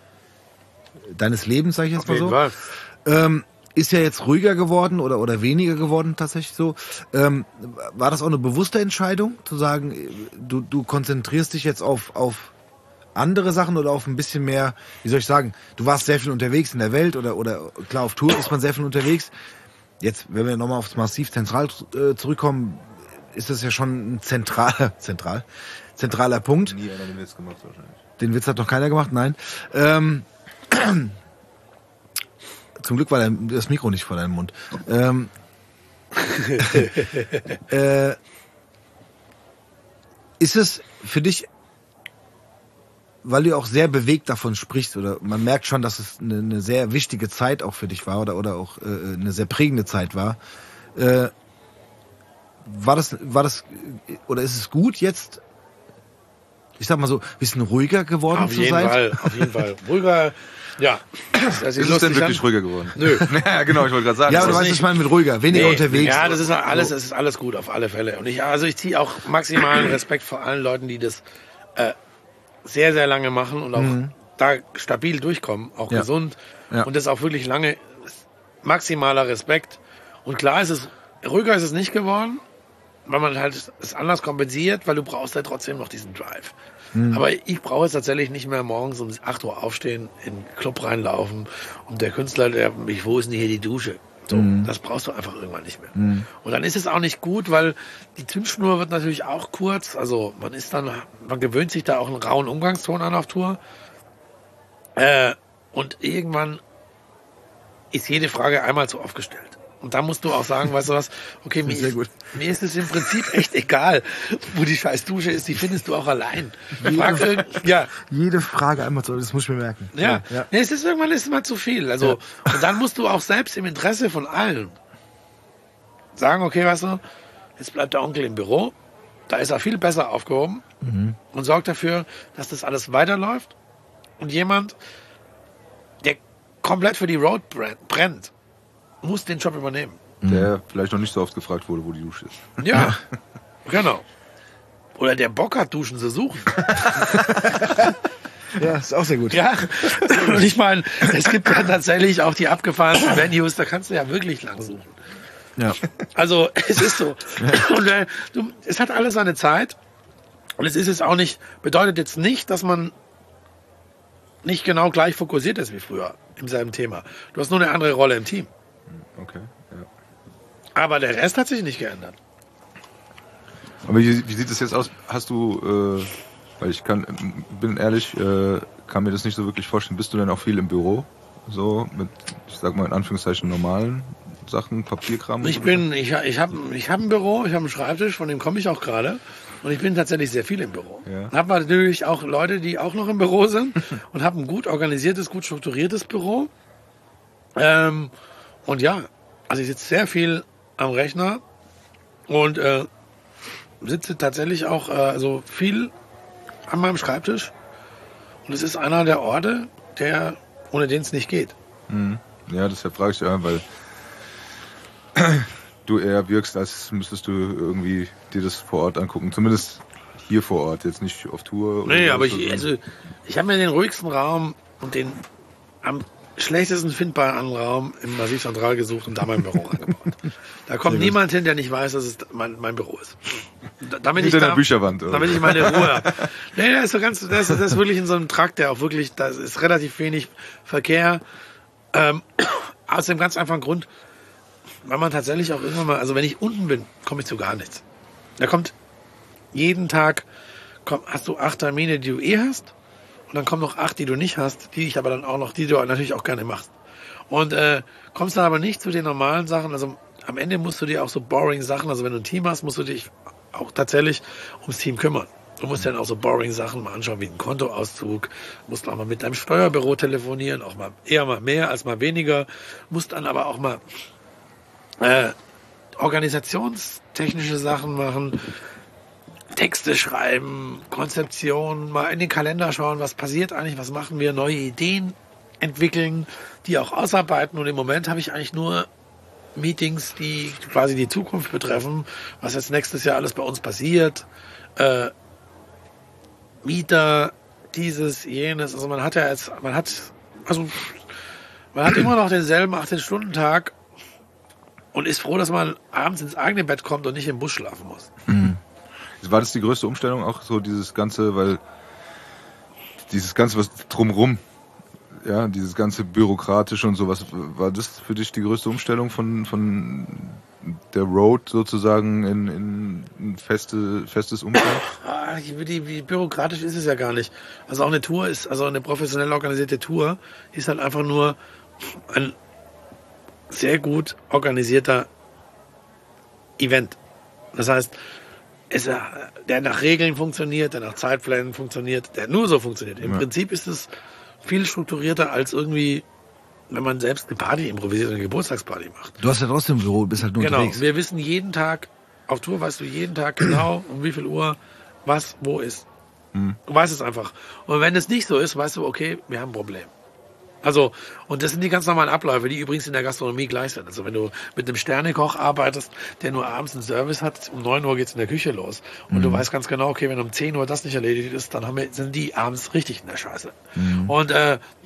deines Lebens, sag ich jetzt mal so. Fall. Ist ja jetzt ruhiger geworden oder weniger geworden tatsächlich so. War das auch eine bewusste Entscheidung, zu sagen, du konzentrierst dich jetzt auf andere Sachen oder auf ein bisschen mehr, wie soll ich sagen, du warst sehr viel unterwegs in der Welt oder klar, auf Tour ist man sehr viel unterwegs. Jetzt, wenn wir nochmal aufs Massiv Zentral zurückkommen, ist das ja schon ein zentraler Punkt. Nie einer den Witz gemacht wahrscheinlich. Den Witz hat noch keiner gemacht, nein. Zum Glück war das Mikro nicht vor deinem Mund. Ist es für dich, weil du auch sehr bewegt davon sprichst, oder man merkt schon, dass es eine sehr wichtige Zeit auch für dich war oder auch eine sehr prägende Zeit war, war das oder ist es gut jetzt, ich sag mal so, ein bisschen ruhiger geworden zu sein? Auf jeden Fall. Ruhiger, ja. Ist es denn wirklich ruhiger geworden? Nö. Ja, genau, ich wollte gerade sagen. Ja, aber du weißt, was ich meine mit ruhiger, weniger unterwegs. Ja, das ist alles gut, auf alle Fälle. Und ich ziehe auch maximalen Respekt vor allen Leuten, die das sehr, sehr lange machen und auch da stabil durchkommen, auch gesund. Ja. Und das auch wirklich lange, maximaler Respekt. Und klar ruhiger ist es nicht geworden, weil man halt es anders kompensiert, weil du brauchst halt trotzdem noch diesen Drive. Aber ich brauche jetzt tatsächlich nicht mehr morgens um 8 Uhr aufstehen, in den Club reinlaufen und der Künstler, wo ist denn hier die Dusche? So, das brauchst du einfach irgendwann nicht mehr. Und dann ist es auch nicht gut, weil die Zündschnur wird natürlich auch kurz. Also man gewöhnt sich da auch einen rauen Umgangston an auf Tour. Und irgendwann ist jede Frage einmal zu oft gestellt. Und da musst du auch sagen, weißt du was, okay, mir ist es im Prinzip echt egal, wo die scheiß Dusche ist, die findest du auch allein. Jede Frage einmal so, das muss ich mir merken. Ja. Nee, irgendwann ist es mal zu viel. Also, und dann musst du auch selbst im Interesse von allen sagen, okay, weißt du, jetzt bleibt der Onkel im Büro, da ist er viel besser aufgehoben und sorgt dafür, dass das alles weiterläuft. Und jemand, der komplett für die Road brennt, muss den Job übernehmen. Der vielleicht noch nicht so oft gefragt wurde, wo die Dusche ist. Ja, genau. Oder der Bock hat, Duschen zu suchen. Ja, ist auch sehr gut. Ja, und ich meine, es gibt ja tatsächlich auch die abgefahrenen Venues, da kannst du ja wirklich lang suchen. Ja. Also, es ist so. Und es hat alles seine Zeit. Und es ist jetzt auch nicht, bedeutet jetzt nicht, dass man nicht genau gleich fokussiert ist wie früher im selben Thema. Du hast nur eine andere Rolle im Team. Okay, ja. Aber der Rest hat sich nicht geändert. Aber wie sieht es jetzt aus? Hast du, weil bin ehrlich, kann mir das nicht so wirklich vorstellen. Bist du denn auch viel im Büro? So mit, ich sag mal in Anführungszeichen, normalen Sachen, Papierkram? Ich habe ein Büro, ich habe einen Schreibtisch, von dem komme ich auch gerade. Und ich bin tatsächlich sehr viel im Büro. Ja. Habe natürlich auch Leute, die auch noch im Büro sind und habe ein gut organisiertes, gut strukturiertes Büro. Und ja, also ich sitze sehr viel am Rechner und sitze tatsächlich auch also viel an meinem Schreibtisch. Und es ist einer der Orte, ohne den es nicht geht. Ja, deshalb frage ich ja, weil du eher wirkst, als müsstest du irgendwie dir das vor Ort angucken. Zumindest hier vor Ort, jetzt nicht auf Tour. Nee, oder aber so. ich habe mir den ruhigsten Raum und den am schlechtesten findbaren Raum im Massiv Central gesucht und da mein Büro angebaut. Da kommt niemand hin, der nicht weiß, dass es mein Büro ist. Damit Hinter der Bücherwand, oder? Damit ich meine Ruhe habe. Nee, der ist wirklich in so einem Trakt, der auch wirklich, da ist relativ wenig Verkehr. Aus dem ganz einfachen Grund, weil man tatsächlich auch irgendwann mal, also wenn ich unten bin, komme ich zu gar nichts. Da kommt jeden Tag, hast du 8 Termine, die du hast, und dann kommen noch 8, die du nicht hast, die ich aber dann auch noch, die du natürlich auch gerne machst. Und kommst dann aber nicht zu den normalen Sachen, also am Ende musst du dir auch so boring Sachen, also wenn du ein Team hast, musst du dich auch tatsächlich ums Team kümmern. Du musst dann auch so boring Sachen mal anschauen, wie ein Kontoauszug, musst auch mal mit deinem Steuerbüro telefonieren, auch mal eher mal mehr als mal weniger, musst dann aber auch mal organisationstechnische Sachen machen, Texte schreiben, Konzeption, mal in den Kalender schauen, was passiert eigentlich, was machen wir, neue Ideen entwickeln, die auch ausarbeiten. Und im Moment habe ich eigentlich nur Meetings, die quasi die Zukunft betreffen, was jetzt nächstes Jahr alles bei uns passiert, Mieter, dieses, jenes. Also man hat immer noch denselben 18-Stunden-Tag und ist froh, dass man abends ins eigene Bett kommt und nicht im Bus schlafen muss. War das die größte Umstellung auch, so dieses Ganze, was drumrum, ja, dieses ganze Bürokratische und sowas, war das für dich die größte Umstellung von der Road sozusagen in ein festes Umfeld? Wie bürokratisch ist es ja gar nicht. Also auch eine Tour ist, also eine professionell organisierte Tour ist halt einfach nur ein sehr gut organisierter Event. Das heißt, der nach Regeln funktioniert, der nach Zeitplänen funktioniert, der nur so funktioniert. Im Prinzip ist es viel strukturierter als irgendwie, wenn man selbst eine Party improvisiert, eine Geburtstagsparty macht. Du hast ja trotzdem ein Büro, bist halt nur unterwegs. Genau, wir wissen jeden Tag, auf Tour weißt du jeden Tag genau, um wie viel Uhr, was, wo ist. Du weißt es einfach. Und wenn es nicht so ist, weißt du, okay, wir haben ein Problem. Also, und das sind die ganz normalen Abläufe, die übrigens in der Gastronomie gleich sind. Also wenn du mit einem Sternekoch arbeitest, der nur abends einen Service hat, um 9 Uhr geht's in der Küche los. Und du weißt ganz genau, okay, wenn um 10 Uhr das nicht erledigt ist, dann sind die abends richtig in der Scheiße. Und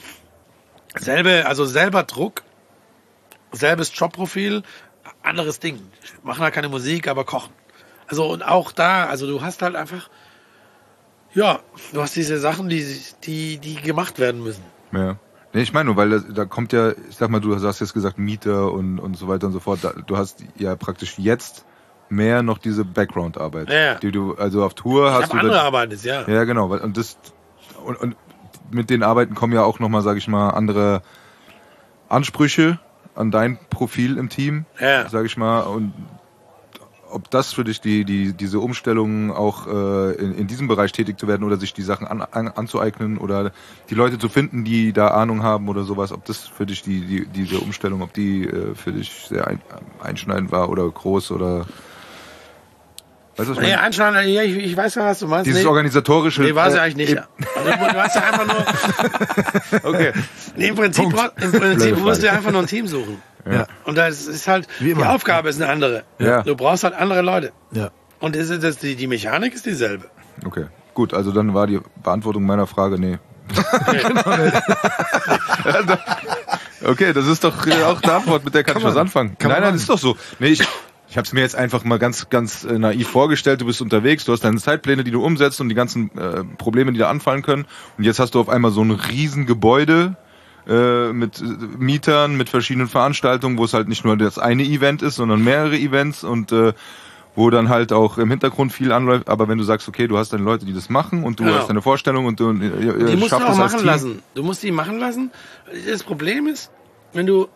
selber Druck, selbes Jobprofil, anderes Ding. Machen halt keine Musik, aber kochen. Also und auch da, also du hast halt einfach, ja, du hast diese Sachen, die gemacht werden müssen. Ja. Nee, ich meine nur, weil da kommt ja, ich sag mal, du hast jetzt gesagt Mieter und so weiter und so fort. Du hast ja praktisch jetzt mehr noch diese Background-Arbeit, die du, also auf Tour hast du. Andere Arbeit ist, ja. Ja, genau. Und mit den Arbeiten kommen ja auch nochmal, sag ich mal, andere Ansprüche an dein Profil im Team, sag ich mal. Und ob das für dich diese Umstellung auch in diesem Bereich tätig zu werden oder sich die Sachen anzueignen oder die Leute zu finden, die da Ahnung haben oder sowas, ob das für dich diese Umstellung, ob die für dich sehr einschneidend war oder groß oder weißt du, was ich meine? Einschneidend, ich weiß ja, was du meinst. Dieses organisatorische. Nee, war es ja eigentlich nicht. Also, du hast ja einfach nur. Okay. Nee, im Prinzip musst du ja einfach nur ein Team suchen. Ja. Und das ist halt, Wie die immer. Aufgabe ist eine andere. Ja. Du brauchst halt andere Leute. Ja. Und die Mechanik ist dieselbe. Okay, gut, also dann war die Beantwortung meiner Frage, nee. Okay, das ist doch auch eine Antwort, mit der kann ich was anfangen. Nein, das ist doch so. Nee, ich habe es mir jetzt einfach mal ganz naiv vorgestellt. Du bist unterwegs, du hast deine Zeitpläne, die du umsetzt und die ganzen Probleme, die da anfallen können. Und jetzt hast du auf einmal so ein riesen Gebäude mit Mietern, mit verschiedenen Veranstaltungen, wo es halt nicht nur das eine Event ist, sondern mehrere Events und wo dann halt auch im Hintergrund viel anläuft. Aber wenn du sagst, okay, du hast dann Leute, die das machen und du hast deine Vorstellung und du Die musst du schaffst auch das als machen Team. lassen. Du musst die machen lassen. Das Problem ist, wenn du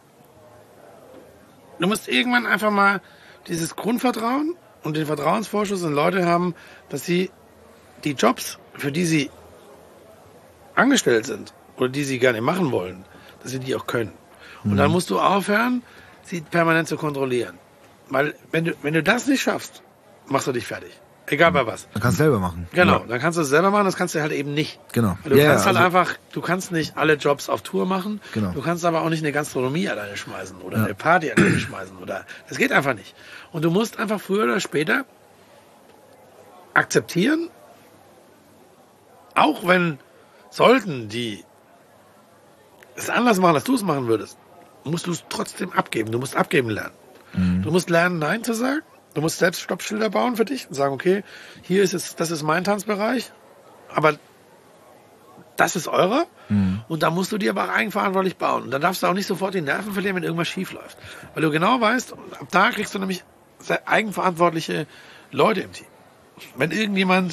musst irgendwann einfach mal dieses Grundvertrauen und den Vertrauensvorschuss in Leute haben, dass sie die Jobs, für die sie angestellt sind oder die sie gerne machen wollen, dass sie die auch können. Und dann musst du aufhören, sie permanent zu kontrollieren. Weil wenn du das nicht schaffst, machst du dich fertig. Egal bei was. Man kann es selber machen. Genau, dann kannst du es selber machen, das kannst du halt eben nicht. Genau. Weil du kannst halt also- einfach, du kannst nicht alle Jobs auf Tour machen, Genau. du kannst aber auch nicht eine Gastronomie alleine schmeißen oder eine Party alleine schmeißen oder, das geht einfach nicht. Und du musst einfach früher oder später akzeptieren, auch wenn sollten die es anders machen, als du es machen würdest, musst du es trotzdem abgeben. Du musst abgeben lernen. Du musst lernen, Nein zu sagen. Du musst selbst Stoppschilder bauen für dich und sagen, okay, hier ist es, das ist mein Tanzbereich, aber das ist eurer. Und da musst du dir aber auch eigenverantwortlich bauen. Und dann darfst du auch nicht sofort die Nerven verlieren, wenn irgendwas schief läuft. Weil du genau weißt, ab da kriegst du nämlich sehr eigenverantwortliche Leute im Team. Wenn irgendjemand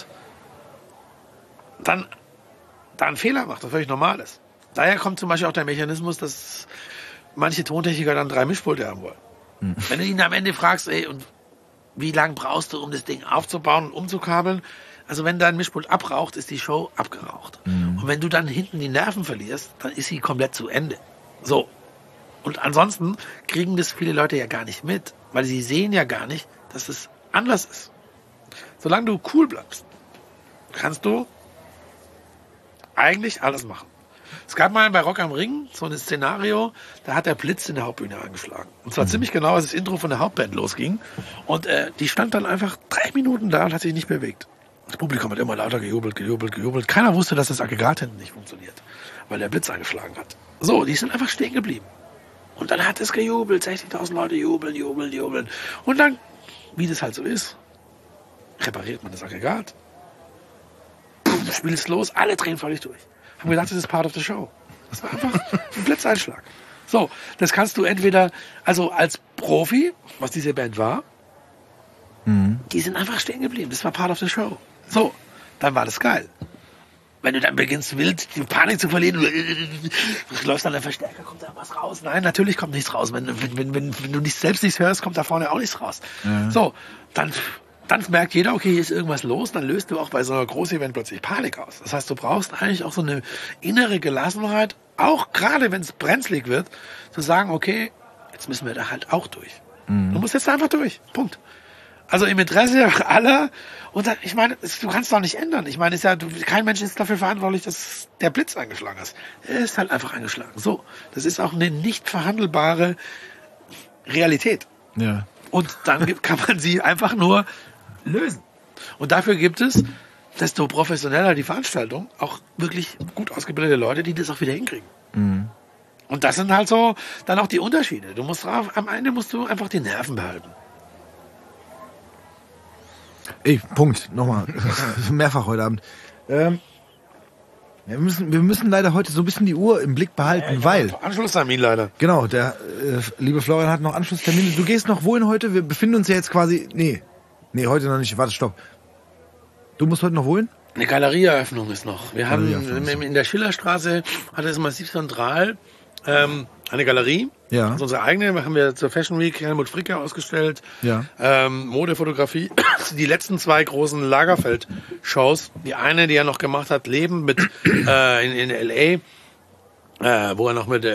dann einen Fehler macht, was völlig normal ist. Daher kommt zum Beispiel auch der Mechanismus, dass manche Tontechniker dann 3 Mischpulte haben wollen. Wenn du ihn am Ende fragst, ey, und wie lange brauchst du, um das Ding aufzubauen und umzukabeln? Also wenn dein Mischpult abraucht, ist die Show abgeraucht. Und wenn du dann hinten die Nerven verlierst, dann ist sie komplett zu Ende. So. Und ansonsten kriegen das viele Leute ja gar nicht mit, weil sie sehen ja gar nicht, dass es anders ist. Solange du cool bleibst, kannst du eigentlich alles machen. Es gab mal bei Rock am Ring so ein Szenario, da hat der Blitz in der Hauptbühne angeschlagen. Und zwar ziemlich genau, als das Intro von der Hauptband losging. Und die stand dann einfach 3 Minuten da und hat sich nicht bewegt. Das Publikum hat immer lauter gejubelt. Keiner wusste, dass das Aggregat hinten nicht funktioniert, weil der Blitz angeschlagen hat. So, die sind einfach stehen geblieben. Und dann hat es gejubelt, 60.000 Leute jubeln. Und dann, wie das halt so ist, repariert man das Aggregat. Du spielst los, alle drehen völlig durch. Haben gedacht, das ist part of the show. Das war einfach ein Blitzeinschlag. So, das kannst du entweder, also als Profi, was diese Band war, die sind einfach stehen geblieben. Das war part of the show. So, dann war das geil. Wenn du dann beginnst, wild die Panik zu verlieren, läufst an der Verstärker, kommt da was raus? Nein, natürlich kommt nichts raus. Wenn du nicht selbst nichts hörst, kommt da vorne auch nichts raus. Ja. So, dann merkt jeder, okay, hier ist irgendwas los, dann löst du auch bei so einer Groß-Event plötzlich Panik aus. Das heißt, du brauchst eigentlich auch so eine innere Gelassenheit, auch gerade wenn es brenzlig wird, zu sagen, okay, jetzt müssen wir da halt auch durch. Du musst jetzt einfach durch. Punkt. Also im Interesse aller, und dann, ich meine, du kannst doch nicht ändern. Ich meine, kein Mensch ist dafür verantwortlich, dass der Blitz eingeschlagen ist. Er ist halt einfach eingeschlagen. So, das ist auch eine nicht verhandelbare Realität. Ja. Und dann kann man sie einfach nur lösen. Und dafür gibt es, desto professioneller die Veranstaltung, auch wirklich gut ausgebildete Leute, die das auch wieder hinkriegen. Und das sind halt so dann auch die Unterschiede. Am Ende musst du einfach die Nerven behalten. Ey, Punkt. Nochmal. Mehrfach heute Abend. Wir müssen leider heute so ein bisschen die Uhr im Blick behalten, weil... Anschlusstermin leider. Genau, der liebe Florian hat noch Anschlusstermine. Du gehst noch wohin heute? Wir befinden uns ja jetzt quasi... Nee, heute noch nicht. Warte, stopp. Du musst heute noch wohin? Eine Galerieeröffnung ist noch. Wir haben in der Schillerstraße, hat es Massiv Central eine Galerie. Ja. Das ist unsere eigene. Haben wir zur Fashion Week Helmut Fricke ausgestellt. Ja. Modefotografie. Die letzten 2 großen Lagerfeld-Shows. Die eine, die er noch gemacht hat, Leben mit in L.A., wo er noch mit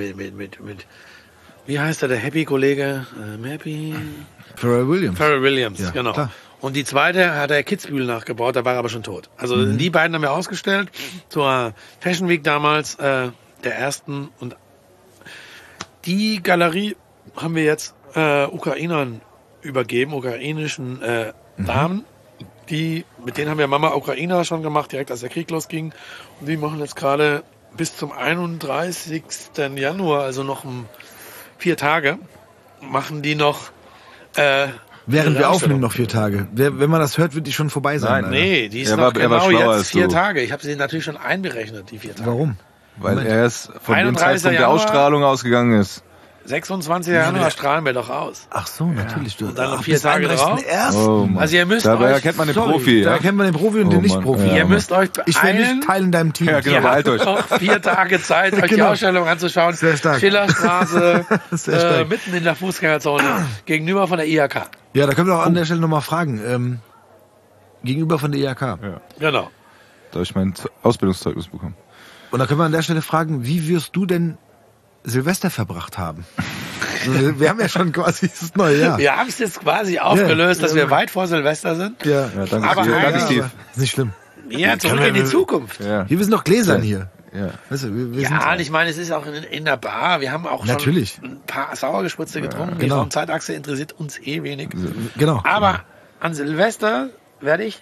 wie heißt der Happy-Kollege? Happy? Pharrell Williams. Ja, genau. Klar. Und die zweite hat er Kitzbühel nachgebaut, da war er aber schon tot. Also die beiden haben wir ausgestellt zur Fashion Week damals, der ersten. Und Die Galerie haben wir jetzt Ukrainern übergeben, ukrainischen Damen. Mit denen haben wir Mama Ukrainer schon gemacht, direkt als der Krieg losging. Und die machen jetzt gerade bis zum 31. Januar, also noch 4 Tage, machen die noch Während wir aufnehmen noch 4 Tage. Wenn man das hört, wird die schon vorbei sein. Nein. Nee, die ist Er noch war genau schlauer jetzt als 4 du. Tage. Ich habe sie natürlich schon einberechnet, die 4 Tage. Warum? Weil er es von dem 31. Zeitpunkt der Januar. Ausstrahlung ausgegangen ist. 26. Januar strahlen wir doch aus. Ach so, natürlich. Du. Und dann noch Ach, 4 bis Tage drauf. 31.01.. Oh, Mann. Also ihr müsst Dabei euch, erkennt man den Sorry, Profi. Da Ja? erkennt man den Profi und den Oh, Nicht-Profi. Mann. Ja, ihr müsst euch Ich wäre beeilen. nicht Teil in deinem Team. Ja, genau. Ihr Behalt habt euch. noch 4 Tage Zeit, euch die Genau. Ausstellung anzuschauen. Sehr stark. Schillerstraße, Sehr stark. mitten in der Fußgängerzone, gegenüber von der IHK. Ja, da können wir auch an der Stelle nochmal fragen. Gegenüber von der IHK. Ja. Genau. Da habe ich mein Ausbildungszeugnis bekommen. Und da können wir an der Stelle fragen, wie wirst du denn Silvester verbracht haben? Also, wir haben ja schon quasi das neue Jahr. Wir haben es jetzt quasi aufgelöst, Ja. dass wir weit vor Silvester sind. Ja. Ja, danke, Aber Steve. Danke, eigentlich- Steve. Aber ist nicht schlimm. Ja, zurück in die Zukunft. Ja. Hier, wir sind noch gläsern hier. Ja. Weißt du, wir Ja, sind, und ich meine, es ist auch in der Bar. Wir haben auch Natürlich. schon ein paar Sauergespritze getrunken. Die genau. Raumzeitachse interessiert uns wenig. genau. Aber an Silvester werde ich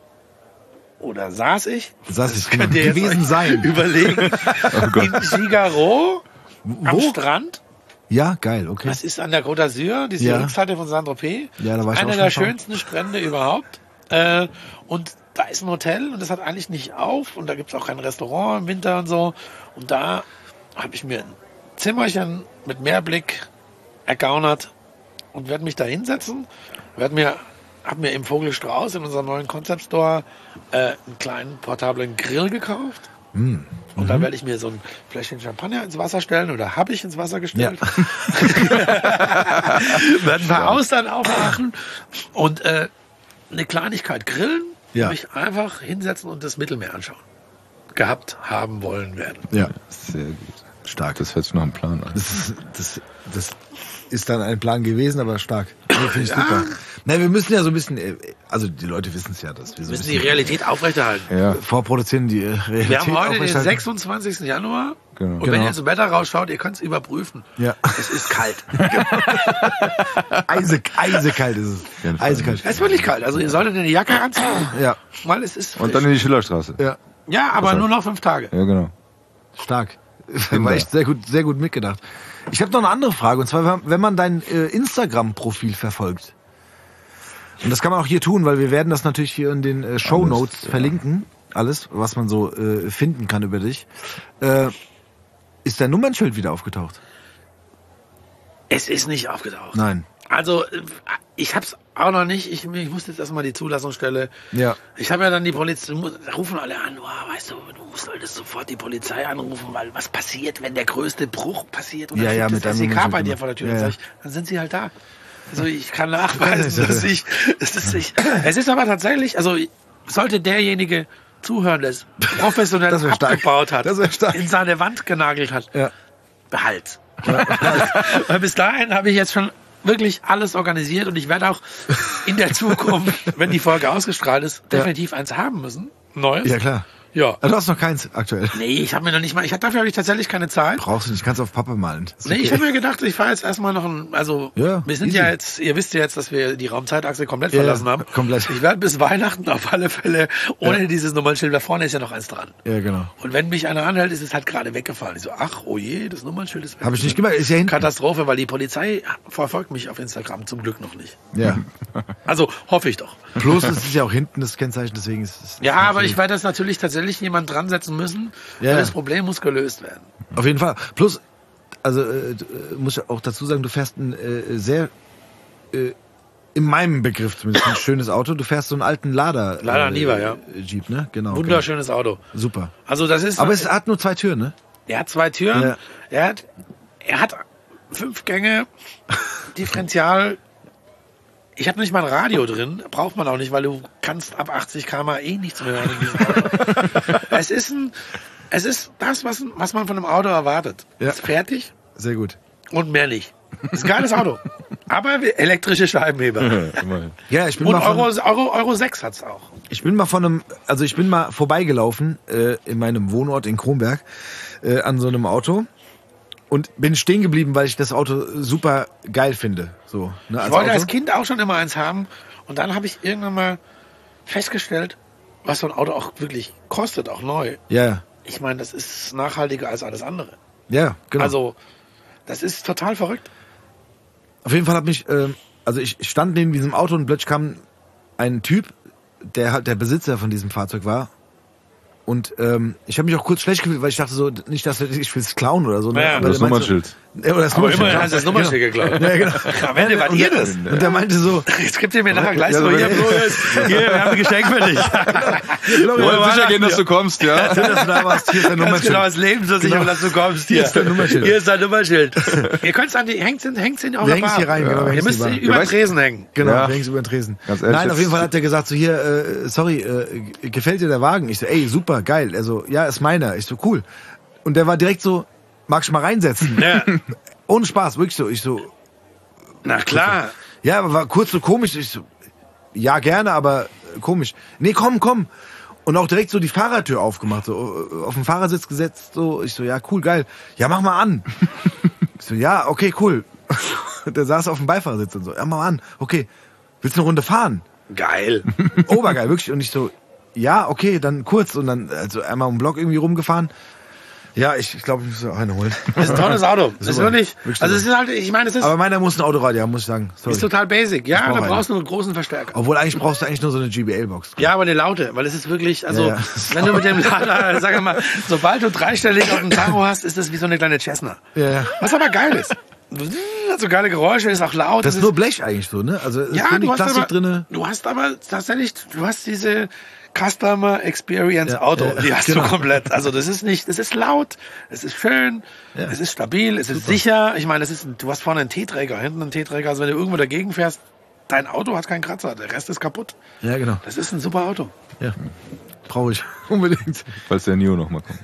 oder saß ich, Saß ich, könnt ihr jetzt gewesen euch sein. überlegen, in Figaro am Wo? Strand. Ja, geil, okay. Das ist an der Côte d'Azur, die Ja. Rückseite von Saint-Tropez. Ja, da war ich auch Einer schon der schon. schönsten Strände überhaupt. Und da ist ein Hotel und das hat eigentlich nicht auf und da gibt es auch kein Restaurant im Winter und so. Und da habe ich mir ein Zimmerchen mit Meerblick ergaunert und werde mich da hinsetzen. Hab mir im Vogelstrauß in unserem neuen Concept Store einen kleinen portablen Grill gekauft. Und da werde ich mir so ein Fläschchen Champagner ins Wasser stellen oder habe ich ins Wasser gestellt. Werden ein paar Austern aufmachen und eine Kleinigkeit grillen, Ja. mich einfach hinsetzen und das Mittelmeer anschauen. Gehabt, haben, wollen, werden. Ja, Sehr gut. stark. Das hört sich nach einem Plan an. Das ist dann ein Plan gewesen, aber stark. Nee, finde ich super. Na, wir müssen ja so ein bisschen, also die Leute wissen es ja, dass wir so Wir ein müssen die bisschen Realität aufrechterhalten. Ja, vorproduzieren, die Realität Wir haben heute den aufrechterhalten. 26. Januar Genau. und wenn Genau. ihr ins Wetter rausschaut, ihr könnt es überprüfen. Ja. Es ist kalt. Eisekalt ist es. jeden Fall. Eisekalt. Es ist wirklich kalt. Also ihr solltet eine Jacke anziehen, Ja, weil es ist frisch. Und dann in die Schillerstraße. ja, Ja, aber nur noch 5 Tage. Ja, genau. stark. War echt sehr gut mitgedacht. Ich habe noch eine andere Frage, und zwar, wenn man dein Instagram-Profil verfolgt, und das kann man auch hier tun, weil wir werden das natürlich hier in den Shownotes verlinken, alles, was man so finden kann über dich, ist dein Nummernschild wieder aufgetaucht? Es ist nicht aufgetaucht. Nein. Also, ich hab's auch noch nicht. Ich musste jetzt erstmal die Zulassungsstelle. Ja. Ich habe ja dann die Polizei, rufen alle an, oh, weißt du solltest sofort die Polizei anrufen, weil was passiert, wenn der größte Bruch passiert und Ja, dann ja, steht mit das deinem SEK bei Nummernschild dir vor der Tür. immer. Dann, Ja, sag ich, dann sind sie halt da. Also ich kann nachweisen, dass es ist aber tatsächlich, also sollte derjenige zuhören, der es professionell Das wär stark. abgebaut hat, Das wär stark. in seine Wand genagelt hat, Ja. behalt. Weil bis dahin habe ich jetzt schon wirklich alles organisiert und ich werde auch in der Zukunft, wenn die Folge ausgestrahlt ist, definitiv eins haben müssen. Neues. Ja, klar. Ja. Du hast noch keins aktuell. Nee, ich habe mir noch nicht mal, dafür habe ich tatsächlich keine Zeit. Brauchst du nicht, kannst auf Pappe malen. Ist Nee, okay. ich habe mir gedacht, ich fahre jetzt erstmal noch Ja, wir sind easy. ja jetzt, ihr wisst ja jetzt, dass wir die Raumzeitachse komplett verlassen haben. komplett. Ich werde bis Weihnachten auf alle Fälle, ohne dieses Nummernschild, da vorne ist ja noch eins dran. Ja, genau. Und wenn mich einer anhält, ist es halt gerade weggefallen. Ich so, ach, oh je, das Nummernschild ist weg. Habe ich nicht gemacht, ist ja hinten. Katastrophe, weil die Polizei verfolgt mich auf Instagram zum Glück noch nicht. Ja. Also, hoffe ich doch. Plus, es ist ja auch hinten das Kennzeichen, deswegen ist es. Ja, aber ich werde das natürlich tatsächlich jemand dran setzen müssen, Ja. weil das Problem muss gelöst werden. Auf jeden Fall. Plus, also muss ich auch dazu sagen, du fährst ein sehr, in meinem Begriff zumindest, ein schönes Auto. Du fährst so einen alten Lada. Lada Niva, ja. Jeep, ne? Genau. Wunderschönes Auto. Genau. Super. Also das ist. Aber es hat nur 2 Türen, ne? Er hat 2 Türen. Ja. Er hat 5 Gänge, Differential. Ich habe nicht mal ein Radio drin, braucht man auch nicht, weil du kannst ab 80 km/h nichts mehr hören in diesem Auto. Es ist das, was man von einem Auto erwartet. Ja. Ist fertig Sehr gut. und mehr nicht. Ist ein geiles Auto. Aber elektrische Scheibenheber. Immerhin. Ja, ich bin Und mal von, Euro 6 hat's auch. ich bin mal vorbeigelaufen in meinem Wohnort in Kronberg an so einem Auto Und bin stehen geblieben, weil ich das Auto super geil finde. So, ne, Ich wollte Auto. als Kind auch schon immer eins haben. Und dann habe ich irgendwann mal festgestellt, was so ein Auto auch wirklich kostet, auch neu. Ja, Ich meine, das ist nachhaltiger als alles andere. ja, genau. Also, das ist total verrückt. Auf jeden Fall hat mich, also ich stand neben diesem Auto und plötzlich kam ein Typ, der halt der Besitzer von diesem Fahrzeug war. Und ich habe mich auch kurz schlecht gefühlt, weil ich dachte so, nicht, dass ich will es klauen oder so. Ne? Ja, Aber Das der meinte so- Nummernschild. Ja, oder das Aber Nummernschild. immerhin hast du das Nummernschild geklaut. Ja, genau. Am Ende wart ihr das. Und der meinte so, Jetzt gibt ihr mir nachher gleich Ja, so, so, hier, wir haben ein Geschenk für dich. Wir wollen sicher gehen, dass du kommst, ja. dass du da warst, hier ist dein Ganz Nummernschild. genau, das lebensversicher, dass du kommst. Hier ist dein Nummernschild. Hier ist dein Nummernschild. Ihr könnt es an die, hängt's in auch Wir der hängen's Bar. hier rein, genau, wir Ihr hängen's müsst hier rein. über den weißt- Tresen hängen. Genau, Ja. wir hängen über den Tresen. Ganz ehrlich, Nein, auf jetzt- jeden Fall hat er gesagt, so hier, sorry, gefällt dir der Wagen? Ich so, ey, super, geil. Er so, ja, ist meiner. Ich so, cool. Und der war direkt so, magst du mal reinsetzen? Ja. Ohne Spaß, wirklich so. Ich so, Na klar. ja, aber war kurz so komisch. Ich so, ja, gerne, aber komisch. Nee, komm. Und auch direkt so die Fahrertür aufgemacht, so auf den Fahrersitz gesetzt, so. Ich so, ja, cool, geil. Ja, mach mal an. Ich so, ja, okay, cool. Der saß auf dem Beifahrersitz und so, ja, mach mal an. Okay, willst du eine Runde fahren? Geil. Obergeil, wirklich. Und ich so, ja, okay, dann kurz. Und dann also einmal um den Block irgendwie rumgefahren. Ja, ich glaube, ich muss auch eine holen. Das ist ein tolles Auto. Das ist Super. wirklich, Wirklich also super. es ist halt, ich meine, es ist, Aber meiner muss ein Autoradio haben, muss ich sagen. Sorry. ist total basic. Ja, brauch da einen. brauchst du einen großen Verstärker. Obwohl eigentlich brauchst du eigentlich nur so eine GBL-Box. Ja, aber eine laute, weil es ist wirklich, also, Ja, ja. wenn du mit dem Lader, sag mal, sobald du dreistellig auf dem Tacho hast, ist das wie so eine kleine Cessna. Ja, ja. Was aber geil ist. Hat so geile Geräusche, ist auch laut. Das es ist nur Blech eigentlich so, ne? Also es ist ja, wenig du hast Plastik aber, drinne. du hast aber tatsächlich, du hast diese Customer Experience Ja, Auto, ja, die hast genau. du komplett. Also das ist nicht, es ist laut, es ist schön, Ja. es ist stabil, es ist sicher. Ich meine, du hast vorne einen T-Träger, hinten einen T-Träger. Also wenn du irgendwo dagegen fährst, dein Auto hat keinen Kratzer, der Rest ist kaputt. Ja, genau. Das ist ein super Auto. Ja. Brauche ich. Unbedingt. Falls der Neo noch mal kommt.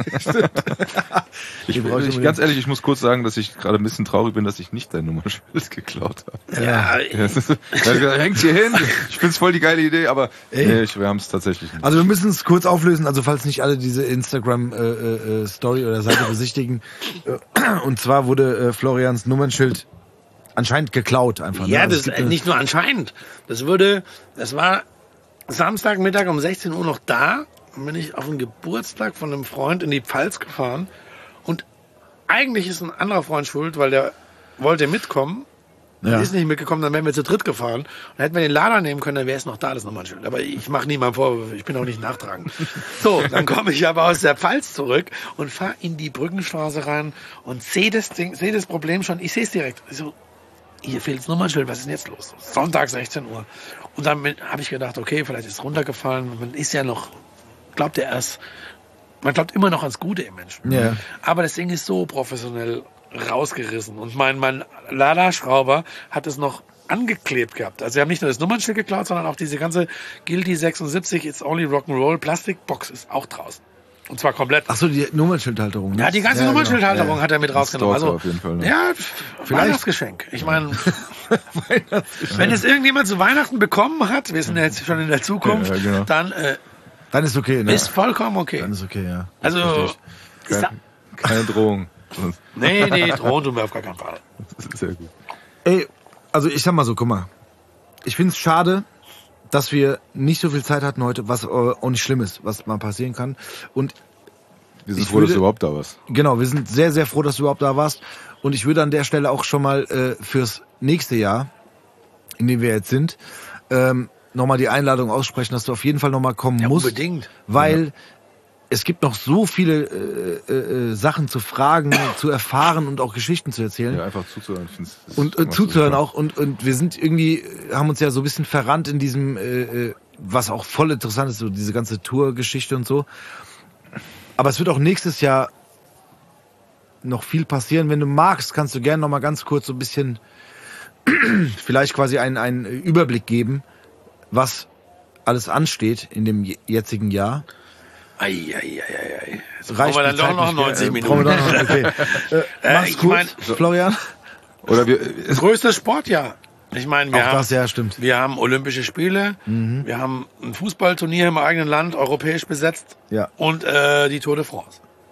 Die brauche ich Ganz ehrlich, ich muss kurz sagen, dass ich gerade ein bisschen traurig bin, dass ich nicht dein Nummernschild geklaut habe. Ja, Ja, da hängt hier hin. Ich find's voll die geile Idee, aber nee, wir haben es tatsächlich nicht. Also wir müssen es kurz auflösen, also falls nicht alle diese Instagram-Story oder Seite besichtigen. Und zwar wurde Florians Nummernschild anscheinend geklaut einfach. ja, ne? Also das es gibt eine- nicht nur anscheinend. Das war Samstagmittag um 16 Uhr noch da. Dann bin ich auf den Geburtstag von einem Freund in die Pfalz gefahren. Und eigentlich ist ein anderer Freund schuld, weil der wollte mitkommen. Ja. Ist nicht mitgekommen, dann wären wir zu dritt gefahren. Und hätten wir den Lader nehmen können, dann wäre es noch da, das Nummernschild. Aber ich mache niemandem Vorwürfe, ich bin auch nicht nachtragend. So, dann komme ich aber aus der Pfalz zurück und fahre in die Brückenstraße rein und sehe das Problem schon. Ich sehe es direkt. Ich so, hier fehlt das Nummernschild, was ist denn jetzt los? Sonntag 16 Uhr. Und dann habe ich gedacht, okay, vielleicht ist es runtergefallen. Man ist ja noch, man glaubt immer noch ans Gute im Menschen. Ja. Aber das Ding ist so professionell rausgerissen. Und mein Laderschrauber hat es noch angeklebt gehabt. Also sie haben nicht nur das Nummernschild geklaut, sondern auch diese ganze Guilty 76 It's Only Rock'n'Roll Plastikbox ist auch draußen. Und zwar komplett. Ach so, die Nummernschildhalterung. Ne? Ja, die ganze genau. Nummernschildhalterung Ja. hat er mit rausgenommen. Stalker Also, auf jeden Fall, ne? ja, Vielleicht. Weihnachtsgeschenk. Ich meine, wenn es irgendjemand zu Weihnachten bekommen hat, wir sind ja jetzt schon in der Zukunft, Ja, genau. dann Dann ist okay, ne? ist vollkommen okay. Dann ist okay, ja. Also, ist da, Keine Drohung. nee, drohen tun wir auf gar keinen Fall. Das ist sehr gut. Ey, also ich sag mal so, guck mal. Ich find's schade, dass wir nicht so viel Zeit hatten heute, was auch nicht schlimm ist, was mal passieren kann. Und Wir sind Ich froh, dass würde- du überhaupt da warst. genau, wir sind sehr, sehr froh, dass du überhaupt da warst. Und ich würde an der Stelle auch schon mal fürs nächste Jahr, in dem wir jetzt sind, nochmal die Einladung aussprechen, dass du auf jeden Fall nochmal kommen Ja, musst. unbedingt. Weil es gibt noch so viele Sachen zu fragen, zu erfahren und auch Geschichten zu erzählen. Ja, einfach zuzuhören. Ich find's- das Und macht zuzuhören super. auch. Und wir sind irgendwie, haben uns ja so ein bisschen verrannt in diesem, was auch voll interessant ist, so diese ganze Tour-Geschichte und so. Aber es wird auch nächstes Jahr noch viel passieren. Wenn du magst, kannst du gerne noch mal ganz kurz so ein bisschen vielleicht quasi einen Überblick geben, was alles ansteht in dem jetzigen Jahr. Ei. Jetzt Reicht brauchen wir dann die doch Zeit noch nicht, 90 gell? Minuten. Brauchen wir doch noch, okay. Mach's ich gut, mein- Florian. Oder wir, Größtes Sportjahr. Ich meine, wir Auch haben, das, ja, stimmt. wir haben Olympische Spiele, wir haben ein Fußballturnier im eigenen Land, europäisch besetzt Ja. und die Tour de France.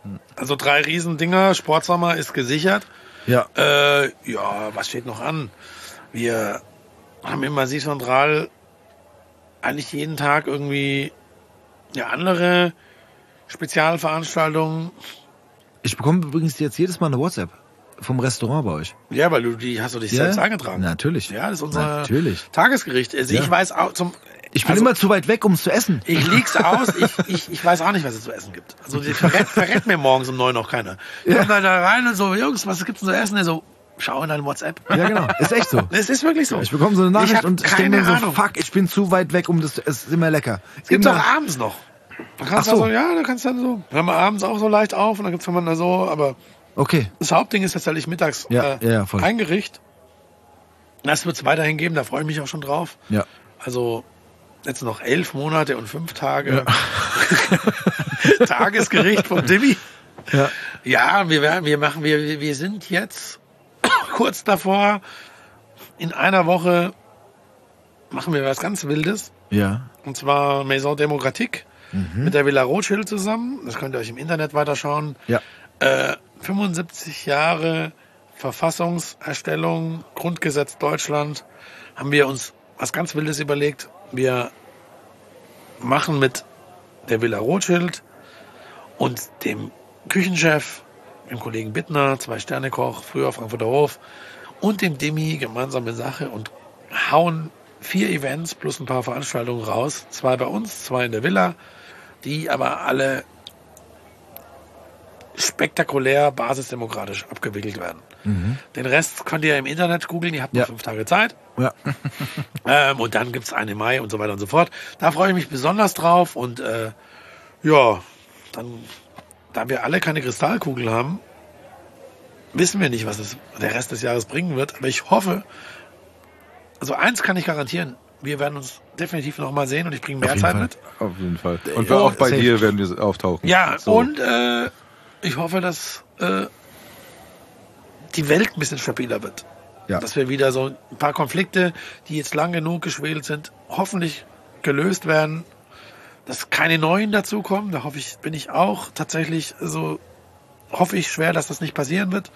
Also 3 Riesendinger, Sportsommer ist gesichert. Ja. Ja, was steht noch an? Wir haben im Massiv Central eigentlich jeden Tag irgendwie andere Spezialveranstaltungen. Ich bekomme übrigens jetzt jedes Mal eine WhatsApp vom Restaurant bei euch. Ja, weil du hast du dich selbst eingetragen. Natürlich. Ja, das ist unser Natürlich. Tagesgericht. Also Ja. ich weiß auch Ich bin immer zu weit weg, um es zu essen. ich leg's aus, ich weiß auch nicht, was es zu essen gibt. Also die verrät mir morgens um 9 noch keiner. Ich komm dann da rein und so, Jungs, was gibt's denn zu essen? Er so, schau in dein WhatsApp. Ja, genau. Ist echt so. Es ist wirklich so. Ich bekomme so eine Nachricht hab und ich denke keine mir so, Ahnung. fuck, ich bin zu weit weg, um das, es ist immer lecker. Es gibt's Immer- auch abends noch. Da kannst Ach so. du da kannst du dann so. Wir haben abends auch so leicht auf und dann gibt's dann da so, aber Okay. das Hauptding ist tatsächlich mittags Ja, voll. ein Gericht. Das wird's weiterhin geben, da freue ich mich auch schon drauf. Ja. Also jetzt noch 11 Monate und 5 Tage. Tagesgericht vom Dimmi. Ja. Ja, wir sind jetzt kurz davor. In einer Woche machen wir was ganz Wildes. Ja. Und zwar Maison Démocratique mit der Villa Rothschild zusammen. Das könnt ihr euch im Internet weiterschauen. Ja. 75 Jahre Verfassungserstellung, Grundgesetz Deutschland, haben wir uns was ganz Wildes überlegt. Wir machen mit der Villa Rothschild und dem Küchenchef, dem Kollegen Bittner, 2-Sterne-Koch, früher Frankfurter Hof, und dem Demi gemeinsame Sache und hauen 4 Events plus ein paar Veranstaltungen raus. 2 bei uns, 2 in der Villa, die aber alle spektakulär basisdemokratisch abgewickelt werden. Den Rest könnt ihr im Internet googeln, ihr habt noch 5 Tage Zeit. Ja. Und dann gibt's einen im Mai und so weiter und so fort. Da freue ich mich besonders drauf. Und ja, dann, da wir alle keine Kristallkugel haben, wissen wir nicht, was es der Rest des Jahres bringen wird. Aber ich hoffe, also eins kann ich garantieren, wir werden uns definitiv noch mal sehen und ich bringe mehr Zeit mit. Auf jeden Fall. Und auch bei safe. dir werden wir auftauchen. Ja, So. und ich hoffe, dass die Welt ein bisschen stabiler wird. Ja. Dass wir wieder so ein paar Konflikte, die jetzt lang genug geschwelt sind, hoffentlich gelöst werden. Dass keine neuen dazukommen. Da bin ich auch tatsächlich so, hoffe ich schwer, dass das nicht passieren wird.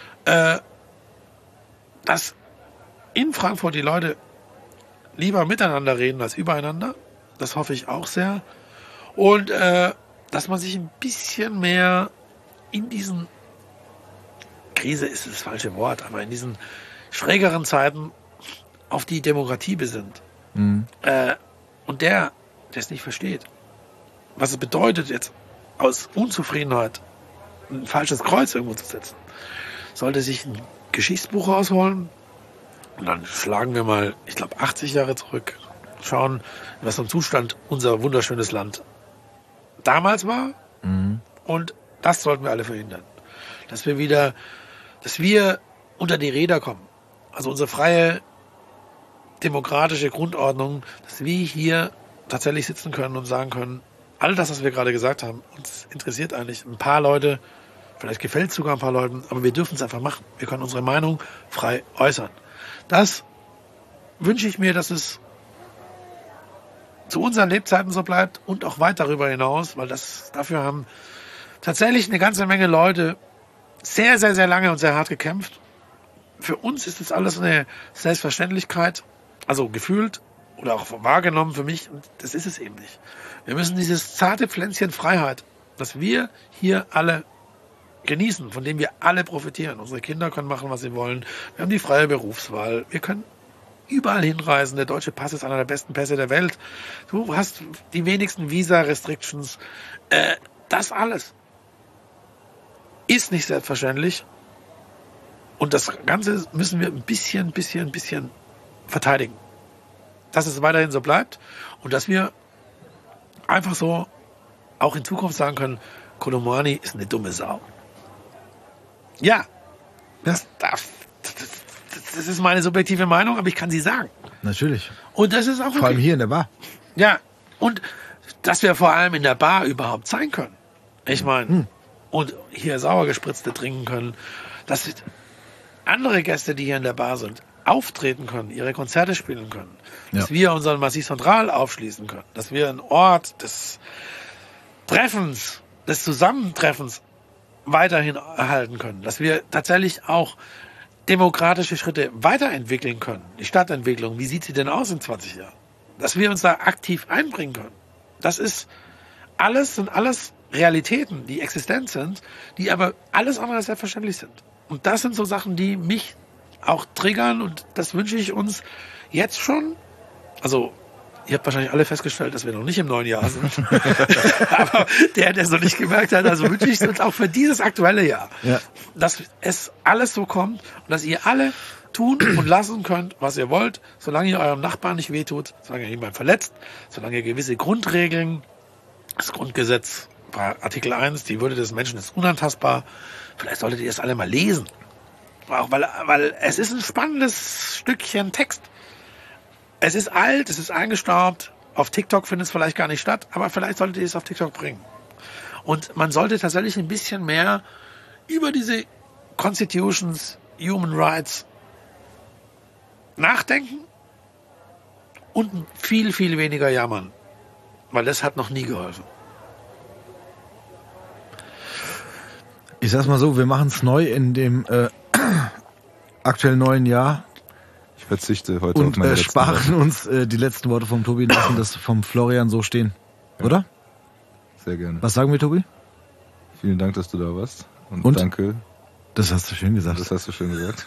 Dass in Frankfurt die Leute lieber miteinander reden als übereinander. Das hoffe ich auch sehr. Und dass man sich ein bisschen mehr in diesen, Krise ist das falsche Wort, aber in diesen schrägeren Zeiten auf die Demokratie besinnt. Und der es nicht versteht, was es bedeutet, jetzt aus Unzufriedenheit ein falsches Kreuz irgendwo zu setzen, sollte sich ein Geschichtsbuch rausholen und dann schlagen wir mal, ich glaube, 80 Jahre zurück, schauen, was im Zustand unser wunderschönes Land damals war. Und das sollten wir alle verhindern. Dass wir unter die Räder kommen. Also unsere freie demokratische Grundordnung, dass wir hier tatsächlich sitzen können und sagen können, all das, was wir gerade gesagt haben, uns interessiert eigentlich ein paar Leute, vielleicht gefällt es sogar ein paar Leuten, aber wir dürfen es einfach machen. Wir können unsere Meinung frei äußern. Das wünsche ich mir, dass es zu unseren Lebzeiten so bleibt und auch weit darüber hinaus, weil dafür haben tatsächlich eine ganze Menge Leute sehr, sehr, sehr lange und sehr hart gekämpft. Für uns ist das alles eine Selbstverständlichkeit, also gefühlt oder auch wahrgenommen für mich. Und das ist es eben nicht. Wir müssen dieses zarte Pflänzchen Freiheit, das wir hier alle genießen, von dem wir alle profitieren. Unsere Kinder können machen, was sie wollen. Wir haben die freie Berufswahl. Wir können überall hinreisen. Der deutsche Pass ist einer der besten Pässe der Welt. Du hast die wenigsten Visa-Restrictions. Das alles ist nicht selbstverständlich. Und das Ganze müssen wir ein bisschen verteidigen. Dass es weiterhin so bleibt und dass wir einfach so auch in Zukunft sagen können, Colomani ist eine dumme Sau. Ja, das ist meine subjektive Meinung, aber ich kann sie sagen. Natürlich. Und das ist auch okay. Vor allem hier in der Bar. Ja, und dass wir vor allem in der Bar überhaupt sein können. Ich meine, und hier sauer gespritzte trinken können, dass andere Gäste, die hier in der Bar sind, auftreten können, ihre Konzerte spielen können, dass wir unseren Massiv Central aufschließen können, dass wir einen Ort des Treffens, des Zusammentreffens weiterhin erhalten können, dass wir tatsächlich auch demokratische Schritte weiterentwickeln können. Die Stadtentwicklung, wie sieht sie denn aus in 20 Jahren? Dass wir uns da aktiv einbringen können. Das sind alles Realitäten, die existent sind, die aber alles andere als selbstverständlich sind. Und das sind so Sachen, die mich auch triggern und das wünsche ich uns jetzt schon. Also, ihr habt wahrscheinlich alle festgestellt, dass wir noch nicht im neuen Jahr sind. Aber der es noch nicht gemerkt hat, also wünsche ich es uns auch für dieses aktuelle Jahr, dass es alles so kommt und dass ihr alle tun und lassen könnt, was ihr wollt, solange ihr eurem Nachbarn nicht wehtut, solange ihr jemanden verletzt, solange ihr gewisse Grundregeln, das Grundgesetz, Artikel 1, die Würde des Menschen ist unantastbar. Vielleicht solltet ihr es alle mal lesen. Auch weil es ist ein spannendes Stückchen Text. Es ist alt, es ist eingestaubt. Auf TikTok findet es vielleicht gar nicht statt, aber vielleicht solltet ihr es auf TikTok bringen. Und man sollte tatsächlich ein bisschen mehr über diese Constitutions, Human Rights nachdenken und viel, viel weniger jammern. Weil das hat noch nie geholfen. Ich sag's mal so, wir machen es neu in dem aktuell neuen Jahr. Ich verzichte heute auf Und meine letzten sparen Worte. uns die letzten Worte vom Tobi, lassen das vom Florian so stehen. Oder? Sehr gerne. Was sagen wir, Tobi? Vielen Dank, dass du da warst. Und? Danke. Das hast du schön gesagt. Das hast du schön gesagt.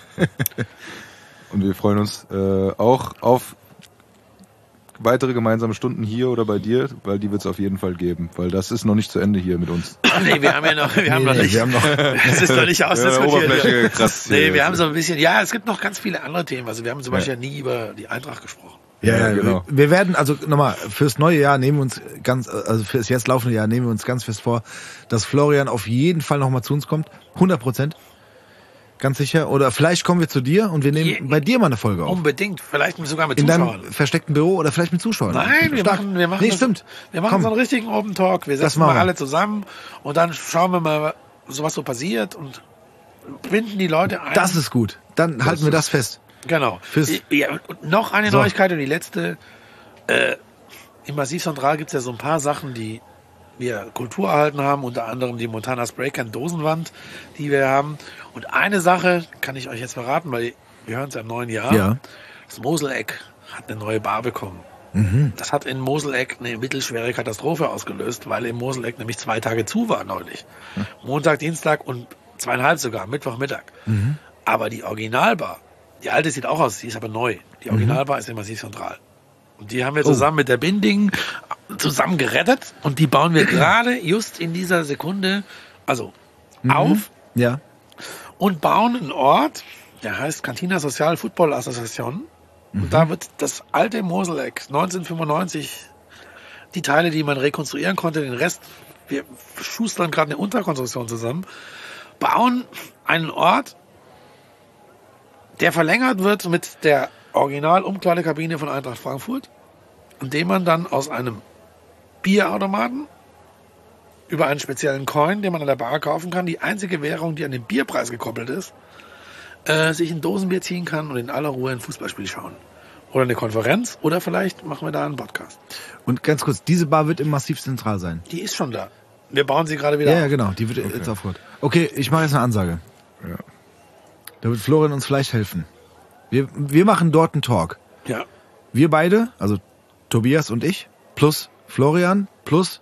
Und wir freuen uns auch auf weitere gemeinsame Stunden hier oder bei dir, weil die wird es auf jeden Fall geben, weil das ist noch nicht zu Ende hier mit uns. Nee, wir haben noch nicht. Es ist noch nicht ausdiskutiert. Oberfläche krass. Nee, wir haben so ein bisschen, ja, es gibt noch ganz viele andere Themen. Also wir haben zum Beispiel nie über die Eintracht gesprochen. Ja, genau. Wir werden, also nochmal, fürs neue Jahr nehmen wir uns also fürs jetzt laufende Jahr nehmen wir uns ganz fest vor, dass Florian auf jeden Fall nochmal zu uns kommt. 100%. Ganz sicher. Oder vielleicht kommen wir zu dir und wir nehmen bei dir mal eine Folge auf. Unbedingt. Vielleicht sogar mit In Zuschauern. deinem versteckten Büro oder vielleicht mit Zuschauern. Nein, wir machen nee, stimmt. Wir machen so einen richtigen Open Talk. Wir setzen machen mal wir. alle zusammen und dann schauen wir mal, was so passiert und binden die Leute ein. Das ist gut. Dann halten wir das fest. Genau. Ja, und noch eine Neuigkeit und die letzte. Im Massiv Central gibt es ja so ein paar Sachen, die wir Kultur erhalten haben, unter anderem die Montana Spraycan Dosenwand, die wir haben. Und eine Sache kann ich euch jetzt verraten, weil wir hören es ja im neuen Jahr. Ja. Das Moseleck hat eine neue Bar bekommen. Das hat in Moseleck eine mittelschwere Katastrophe ausgelöst, weil im Moseleck nämlich 2 Tage zu war neulich. Montag, Dienstag und 2,5 sogar, Mittwochmittag. Aber die Originalbar, die alte sieht auch aus, die ist aber neu. Die Originalbar ist im Massiv Central. Und die haben wir zusammen mit der Binding zusammen gerettet und die bauen wir gerade just in dieser Sekunde auf Ja. und bauen einen Ort, der heißt Cantina Social Football Association. Und da wird das alte Moseleck 1995, die Teile, die man rekonstruieren konnte, den Rest, wir schustern gerade eine Unterkonstruktion zusammen, bauen einen Ort, der verlängert wird mit der Original-Umkleidekabine von Eintracht Frankfurt, in dem man dann aus einem Bierautomaten über einen speziellen Coin, den man an der Bar kaufen kann, die einzige Währung, die an den Bierpreis gekoppelt ist, sich ein Dosenbier ziehen kann und in aller Ruhe ein Fußballspiel schauen. Oder eine Konferenz, oder vielleicht machen wir da einen Podcast. Und ganz kurz, diese Bar wird im Massiv Zentral sein. Die ist schon da. Wir bauen sie gerade wieder Ja, auf. genau, die wird jetzt aufgehört. Okay, ich mache jetzt eine Ansage. Ja. Da wird Florian uns vielleicht helfen. Wir machen dort einen Talk. Ja. Wir beide, also Tobias und ich, plus Florian, plus,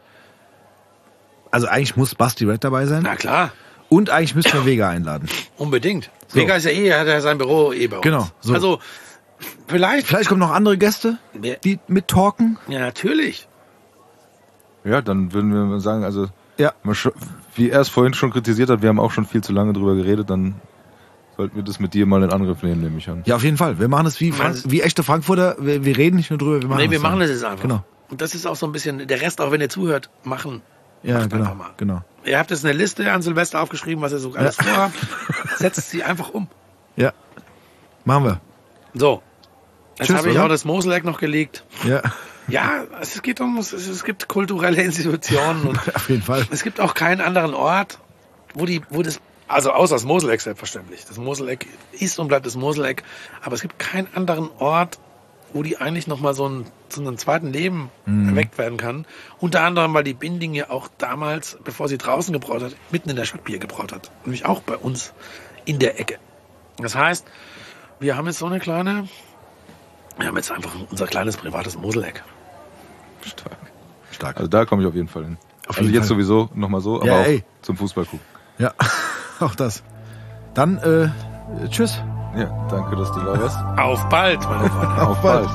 also eigentlich muss Basti Red dabei sein. Na klar, Und eigentlich müssen wir Vega einladen. unbedingt. So. Vega ist ja hat ja sein Büro bei uns. Genau, so. Also, vielleicht, Vielleicht kommen noch andere Gäste, die mit talken. ja natürlich. Ja, dann würden wir mal sagen, also Ja. wie er es vorhin schon kritisiert hat, wir haben auch schon viel zu lange drüber geredet, dann sollten wir das mit dir mal in Angriff nehmen, nehme ich an. Ja, auf jeden Fall. Wir machen es wie echte Frankfurter. Wir reden nicht nur drüber, wir machen Nee, wir es machen dann. das jetzt einfach. Genau. Und das ist auch so ein bisschen, der Rest, auch wenn ihr zuhört, machen. Ja, Macht genau, einfach mal. genau. Ihr habt jetzt eine Liste an Silvester aufgeschrieben, was ihr so alles vorhabt. Setzt sie einfach um. Ja. Machen wir. So. Jetzt Tschüss, habe ich oder? auch das Moseleck noch gelegt. Ja, Ja, es gibt kulturelle Institutionen und auf jeden Fall. es gibt auch keinen anderen Ort, wo das, also außer das Moseleck selbstverständlich. Das Moseleck ist und bleibt das Moseleck, aber es gibt keinen anderen Ort, wo die eigentlich nochmal so einen zweiten Leben erweckt werden kann. Unter anderem, weil die Binding ja auch damals, bevor sie draußen gebraut hat, mitten in der Stadt Bier gebraut hat. Nämlich auch bei uns in der Ecke. Das heißt, wir haben jetzt einfach unser kleines privates Moseleck. Stark. Also da komme ich auf jeden Fall hin. Auf Also jeden jetzt Fall. sowieso nochmal so, aber Ja, auch ey. zum Fußball gucken. Ja, auch das. Dann, tschüss. Ja, danke, dass du da warst. Auf bald, meine Freunde. Auf bald.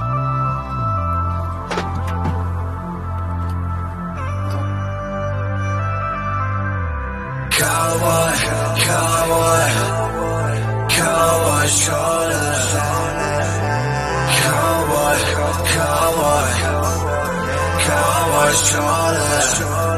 Cowboy, cowboy, cowboy shoulder. Cowboy, cowboy, cowboy shoulder.